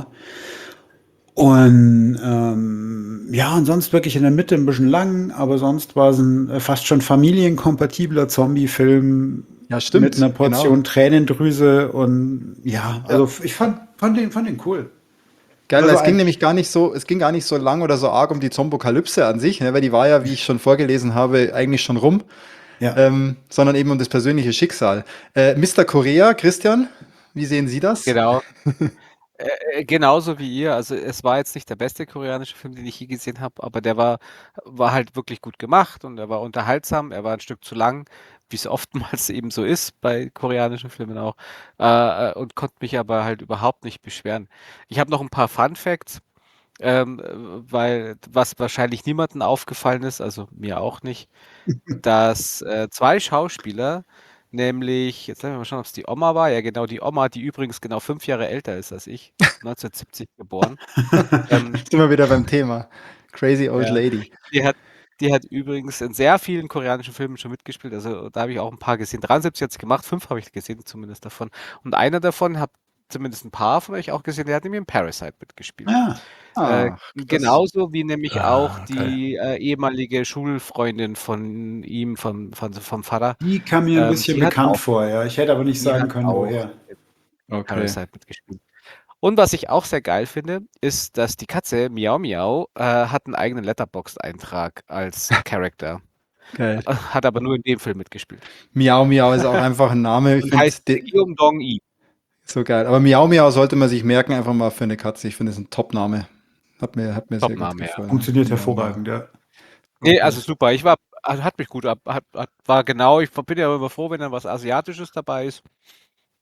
Und und sonst wirklich in der Mitte ein bisschen lang, aber sonst war es ein fast schon familienkompatibler Zombie-Film Ja, stimmt. mit einer Portion Genau. Tränendrüse und also ich fand den cool. Geil, Also weil es ging gar nicht so lang oder so arg um die Zombokalypse an sich, ne, weil die war ja, wie ich schon vorgelesen habe, eigentlich schon rum, Ja. sondern eben um das persönliche Schicksal. Mr. Korea, Christian, wie sehen Sie das? Genau. Genauso wie ihr. Also es war jetzt nicht der beste koreanische Film, den ich je gesehen habe, aber der war halt wirklich gut gemacht und er war unterhaltsam. Er war ein Stück zu lang, wie es oftmals eben so ist bei koreanischen Filmen auch, und konnte mich aber halt überhaupt nicht beschweren. Ich habe noch ein paar Fun Facts, weil was wahrscheinlich niemandem aufgefallen ist, also mir auch nicht, dass zwei Schauspieler, nämlich, jetzt lassen wir mal schauen, ob es die Oma war. Ja, genau, die Oma, die übrigens genau 5 Jahre älter ist als ich, 1970 geboren. Sind wir wieder beim Thema. Crazy Old Ja. Lady. Die hat übrigens in sehr vielen koreanischen Filmen schon mitgespielt. Also da habe ich auch ein paar gesehen. 73 hat sie gemacht, 5 habe ich gesehen zumindest davon. Und einer davon habe zumindest ein paar von euch auch gesehen, der hat nämlich in Parasite mitgespielt. Ach, Genauso wie nämlich auch geil. die ehemalige Schulfreundin von ihm, vom Vater. Die kam mir ein bisschen die hat bekannt auch- vor, ja. Ich hätte aber nicht die sagen hat können, auch woher. Okay. Parasite mitgespielt. Und was ich auch sehr geil finde, ist, dass die Katze Miau Miau hat einen eigenen Letterboxd-Eintrag als Charakter. Geil. Hat aber nur in dem Film mitgespielt. Miau Miau ist auch einfach ein Name. Ich Und finde heißt Guillaume Dong Yi. so geil. Aber Miau Miau sollte man sich merken, einfach mal für eine Katze. Ich finde es ein Top-Name. Hat mir sehr gut Top-Name, ja. gefallen. Funktioniert Miau hervorragend, ja. Nee, also super. Hat mich gut, war genau, ich bin ja immer froh, wenn dann was Asiatisches dabei ist.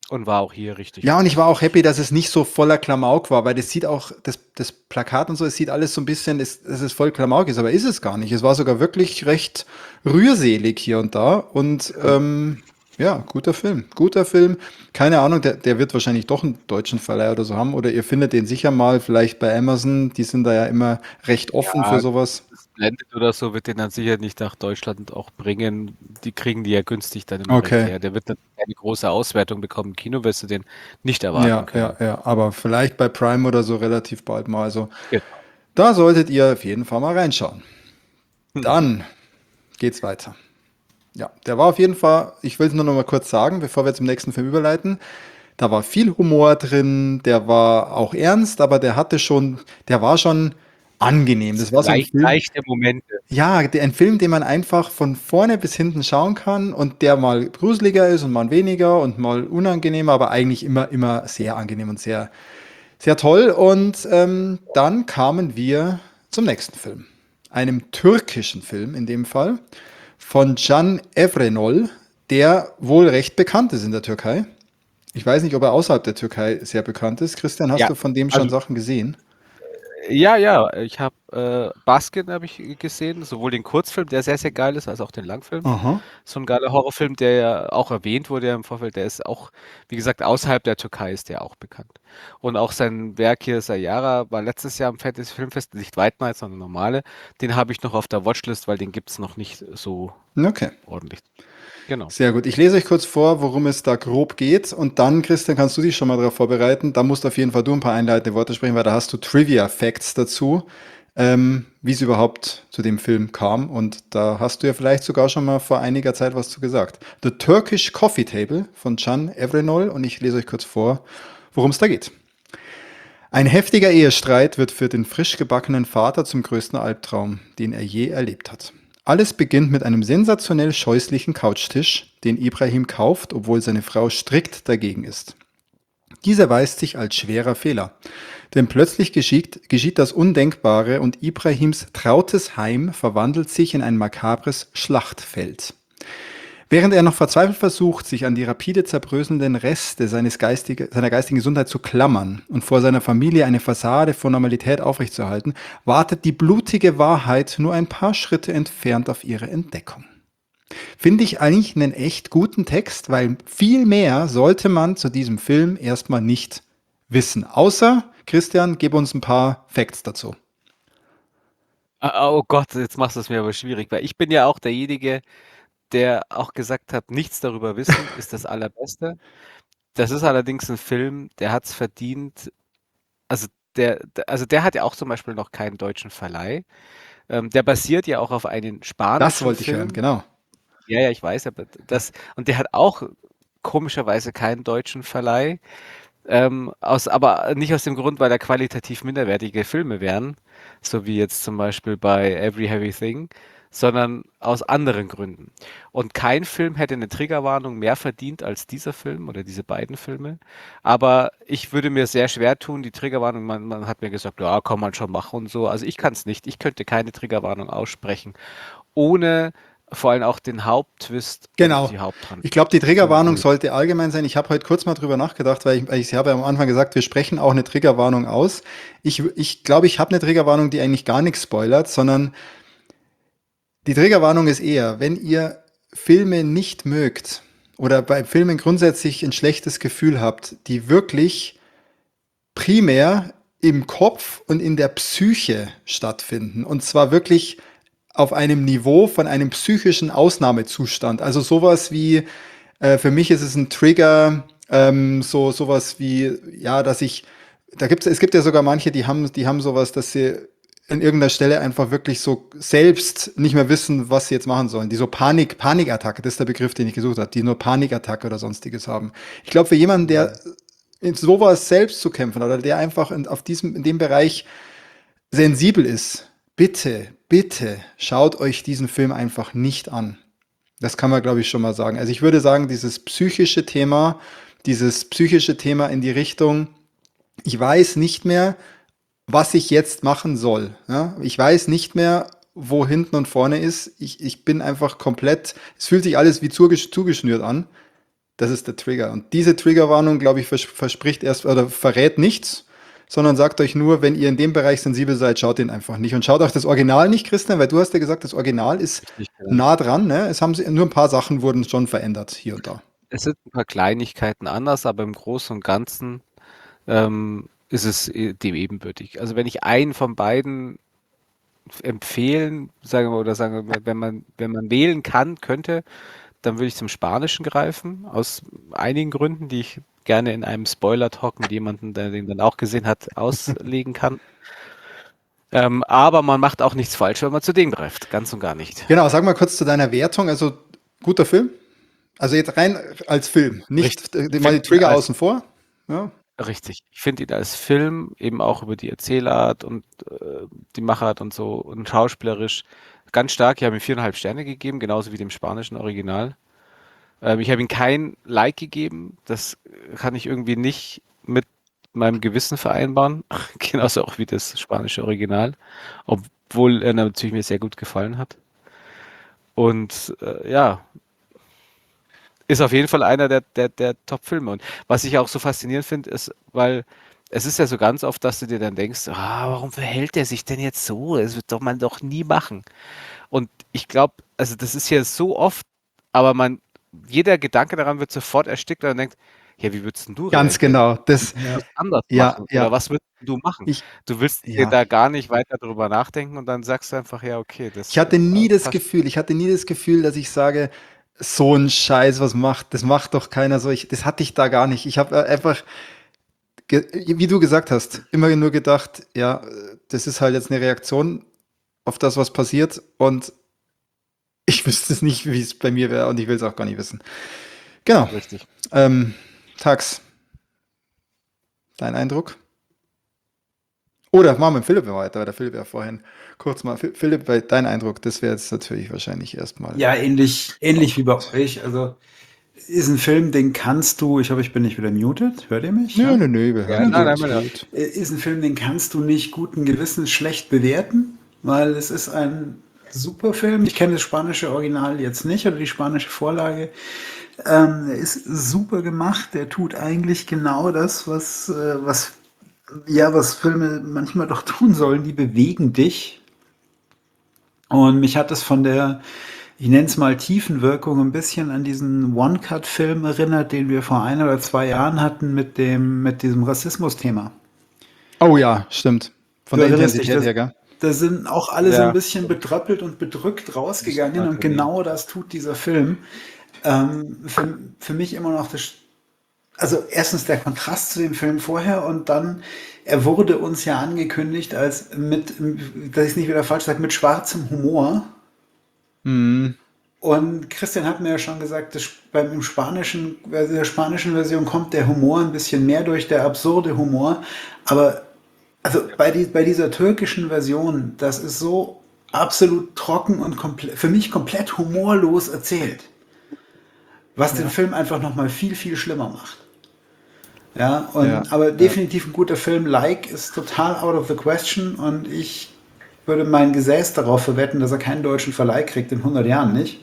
Und war auch hier richtig Ja, und ich gut. war auch happy, dass es nicht so voller Klamauk war, weil das sieht auch, das Plakat und so, es sieht alles so ein bisschen, es ist voll Klamauk ist, aber ist es gar nicht. Es war sogar wirklich recht rührselig hier und da. Und ja, guter Film. Guter Film. Keine Ahnung, der wird wahrscheinlich doch einen deutschen Verleih oder so haben. Oder ihr findet den sicher mal, vielleicht bei Amazon. Die sind da ja immer recht offen für Ja, sowas. Splendid oder so wird den dann sicher nicht nach Deutschland auch bringen. Die kriegen die ja günstig dann immer recht Okay. her. Der wird dann eine große Auswertung bekommen. Im Kino wirst du den nicht erwarten Ja, ja, können. ja. Aber vielleicht bei Prime oder so relativ bald mal. Also Genau. da solltet ihr auf jeden Fall mal reinschauen. Dann geht's weiter. Ja, der war auf jeden Fall, ich will es nur noch mal kurz sagen, bevor wir zum nächsten Film überleiten. Da war viel Humor drin, der war auch ernst, aber der war schon angenehm. Das war so ein Film, Leichte Momente. ja, ein Film, den man einfach von vorne bis hinten schauen kann und der mal gruseliger ist und mal weniger und mal unangenehmer, aber eigentlich immer sehr angenehm und sehr, sehr toll. Und dann kamen wir zum nächsten Film. Einem türkischen Film in dem Fall von Can Evrenol, der wohl recht bekannt ist in der Türkei. Ich weiß nicht, ob er außerhalb der Türkei sehr bekannt ist. Christian, hast Ja, du von dem schon also Sachen gesehen? ja, ich habe Baskin habe ich gesehen, sowohl den Kurzfilm, der sehr, sehr geil ist, als auch den Langfilm. Aha. So ein geiler Horrorfilm, der ja auch erwähnt wurde ja im Vorfeld, der ist auch, wie gesagt, außerhalb der Türkei ist der auch bekannt. Und auch sein Werk hier, Sayara, war letztes Jahr am Fantasy Filmfest, nicht White Night, sondern normale. Den habe ich noch auf der Watchlist, weil den gibt es noch nicht so Okay. ordentlich. Genau. Sehr gut. Ich lese euch kurz vor, worum es da grob geht. Und dann, Christian, kannst du dich schon mal darauf vorbereiten. Da musst auf jeden Fall du ein paar einleitende Worte sprechen, weil da hast du Trivia-Facts dazu, wie es überhaupt zu dem Film kam. Und da hast du ja vielleicht sogar schon mal vor einiger Zeit was zu gesagt. The Turkish Coffee Table von Can Evrenol. Und ich lese euch kurz vor, worum es da geht. Ein heftiger Ehestreit wird für den frisch gebackenen Vater zum größten Albtraum, den er je erlebt hat. Alles beginnt mit einem sensationell scheußlichen Couchtisch, den Ibrahim kauft, obwohl seine Frau strikt dagegen ist. Dies erweist sich als schwerer Fehler, denn plötzlich geschieht das Undenkbare und Ibrahims trautes Heim verwandelt sich in ein makabres Schlachtfeld. Während er noch verzweifelt versucht, sich an die rapide zerbröselnden Reste seiner geistigen Gesundheit zu klammern und vor seiner Familie eine Fassade von Normalität aufrechtzuerhalten, wartet die blutige Wahrheit nur ein paar Schritte entfernt auf ihre Entdeckung. Finde ich eigentlich einen echt guten Text, weil viel mehr sollte man zu diesem Film erstmal nicht wissen. Außer, Christian, gib uns ein paar Facts dazu. Oh Gott, jetzt machst du es mir aber schwierig, weil ich bin ja auch derjenige, der auch gesagt hat, nichts darüber wissen ist das Allerbeste. Das ist allerdings ein Film, der hat es verdient. Also der hat ja auch zum Beispiel noch keinen deutschen Verleih. Der basiert ja auch auf einem Das spanischen wollte ich hören, Film. genau. Ja, ich weiß, aber und der hat auch komischerweise keinen deutschen Verleih. Aber nicht aus dem Grund, weil da qualitativ minderwertige Filme wären, so wie jetzt zum Beispiel bei Every Heavy Thing, sondern aus anderen Gründen. Und kein Film hätte eine Triggerwarnung mehr verdient als dieser Film oder diese beiden Filme. Aber ich würde mir sehr schwer tun, die Triggerwarnung, man hat mir gesagt, ja, kann man schon machen und so. Also ich kann es nicht. Ich könnte keine Triggerwarnung aussprechen, ohne vor allem auch den Haupttwist und Genau. die Haupthandlung Ich glaube, die zu Triggerwarnung angehen. sollte allgemein sein. Ich habe heute kurz mal drüber nachgedacht, weil ich habe ja am Anfang gesagt, wir sprechen auch eine Triggerwarnung aus. Ich glaube, ich habe eine Triggerwarnung, die eigentlich gar nichts spoilert, sondern die Triggerwarnung ist eher, wenn ihr Filme nicht mögt oder bei Filmen grundsätzlich ein schlechtes Gefühl habt, die wirklich primär im Kopf und in der Psyche stattfinden. Und zwar wirklich auf einem Niveau von einem psychischen Ausnahmezustand. Also sowas wie, für mich ist es ein Trigger, sowas wie, ja, es gibt ja sogar manche, die haben sowas, dass sie an irgendeiner Stelle einfach wirklich so selbst nicht mehr wissen, was sie jetzt machen sollen. Die so Panikattacke, das ist der Begriff, den ich gesucht habe, die nur Panikattacke oder sonstiges haben. Ich glaube, für jemanden, der in sowas selbst zu kämpfen hat oder der einfach in dem Bereich sensibel ist, bitte schaut euch diesen Film einfach nicht an. Das kann man, glaube ich, schon mal sagen. Also ich würde sagen, dieses psychische Thema in die Richtung, ich weiß nicht mehr, was ich jetzt machen soll. Ja? Ich weiß nicht mehr, wo hinten und vorne ist. Ich bin einfach komplett, es fühlt sich alles wie zugeschnürt an. Das ist der Trigger. Und diese Triggerwarnung, glaube ich, verspricht erst oder verrät nichts, sondern sagt euch nur, wenn ihr in dem Bereich sensibel seid, schaut den einfach nicht. Und schaut euch das Original nicht, Christian, weil du hast ja gesagt, das Original ist Richtig, genau. nah dran. Ne? Es haben nur ein paar Sachen wurden schon verändert hier und da. Es sind ein paar Kleinigkeiten anders, aber im Großen und Ganzen ist es dem ebenbürtig. Also wenn ich einen von beiden empfehlen, sagen wir, wenn man wählen könnte, dann würde ich zum Spanischen greifen, aus einigen Gründen, die ich gerne in einem Spoiler-Talk mit jemandem, der den dann auch gesehen hat, auslegen kann. Aber man macht auch nichts falsch, wenn man zu dem greift. Ganz und gar nicht. Genau, sag mal kurz zu deiner Wertung. Also, guter Film? Also jetzt rein als Film, nicht mal die Trigger außen vor. Ja. Richtig. Ich finde ihn als Film eben auch über die Erzählart und die Machart und so und schauspielerisch ganz stark. Ich habe ihm 4,5 Sterne gegeben, genauso wie dem spanischen Original. Ich habe ihm kein Like gegeben. Das kann ich irgendwie nicht mit meinem Gewissen vereinbaren. Genauso auch wie das spanische Original. Obwohl er natürlich mir sehr gut gefallen hat. Und ja, ist auf jeden Fall einer der Top-Filme. Und was ich auch so faszinierend finde, ist, weil es ist ja so ganz oft, dass du dir dann denkst, warum verhält der sich denn jetzt so? Das wird man doch nie machen. Und ich glaube, also das ist ja so oft, aber jeder Gedanke daran wird sofort erstickt und man denkt, ja, wie würdest denn du Ganz reagieren? genau. Das, Du würdest anders ja, machen. ja. Oder was würdest du machen? Du willst dir Ja. da gar nicht weiter drüber nachdenken und dann sagst du einfach, ja, okay. Ich hatte nie das passt. Gefühl, dass ich sage, so ein Scheiß, das macht doch keiner so. Das hatte ich da gar nicht. Ich habe einfach, wie du gesagt hast, immer nur gedacht, ja, das ist halt jetzt eine Reaktion auf das, was passiert und ich wüsste es nicht, wie es bei mir wäre und ich will es auch gar nicht wissen. Genau. Richtig. Tax, dein Eindruck? Oder machen wir mit Philipp weiter, weil der Philipp ja vorhin kurz mal. Philipp, dein Eindruck, das wäre jetzt natürlich wahrscheinlich erstmal. Ja, ähnlich wie bei euch. Also ist ein Film, den kannst du, ich hoffe, ich bin nicht wieder muted. Hört ihr mich? Nö, Ja? nö, nö, wir hören nein, uns nein, gut. Ist ein Film, den kannst du nicht guten Gewissens schlecht bewerten, weil es ist ein super Film. Ich kenne das spanische Original jetzt nicht oder die spanische Vorlage. Er ist super gemacht. Der tut eigentlich genau das, was Filme manchmal doch tun sollen. Die bewegen dich. Und mich hat es von der, ich nenne es mal Tiefenwirkung, ein bisschen an diesen One-Cut-Film erinnert, den wir vor 1 oder 2 Jahren hatten mit diesem Rassismus-Thema. Oh ja, stimmt. Von Du der erinnerst dich, Intensität her, gell? da sind auch alle so Ja. ein bisschen betröppelt und bedrückt rausgegangen Das ist und genau das tut dieser Film. Für mich immer noch also erstens der Kontrast zu dem Film vorher und dann, er wurde uns ja angekündigt als dass ich es nicht wieder falsch sage, mit schwarzem Humor. Mhm. Und Christian hat mir ja schon gesagt, der spanischen Version kommt der Humor ein bisschen mehr durch, der absurde Humor. Aber also bei dieser türkischen Version, das ist so absolut trocken und für mich komplett humorlos erzählt. Was den Film einfach nochmal viel, viel schlimmer macht. Ja, aber definitiv ein guter Film. Like ist total out of the question und ich würde mein Gesäß darauf verwetten, dass er keinen deutschen Verleih kriegt in 100 Jahren nicht.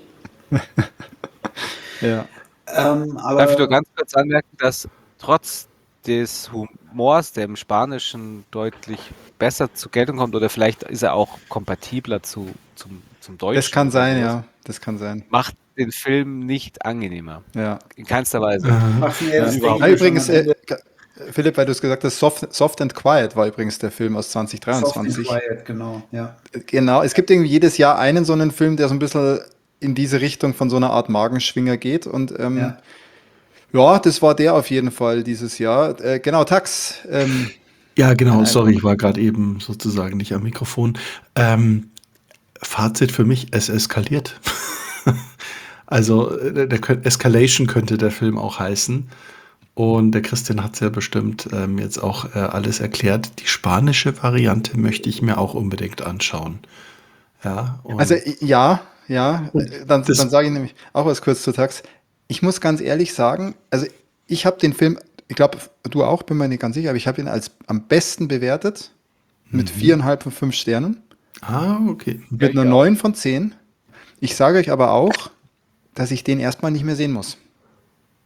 Ja. Aber Darf ich nur ganz kurz anmerken, dass trotz des Humors, der im Spanischen deutlich besser zur Geltung kommt, oder vielleicht ist er auch kompatibler zum Deutschen. Das kann oder sein, sowas, ja. Das kann sein. macht den Film nicht angenehmer. Ja. In keinster Weise. macht's mir jetzt überhaupt Ja, denken wir übrigens, schon am Ende. Philipp, weil du es gesagt hast, Soft and Quiet war übrigens der Film aus Soft and 2023. Quiet, genau, ja. Genau, es gibt irgendwie jedes Jahr einen so einen Film, der so ein bisschen in diese Richtung von so einer Art Magenschwinger geht. Und ja, das war der auf jeden Fall dieses Jahr. Genau, Tax. Ja, genau, Ein sorry, Eindruck. ich war gerade eben sozusagen nicht am Mikrofon. Fazit für mich, es eskaliert. Also Escalation könnte der Film auch heißen. Und der Christian hat es ja bestimmt jetzt auch alles erklärt. Die spanische Variante möchte ich mir auch unbedingt anschauen. Ja, und Also ja, dann das- sage ich nämlich auch was kurz zu Tax. Ich muss ganz ehrlich sagen, also ich habe den Film, ich glaube, du auch, bin mir nicht ganz sicher, aber ich habe ihn als am besten bewertet mit 4,5 von 5 Sternen, okay. mit einer 9 von 10. Ich sage euch aber auch, dass ich den erstmal nicht mehr sehen muss.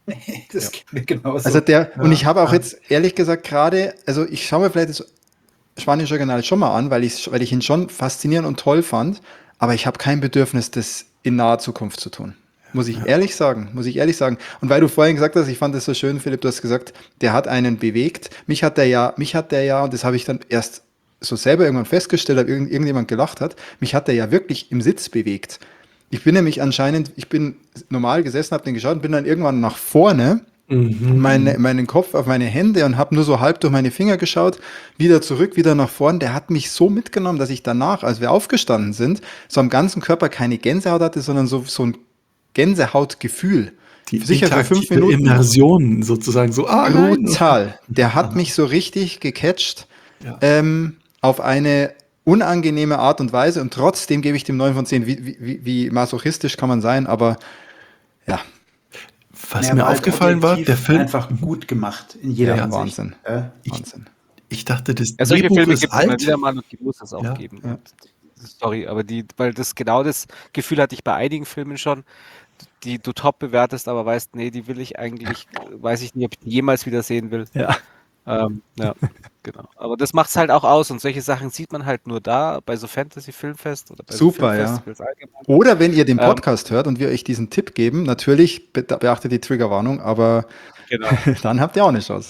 Das geht mir genauso. Also und ich habe auch ja. jetzt ehrlich gesagt gerade, also ich schaue mir vielleicht das spanische Original schon mal an, weil ich ihn schon faszinierend und toll fand, aber ich habe kein Bedürfnis, das in naher Zukunft zu tun. Muss ich ehrlich sagen, muss ich ehrlich sagen. Und weil du vorhin gesagt hast, ich fand das so schön, Philipp, du hast gesagt, der hat einen bewegt. Mich hat der ja, und das habe ich dann erst so selber irgendwann festgestellt, weil irgendjemand gelacht hat, mich hat der ja wirklich im Sitz bewegt. Ich bin nämlich anscheinend, ich bin normal gesessen, habe den geschaut und bin dann irgendwann nach vorne meinen Kopf auf meine Hände und habe nur so halb durch meine Finger geschaut, wieder zurück, wieder nach vorn. Der hat mich so mitgenommen, dass ich danach, als wir aufgestanden sind, so am ganzen Körper keine Gänsehaut hatte, sondern so ein Gänsehautgefühl. Die Sicher für 5 interaktive Minuten. Immersion sozusagen so, nein. Brutal. Der hat mich so richtig gecatcht, Ja. auf eine unangenehme Art und Weise und trotzdem gebe ich dem 9 von 10. Wie masochistisch kann man sein, aber ja, Was Er mir war halt aufgefallen war, objektiv der Film, einfach gut gemacht in jeder ja, Hinsicht. Wahnsinn. ich, Wahnsinn. ich dachte, das Ja, solche Drehbuch Filme ist gibt es immer alt. wieder mal und die muss es auch Ja. geben. Und sorry, aber weil das genau das Gefühl hatte ich bei einigen Filmen schon, die du top bewertest, aber weißt, nee, die will ich eigentlich, weiß ich nicht, ob ich die jemals wieder sehen will. Ja. Ja, genau. Aber das macht es halt auch aus und solche Sachen sieht man halt nur da bei so Fantasy-Filmfest oder bei so Super, ja. Filmfestivals allgemein. Oder wenn ihr den Ähm, Podcast hört und wir euch diesen Tipp geben, natürlich beachtet die Triggerwarnung, aber Genau. dann habt ihr auch eine Chance.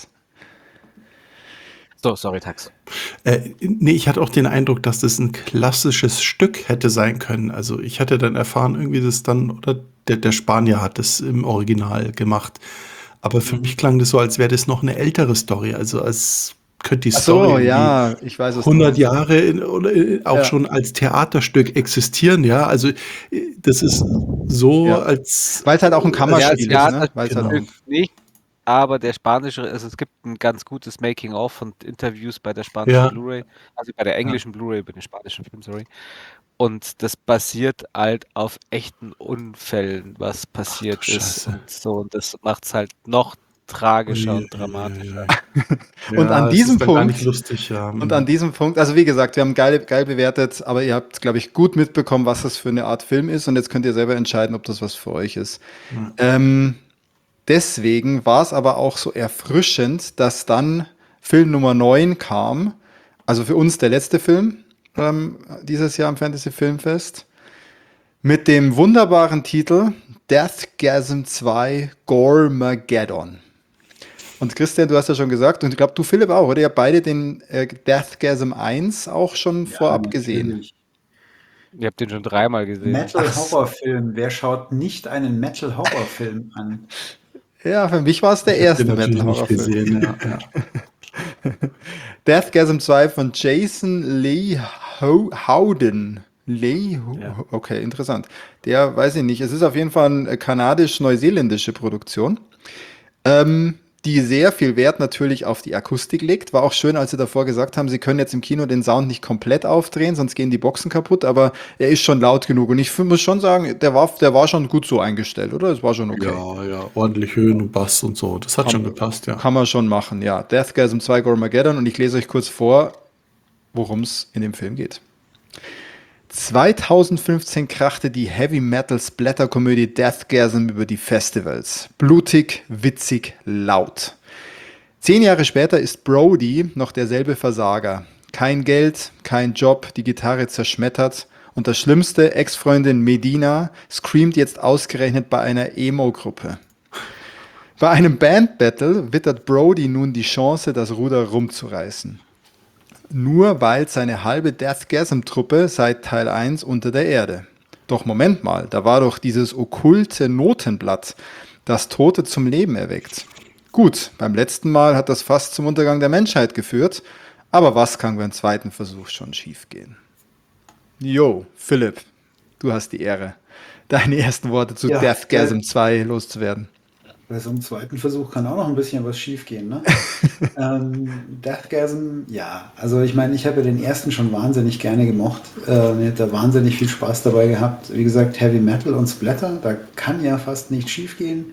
So, sorry, Tax. Nee, ich hatte auch den Eindruck, dass das ein klassisches Stück hätte sein können. Also ich hatte dann erfahren, irgendwie das dann, oder der Spanier hat das im Original gemacht. Aber für mich klang das so, als wäre das noch eine ältere Story. Also als könnte die Ach Story so, irgendwie ja, ich weiß, was du 100 meinst. Jahre oder auch Ja. schon als Theaterstück existieren, ja. Also das ist so, Ja. als Weil es halt auch ein Ja, als Kammerspiel ist, ne? Theaterstück Weil's halt Genau. auch, nicht, aber der spanische, also es gibt ein ganz gutes Making-of und Interviews bei der spanischen Ja. Blu-ray, also bei der englischen Blu-ray, bei den spanischen Film, sorry. Und das basiert halt auf echten Unfällen, was passiert du ist Scheiße. und so. Und das macht es halt noch tragischer Ui, und dramatischer. Und an das diesem ist dann gar Punkt- nicht lustig, ja. Und an diesem Punkt, also wie gesagt, wir haben geil bewertet, aber ihr habt, glaube ich, gut mitbekommen, was das für eine Art Film ist und jetzt könnt ihr selber entscheiden, ob das was für euch ist. Deswegen war es aber auch so erfrischend, dass dann Film Nummer 9 kam, also für uns der letzte Film dieses Jahr am Fantasy Filmfest, mit dem wunderbaren Titel Deathgasm 2 Goremageddon. Und Christian, du hast ja schon gesagt, und ich glaube, du Philipp auch, oder? Ihr habt beide den Deathgasm 1 auch schon vorab gesehen. natürlich. Ihr habt den schon dreimal gesehen. Metal-Horrorfilm. Wer schaut nicht einen Metal-Horrorfilm an? Ja, für mich war es der Den erste natürlich nicht Metal-Horrorfilm. gesehen, ja. Deathgasm 2 von Jason Lee Howden. Ja. Okay, interessant. Der weiß ich nicht. Es ist auf jeden Fall eine kanadisch-neuseeländische Produktion, die sehr viel Wert natürlich auf die Akustik legt. War auch schön, als sie davor gesagt haben, sie können jetzt im Kino den Sound nicht komplett aufdrehen, sonst gehen die Boxen kaputt, aber er ist schon laut genug. Und ich muss schon sagen, der war schon gut so eingestellt, oder? Es war schon okay. Ja, ordentlich Höhen und Bass und so. Das hat schon gepasst, ja. Kann man schon machen, ja. Deathgasm 2 Goremageddon und ich lese euch kurz vor, worum es in dem Film geht. 2015 krachte die Heavy-Metal-Splatter-Komödie Deathgasm über die Festivals. Blutig, witzig, laut. 10 Jahre später ist Brody noch derselbe Versager. Kein Geld, kein Job, die Gitarre zerschmettert und das Schlimmste, Ex-Freundin Medina screamt jetzt ausgerechnet bei einer Emo-Gruppe. Bei einem Band-Battle wittert Brody nun die Chance, das Ruder rumzureißen. Nur weil seine halbe Deathgasm-Truppe seit Teil 1 unter der Erde. Doch Moment mal, da war doch dieses okkulte Notenblatt, das Tote zum Leben erweckt. Gut, beim letzten Mal hat das fast zum Untergang der Menschheit geführt, aber was kann beim zweiten Versuch schon schiefgehen? Jo, Philipp, du hast die Ehre, deine ersten Worte zu Ja, Deathgasm 2 loszuwerden. Bei so einem zweiten Versuch kann auch noch ein bisschen was schief gehen, ne? Deathgasm, ja. Also ich meine, ich habe ja den ersten schon wahnsinnig gerne gemocht. Mir hat da wahnsinnig viel Spaß dabei gehabt. Wie gesagt, Heavy Metal und Splatter, da kann ja fast nicht schief gehen.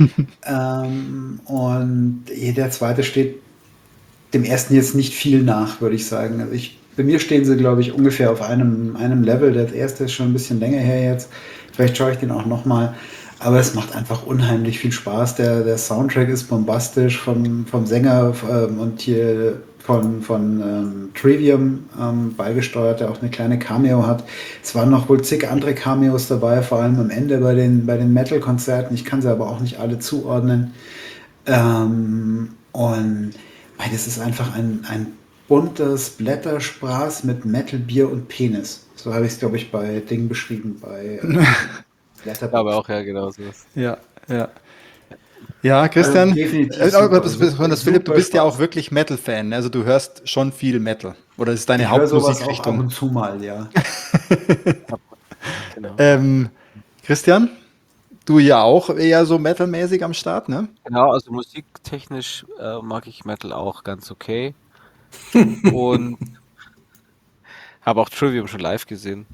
Und der zweite steht dem ersten jetzt nicht viel nach, würde ich sagen. Also bei mir stehen sie, glaube ich, ungefähr auf einem Level. Der erste ist schon ein bisschen länger her jetzt. Vielleicht schaue ich den auch nochmal. Aber es macht einfach unheimlich viel Spaß. Der Soundtrack ist bombastisch vom Sänger und hier von Trivium beigesteuert, der auch eine kleine Cameo hat. Es waren noch wohl zig andere Cameos dabei, vor allem am Ende bei den Metal-Konzerten. Ich kann sie aber auch nicht alle zuordnen. Und das ist einfach ein buntes Blätterspaß mit Metal, Bier und Penis. So habe ich es, glaube ich, bei Ding beschrieben, bei Aber auch, ja, genau so. Ja, ja. Ja, Christian, definitiv aber super, besonders Philipp, du super bist ja auch Spaß. wirklich Metal-Fan, ne? Also du hörst schon viel Metal. Oder das ist deine Ich höre sowas auch ab Hauptmusikrichtung. und zu mal, ja. Genau. Christian, du ja auch eher so metalmäßig am Start, ne? Genau, also musiktechnisch mag ich Metal auch ganz okay. Und habe auch Trivium schon live gesehen.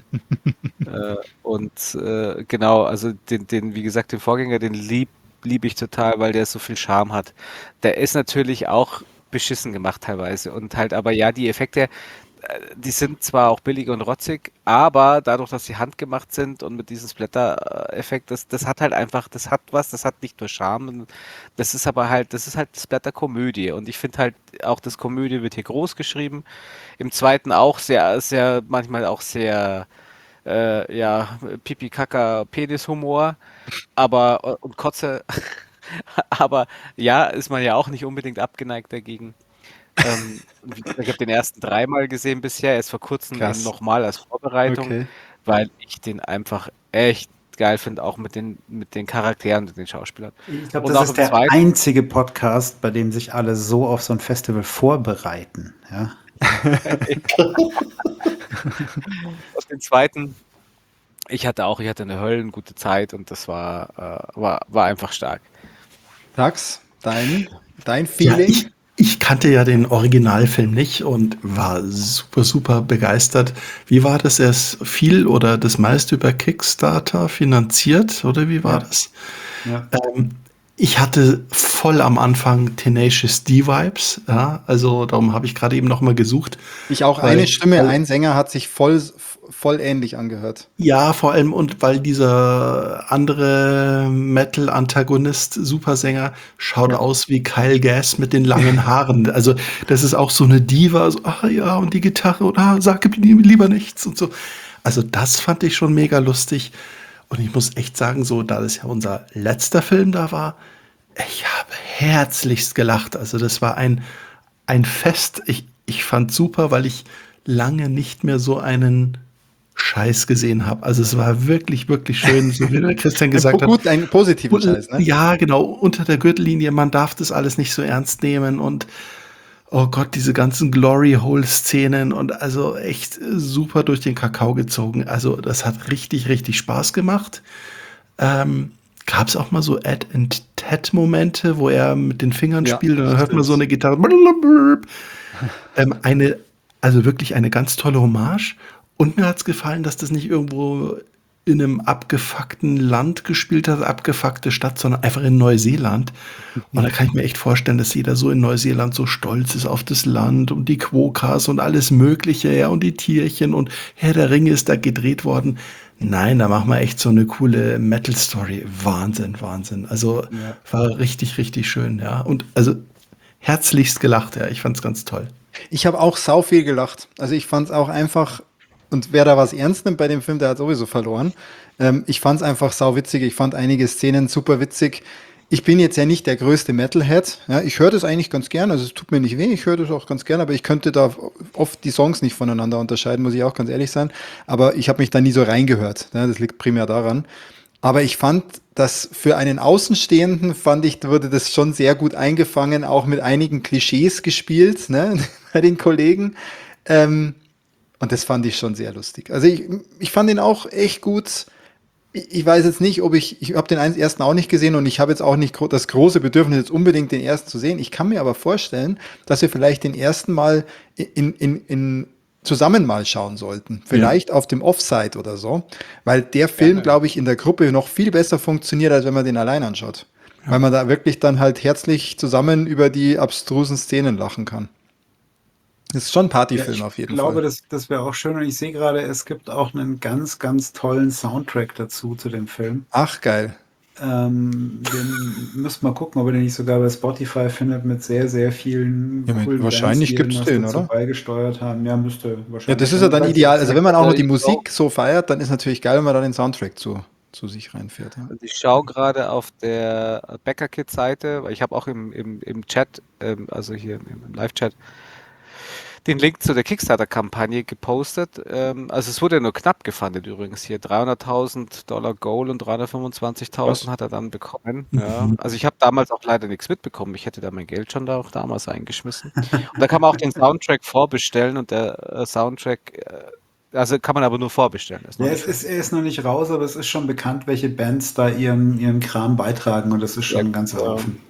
Genau, also wie gesagt, den Vorgänger, den lieb ich total, weil der so viel Charme hat. Der ist natürlich auch beschissen gemacht teilweise. Und halt, aber ja, die Effekte, die sind zwar auch billig und rotzig, aber dadurch, dass sie handgemacht sind und mit diesem Splatter-Effekt, das hat halt einfach, das hat was, das hat nicht nur Charme, das ist halt Splatter-Komödie. Und ich finde halt, auch das Komödie wird hier groß geschrieben. Im zweiten auch sehr, sehr, manchmal auch sehr, ja, Pipi-Kaka-Penis-Humor, aber, und Kotze, aber ja, ist man ja auch nicht unbedingt abgeneigt dagegen. Wie gesagt, ich habe den ersten dreimal gesehen bisher, erst vor kurzem eben Krass. nochmal als Vorbereitung, Okay. weil ich den einfach echt geil finde, auch mit den Charakteren und den Schauspielern. Ich glaube, Und das auch ist im der zweiten, einzige Podcast, bei dem sich alle so auf so ein Festival vorbereiten. Ja? auf den zweiten, ich hatte eine höllengute Zeit und das war einfach stark. Dax, dein Ja, Feeling? ich kannte ja den Originalfilm nicht und war super, super begeistert. Wie war das? Er ist viel oder das meiste über Kickstarter finanziert, oder wie war Ja. das? Ja. Ich hatte voll am Anfang Tenacious D-Vibes, ja, also darum habe ich gerade eben noch mal gesucht. Ich auch, Weil- eine Stimme, weil- ein Sänger hat sich voll ähnlich angehört. Ja, vor allem und weil dieser andere Metal-Antagonist, Supersänger, schaut Ja. aus wie Kyle Gass mit den langen Haaren. Also das ist auch so eine Diva, so, ach ja, und die Gitarre, und sag lieber nichts und so. Also das fand ich schon mega lustig. Und ich muss echt sagen, so, da das ja unser letzter Film da war, ich habe herzlichst gelacht. Also das war ein Fest. Ich fand super, weil ich lange nicht mehr so einen Scheiß gesehen habe. Also es war wirklich, wirklich schön, so wie der Christian gesagt hat. Ein positiven Scheiß, ne? Ja, genau, unter der Gürtellinie, man darf das alles nicht so ernst nehmen und oh Gott, diese ganzen Glory-Hole-Szenen und also echt super durch den Kakao gezogen. Also das hat richtig, richtig Spaß gemacht. Gab es auch mal so Ed-and-Ted-Momente, wo er mit den Fingern Ja, spielt und dann hört man so stimmt. eine Gitarre. Also wirklich eine ganz tolle Hommage. Und mir hat es gefallen, dass das nicht irgendwo in einem abgefuckten Land gespielt hat, abgefuckte Stadt, sondern einfach in Neuseeland. Und da kann ich mir echt vorstellen, dass jeder so in Neuseeland so stolz ist auf das Land und die Quokkas und alles Mögliche, ja, und die Tierchen und Herr der Ringe ist da gedreht worden. Nein, da machen wir echt so eine coole Metal-Story. Wahnsinn, Wahnsinn. Also Ja. war richtig, richtig schön, ja. Und also herzlichst gelacht, ja. Ich fand's ganz toll. Ich habe auch sau viel gelacht. Also ich fand es auch einfach, und wer da was ernst nimmt bei dem Film, der hat sowieso verloren. Ich fand es einfach sau witzig. Ich fand einige Szenen super witzig. Ich bin jetzt ja nicht der größte Metalhead. Ja, ich höre das eigentlich ganz gern. Also es tut mir nicht weh. Ich höre das auch ganz gern, aber ich könnte da oft die Songs nicht voneinander unterscheiden, muss ich auch ganz ehrlich sein. Aber ich habe mich da nie so reingehört. Ja, das liegt primär daran. Aber ich fand, dass für einen Außenstehenden wurde das schon sehr gut eingefangen, auch mit einigen Klischees gespielt, ne, bei den Kollegen. Und das fand ich schon sehr lustig. Also ich fand ihn auch echt gut. Ich weiß jetzt nicht, ich habe den ersten auch nicht gesehen und ich habe jetzt auch nicht das große Bedürfnis, jetzt unbedingt den ersten zu sehen. Ich kann mir aber vorstellen, dass wir vielleicht den ersten mal zusammen mal schauen sollten. Vielleicht auf dem Offside oder so. Weil der Film, glaube ich, in der Gruppe noch viel besser funktioniert, als wenn man den allein anschaut. Weil man da wirklich dann halt herzlich zusammen über die abstrusen Szenen lachen kann. Das ist schon ein Partyfilm auf jeden Ich glaube, Fall. das wäre auch schön. Und ich sehe gerade, es gibt auch einen ganz, ganz tollen Soundtrack dazu zu dem Film. Ach, geil. Den müsst mal gucken, ob ihr den nicht sogar bei Spotify findet mit sehr, sehr vielen Ja, coolen Bands, wahrscheinlich die gibt's irgendwas den, dazu oder? beigesteuert haben. Ja, müsste Ja, das wahrscheinlich ist ja sein. Ich dann weiß nicht ideal. Also wenn exakt. man auch noch die Ich schau, Musik so feiert, dann ist natürlich geil, wenn man dann den Soundtrack zu sich reinfährt. Ja. also ich schau gerade auf der Bäcker Kids Seite, weil ich habe auch im Chat, also hier im Live-Chat, den Link zu der Kickstarter-Kampagne gepostet. Also es wurde ja nur knapp gefundet übrigens hier. $300.000 Goal und 325.000 Was? hat er dann bekommen. Ja. Mhm. Also ich habe damals auch leider nichts mitbekommen. Ich hätte da mein Geld schon da auch damals eingeschmissen. Und da kann man auch den Soundtrack vorbestellen und der Soundtrack, also kann man aber nur vorbestellen, ist noch Ja, nicht fertig. er ist noch nicht raus, aber es ist schon bekannt, welche Bands da ihren Kram beitragen und das ist Ja, schon ein ganzer ja. Haufen.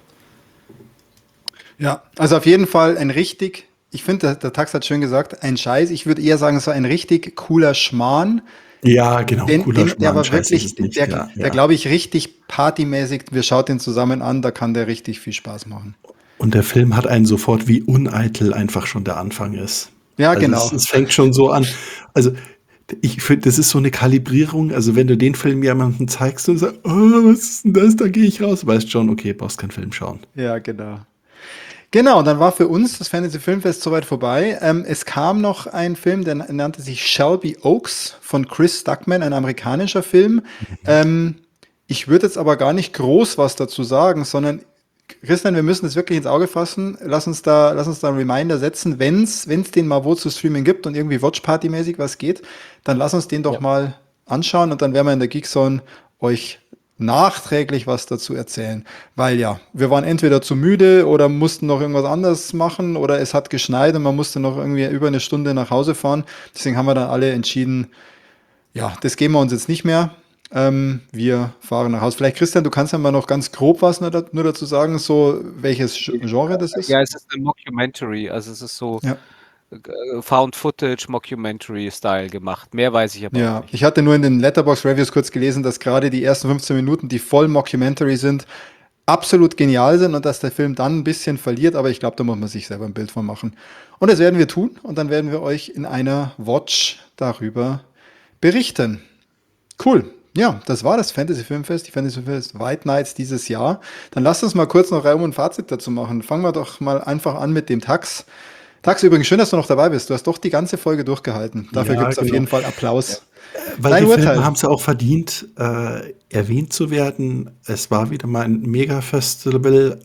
Ja, also auf jeden Fall ein richtig, ich finde, der Tax hat schön gesagt, ein Scheiß. Ich würde eher sagen, es war ein richtig cooler Schmarrn, Ja, genau, cooler der Schmarrn, aber scheiß ist wirklich, es nicht, ja, der ja. glaube ich richtig partymäßig, wir schaut den zusammen an, da kann der richtig viel Spaß machen. Und der Film hat einen sofort, wie uneitel einfach schon der Anfang ist. Ja, Also genau. es fängt schon so an. Also ich finde, das ist so eine Kalibrierung. Also wenn du den Film jemandem zeigst und sagst, oh, was ist denn das, da gehe ich raus, weißt schon, okay, brauchst keinen Film schauen. Ja, genau. Genau, dann war für uns das Fantasy Filmfest soweit vorbei. Es kam noch ein Film, der nannte sich Shelby Oaks von Chris Stuckman, ein amerikanischer Film. Ähm, Ich würde jetzt aber gar nicht groß was dazu sagen, sondern Christian, wir müssen das wirklich ins Auge fassen. Lass uns da einen Reminder setzen, wenn's den mal wo zu streamen gibt und irgendwie Watchparty-mäßig was geht, dann lass uns den doch Ja. mal anschauen und dann werden wir in der Geekzone euch nachträglich was dazu erzählen. Weil ja, wir waren entweder zu müde oder mussten noch irgendwas anderes machen oder es hat geschneit und man musste noch irgendwie über eine Stunde nach Hause fahren. Deswegen haben wir dann alle entschieden, ja, das geben wir uns jetzt nicht mehr. Wir fahren nach Hause. Vielleicht, Christian, du kannst ja mal noch ganz grob was nur dazu sagen, so welches Genre das ist. Ja, es ist eine Mockumentary, also es ist so Ja. Found Footage Mockumentary Style gemacht. Mehr weiß ich aber auch Ja, nicht. ich hatte nur in den Letterboxd Reviews kurz gelesen, dass gerade die ersten 15 Minuten, die voll Mockumentary sind, absolut genial sind und dass der Film dann ein bisschen verliert, aber ich glaube, da muss man sich selber ein Bild von machen. Und das werden wir tun und dann werden wir euch in einer Watch darüber berichten. Cool. Ja, das war das Fantasy Filmfest, die Fantasy Filmfest White Nights dieses Jahr. Dann lasst uns mal kurz noch Raum und Fazit dazu machen. Fangen wir doch mal einfach an mit dem Tax. Tax, übrigens schön, dass du noch dabei bist. Du hast doch die ganze Folge durchgehalten. Dafür Ja, gibt es auf genau. jeden Fall Applaus. Weil Dein die Filme Urteil. haben es ja auch verdient, erwähnt zu werden. Es war wieder mal ein Mega-Festival,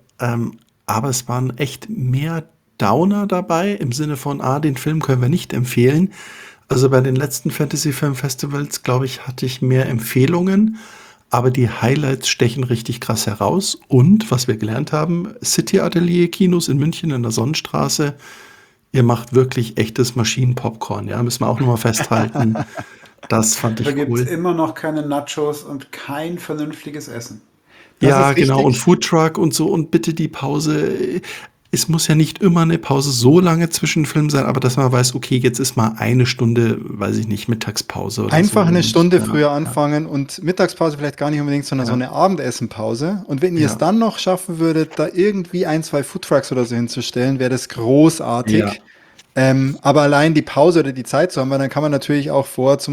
aber es waren echt mehr Downer dabei, im Sinne von, den Film können wir nicht empfehlen. Also bei den letzten Fantasy-Film-Festivals, glaube ich, hatte ich mehr Empfehlungen, aber die Highlights stechen richtig krass heraus. Und, was wir gelernt haben, City Atelier Kinos in München in der Sonnenstraße, ihr macht wirklich echtes Maschinenpopcorn, ja, müssen wir auch nochmal festhalten. Das fand Da ich gibt es cool. immer noch keine Nachos und kein vernünftiges Essen. Das Ja, ist genau. Und richtig. Foodtruck und so. Und bitte die Pause. Es muss ja nicht immer eine Pause so lange zwischen Filmen sein, aber dass man weiß, okay, jetzt ist mal eine Stunde, weiß ich nicht, Mittagspause oder so. Einfach eine Und, Stunde ja, früher anfangen und Mittagspause vielleicht gar nicht unbedingt, sondern so ja, eine Abendessenpause. Und wenn ihr es ja, dann noch schaffen würdet, da irgendwie ein, zwei Foodtrucks oder so hinzustellen, wäre das ja, großartig. Aber allein die Pause oder die Zeit zu haben, weil dann kann man natürlich auch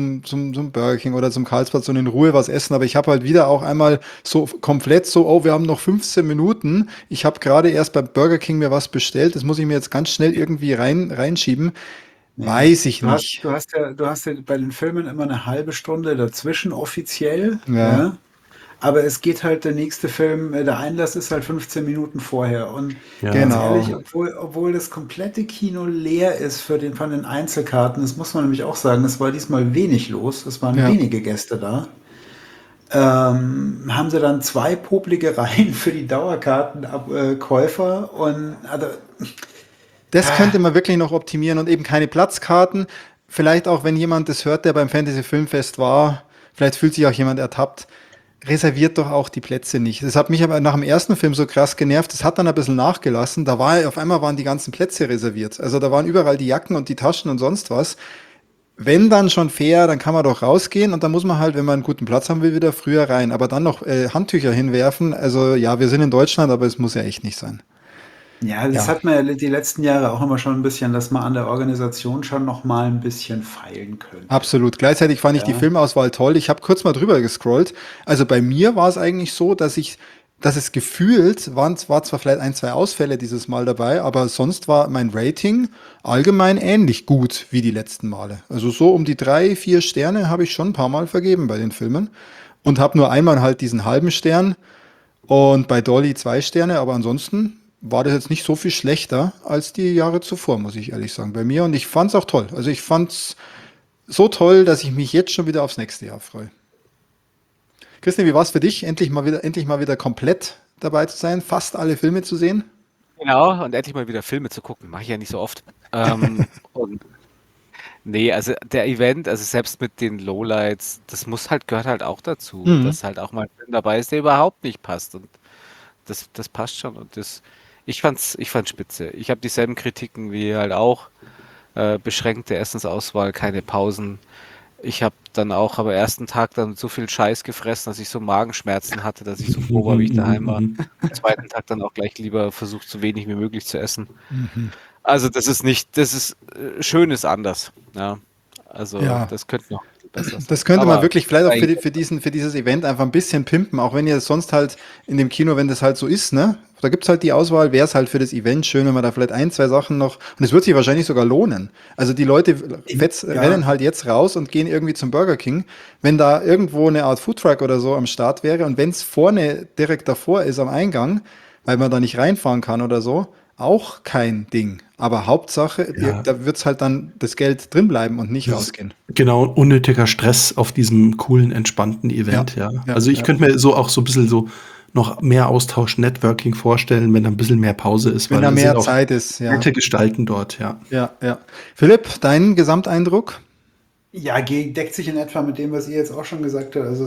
zum Burger King oder zum Karlsplatz und in Ruhe was essen. Aber ich habe halt wieder auch einmal so komplett so, oh, wir haben noch 15 Minuten. Ich habe gerade erst beim Burger King mir was bestellt. Das muss ich mir jetzt ganz schnell irgendwie reinschieben. Nee. Weiß ich nicht. Du hast ja bei den Filmen immer eine halbe Stunde dazwischen offiziell, Ja, ja. Aber es geht halt der nächste Film, der Einlass ist halt 15 Minuten vorher. Und ja, ganz genau. ehrlich, obwohl das komplette Kino leer ist von den Einzelkarten, das muss man nämlich auch sagen, es war diesmal wenig los, es waren Ja. wenige Gäste da. Haben sie dann zwei poplige Reihen für die Dauerkartenkäufer und also, Das könnte man wirklich noch optimieren und eben keine Platzkarten. Vielleicht auch, wenn jemand das hört, der beim Fantasy Filmfest war, vielleicht fühlt sich auch jemand ertappt, reserviert doch auch die Plätze nicht. Das hat mich aber nach dem ersten Film so krass genervt. Das hat dann ein bisschen nachgelassen. Auf einmal waren die ganzen Plätze reserviert. Also da waren überall die Jacken und die Taschen und sonst was. Wenn dann schon fair, dann kann man doch rausgehen und dann muss man halt, wenn man einen guten Platz haben will, wieder früher rein. Aber dann noch Handtücher hinwerfen. Also ja, wir sind in Deutschland, aber es muss ja echt nicht sein. Ja, das Ja, hat man ja die letzten Jahre auch immer schon ein bisschen, dass man an der Organisation schon noch mal ein bisschen feilen könnte. absolut. Gleichzeitig fand ich die Ja. Filmauswahl toll. Ich habe kurz mal drüber gescrollt. Also bei mir war es eigentlich so, dass es gefühlt, war zwar vielleicht ein, zwei Ausfälle dieses Mal dabei, aber sonst war mein Rating allgemein ähnlich gut wie die letzten Male. Also so um die 3, 4 Sterne habe ich schon ein paar Mal vergeben bei den Filmen und habe nur einmal halt diesen halben Stern und bei Dolly 2 Sterne, aber ansonsten war das jetzt nicht so viel schlechter als die Jahre zuvor, muss ich ehrlich sagen, bei mir. Und ich fand es auch toll. Also ich fand es so toll, dass ich mich jetzt schon wieder aufs nächste Jahr freue. Christian, wie war es für dich, endlich mal wieder komplett dabei zu sein, fast alle Filme zu sehen? Genau, und endlich mal wieder Filme zu gucken. Mache ich ja nicht so oft. Und nee, also der Event, also selbst mit den Lowlights, das gehört halt auch dazu, Mhm. dass halt auch mal ein Film dabei ist, der überhaupt nicht passt. Und das passt schon. Und ich fand's spitze. Ich habe dieselben Kritiken wie halt auch. Beschränkte Essensauswahl, keine Pausen. Ich habe dann auch am ersten Tag dann so viel Scheiß gefressen, dass ich so Magenschmerzen hatte, dass ich so froh war, wie ich daheim war. Am zweiten Tag dann auch gleich lieber versucht, so wenig wie möglich zu essen. Mhm. Also das ist schön ist anders. Ja, also Ja, das könnte noch ein bisschen besser sein. das könnte man Aber wirklich vielleicht auch eigentlich, für dieses Event einfach ein bisschen pimpen, auch wenn ihr sonst halt in dem Kino, wenn das halt so ist, ne? Da gibt's halt die Auswahl, wäre es halt für das Event schön, wenn man da vielleicht ein, zwei Sachen noch, und es wird sich wahrscheinlich sogar lohnen. Also die Leute rennen Ja, halt jetzt raus und gehen irgendwie zum Burger King. Wenn da irgendwo eine Art Foodtruck oder so am Start wäre und wenn es vorne direkt davor ist am Eingang, weil man da nicht reinfahren kann oder so, auch kein Ding. Aber Hauptsache, Ja, da wird's halt dann das Geld drin bleiben und nicht das ist rausgehen. genau unnötiger Stress auf diesem coolen, entspannten Ja, Event, ja. ja, Also ich ja. könnte mir so auch so ein bisschen so noch mehr Austausch, Networking vorstellen, wenn da ein bisschen mehr Pause ist, Wenn weil da da sind mehr auch Zeit ist, ja. nette Gestalten dort, ja. Ja, ja. Philipp, dein Gesamteindruck? ja, deckt sich in etwa mit dem, was ihr jetzt auch schon gesagt habt. Also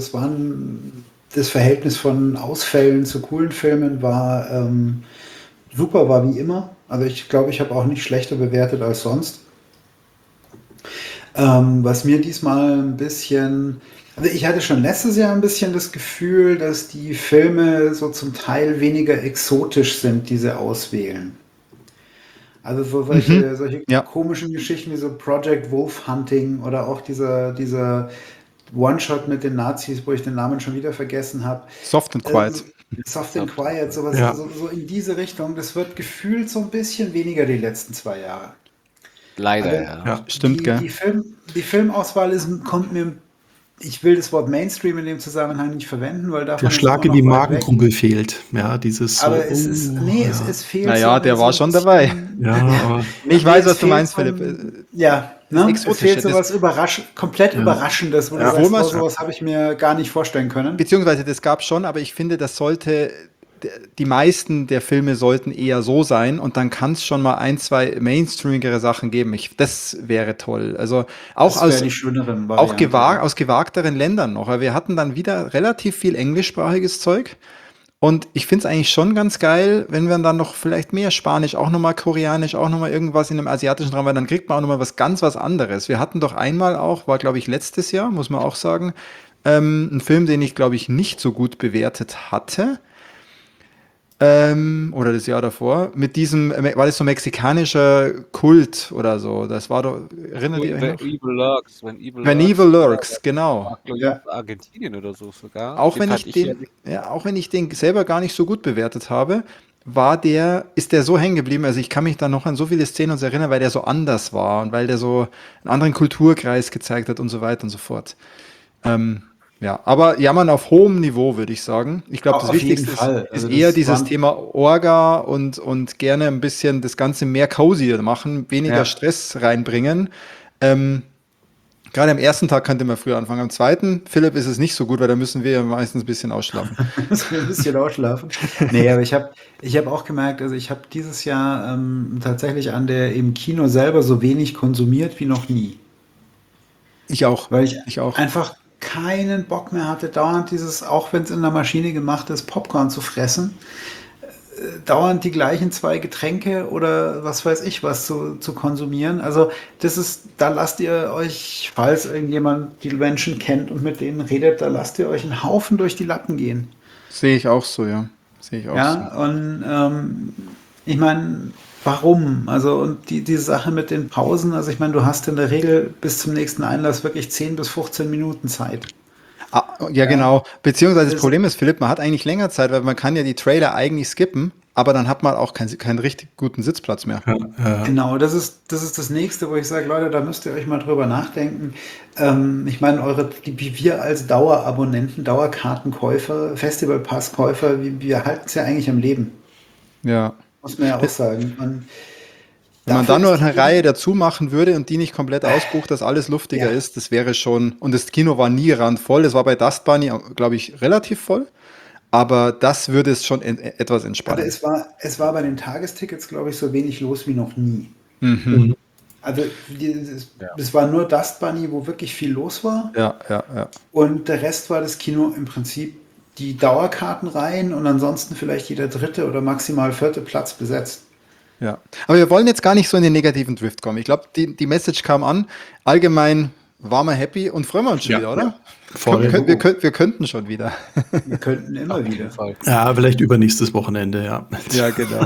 das Verhältnis von Ausfällen zu coolen Filmen war super, war wie immer. Also ich glaube, ich habe auch nicht schlechter bewertet als sonst. Was mir diesmal ein bisschen, also ich hatte schon letztes Jahr ein bisschen das Gefühl, dass die Filme so zum Teil weniger exotisch sind, die sie auswählen. Also so Mhm. solche Ja, komischen Geschichten wie so Project Wolf Hunting oder auch dieser One-Shot mit den Nazis, wo ich den Namen schon wieder vergessen habe. soft and Äh, quiet. Soft and Soft and Quiet, Quiet. sowas, Ja, so in diese Richtung. Das wird gefühlt so ein bisschen weniger die letzten 2 Jahre. Leider, Also ja. ja. Stimmt, gell? die Filmauswahl kommt mir, ich will das Wort Mainstream in dem Zusammenhang nicht verwenden, weil Der davon ist es Schlag immer in die noch weit weg. Magenkugel fehlt. Ja, dieses so, Aber es ist, nee, ja, es fehlt Naja, der war so ein schon dabei. ja, bisschen, aber Nee, ich nee, weiß, es was du fehlt meinst, so Philipp. ein, ja, Das ne? Es fehlt Exotische, so was komplett ja, Überraschendes, wo du ja, sagst, obwohl man oh, es, sowas habe ich mir gar nicht vorstellen können. beziehungsweise das gab schon, aber ich finde, das sollte, die meisten der Filme sollten eher so sein und dann kann es schon mal ein, zwei mainstreamigere Sachen geben. Das wäre toll. Also auch Das wäre aus, die schönere auch Variante, ja. aus gewagteren Ländern noch. Aber wir hatten dann wieder relativ viel englischsprachiges Zeug. Und ich finde es eigentlich schon ganz geil, wenn wir dann noch vielleicht mehr Spanisch, auch nochmal Koreanisch, auch nochmal irgendwas in einem asiatischen Raum, weil dann kriegt man auch nochmal was anderes. Wir hatten doch einmal auch, war glaube ich letztes Jahr, muss man auch sagen, einen Film, den ich glaube ich nicht so gut bewertet hatte. Oder das Jahr davor, mit diesem, war das so mexikanischer Kult oder so? Das war doch, erinnert ihr euch noch? When Evil When Evil Lurks, Lurks, war, genau. glaube ich, Ja, aus Argentinien oder so sogar. Auch Den wenn fand ich ich den, ehrlich. ja, auch wenn ich den selber gar nicht so gut bewertet habe, ist der so hängen geblieben. Also ich kann mich da noch an so viele Szenen uns erinnern, weil der so anders war und weil der so einen anderen Kulturkreis gezeigt hat und so weiter und so fort. Ähm, ja, aber jammern auf hohem Niveau, würde ich sagen. Ich glaube, das auf jeden Wichtigste Fall. ist Also eher das dieses waren, Thema Orga und gerne ein bisschen das Ganze mehr cozier machen, weniger ja, Stress reinbringen. Ähm, Gerade am ersten Tag könnte man früher anfangen. Am zweiten, Philipp, ist es nicht so gut, weil da müssen wir ja meistens ein bisschen ausschlafen. müssen wir ein bisschen ausschlafen. Nee, aber ich hab auch gemerkt, also ich habe dieses Jahr tatsächlich im Kino selber so wenig konsumiert wie noch nie. Ich auch. Weil ich Ich auch. einfach keinen Bock mehr hatte, dauernd auch wenn es in der Maschine gemacht ist, Popcorn zu fressen, dauernd die gleichen zwei Getränke oder was weiß ich was zu konsumieren. Also da lasst ihr euch, falls irgendjemand die Menschen kennt und mit denen redet, da lasst ihr euch einen Haufen durch die Lappen gehen. Sehe ich auch so, ja. Sehe ich auch so. Ja, und Ich meine, warum? Also, und die Sache mit den Pausen, also ich meine, du hast in der Regel bis zum nächsten Einlass wirklich 10 bis 15 Minuten Zeit. Ja, genau. Beziehungsweise das Das- Problem ist, Philipp, man hat eigentlich länger Zeit, weil man kann ja die Trailer eigentlich skippen, aber dann hat man auch keinen richtig guten Sitzplatz mehr. Genau, das ist das Nächste, wo ich sage, Leute, da müsst ihr euch mal drüber nachdenken. Ich meine, wie wir als Dauerabonnenten, Dauerkartenkäufer, Festivalpasskäufer, wir halten es ja eigentlich am Leben, Ja. muss man ja auch sagen. Wenn man Dafür dann noch ist eine die- Reihe dazu machen würde und die nicht komplett ausbucht, dass alles luftiger Ja. ist, das wäre schon. Und das Kino war nie randvoll. Das war bei Dust Bunny, glaube ich, relativ voll. Aber das würde es schon etwas Aber entspannen. es war bei den Tagestickets, glaube ich, so wenig los wie noch nie. Mhm. Also es war nur Dust Bunny, wo wirklich viel los war. Ja. Und der Rest war das Kino im Prinzip die Dauerkartenreihen und ansonsten vielleicht jeder dritte oder maximal vierte Platz besetzt. Ja. Aber wir wollen jetzt gar nicht so in den negativen Drift kommen. Ich glaube, die Message kam an. Allgemein waren wir happy und freuen wir uns schon Ja. wieder, oder? Voll. Wir könnten schon wieder. Wir könnten immer Auf wieder. jeden Fall. Ja, vielleicht übernächstes Wochenende, ja. Ja, genau.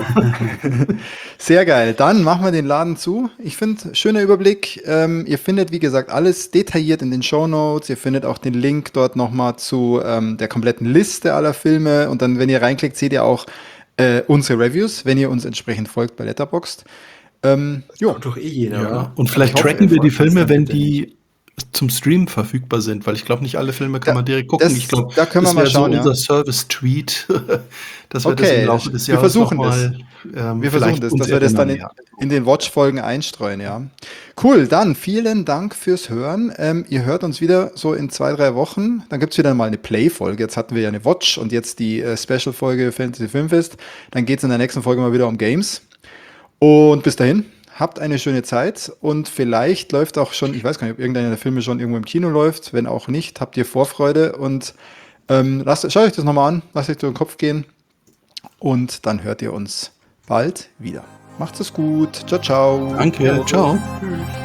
Sehr geil. Dann machen wir den Laden zu. Ich finde, schöner Überblick. Ihr findet, wie gesagt, alles detailliert in den Shownotes. Ihr findet auch den Link dort nochmal zu der kompletten Liste aller Filme. Und dann, wenn ihr reinklickt, seht ihr auch unsere Reviews, wenn ihr uns entsprechend folgt bei Letterboxd. Jo. Doch jeder, Ja. oder? Und vielleicht Ich hoffe, tracken wir die folgt uns Filme, dann wenn bitte die zum Stream verfügbar sind, weil ich glaube, nicht alle Filme kann man direkt gucken. das- Ich glaube, da können wir das mal wäre schauen, so ja. unser Service-Tweet, dass wir das Okay, im Laufe des wir Jahres versuchen noch mal, Wir versuchen vielleicht das, uns dass wir das dann erinnern, in den Watch-Folgen einstreuen, ja. Cool, dann vielen Dank fürs Hören. Ihr hört uns wieder so in 2-3 Wochen. Dann gibt es wieder mal eine Play-Folge. Jetzt hatten wir ja eine Watch und jetzt die Special-Folge Fantasy Filmfest. Dann geht es in der nächsten Folge mal wieder um Games. Und bis dahin, habt eine schöne Zeit und vielleicht läuft auch schon, ich weiß gar nicht, ob irgendeiner der Filme schon irgendwo im Kino läuft. Wenn auch nicht, habt ihr Vorfreude und schaut euch das nochmal an, lasst euch durch den Kopf gehen und dann hört ihr uns bald wieder. Macht's es gut. Ciao, ciao. Danke, ciao. Tschüss.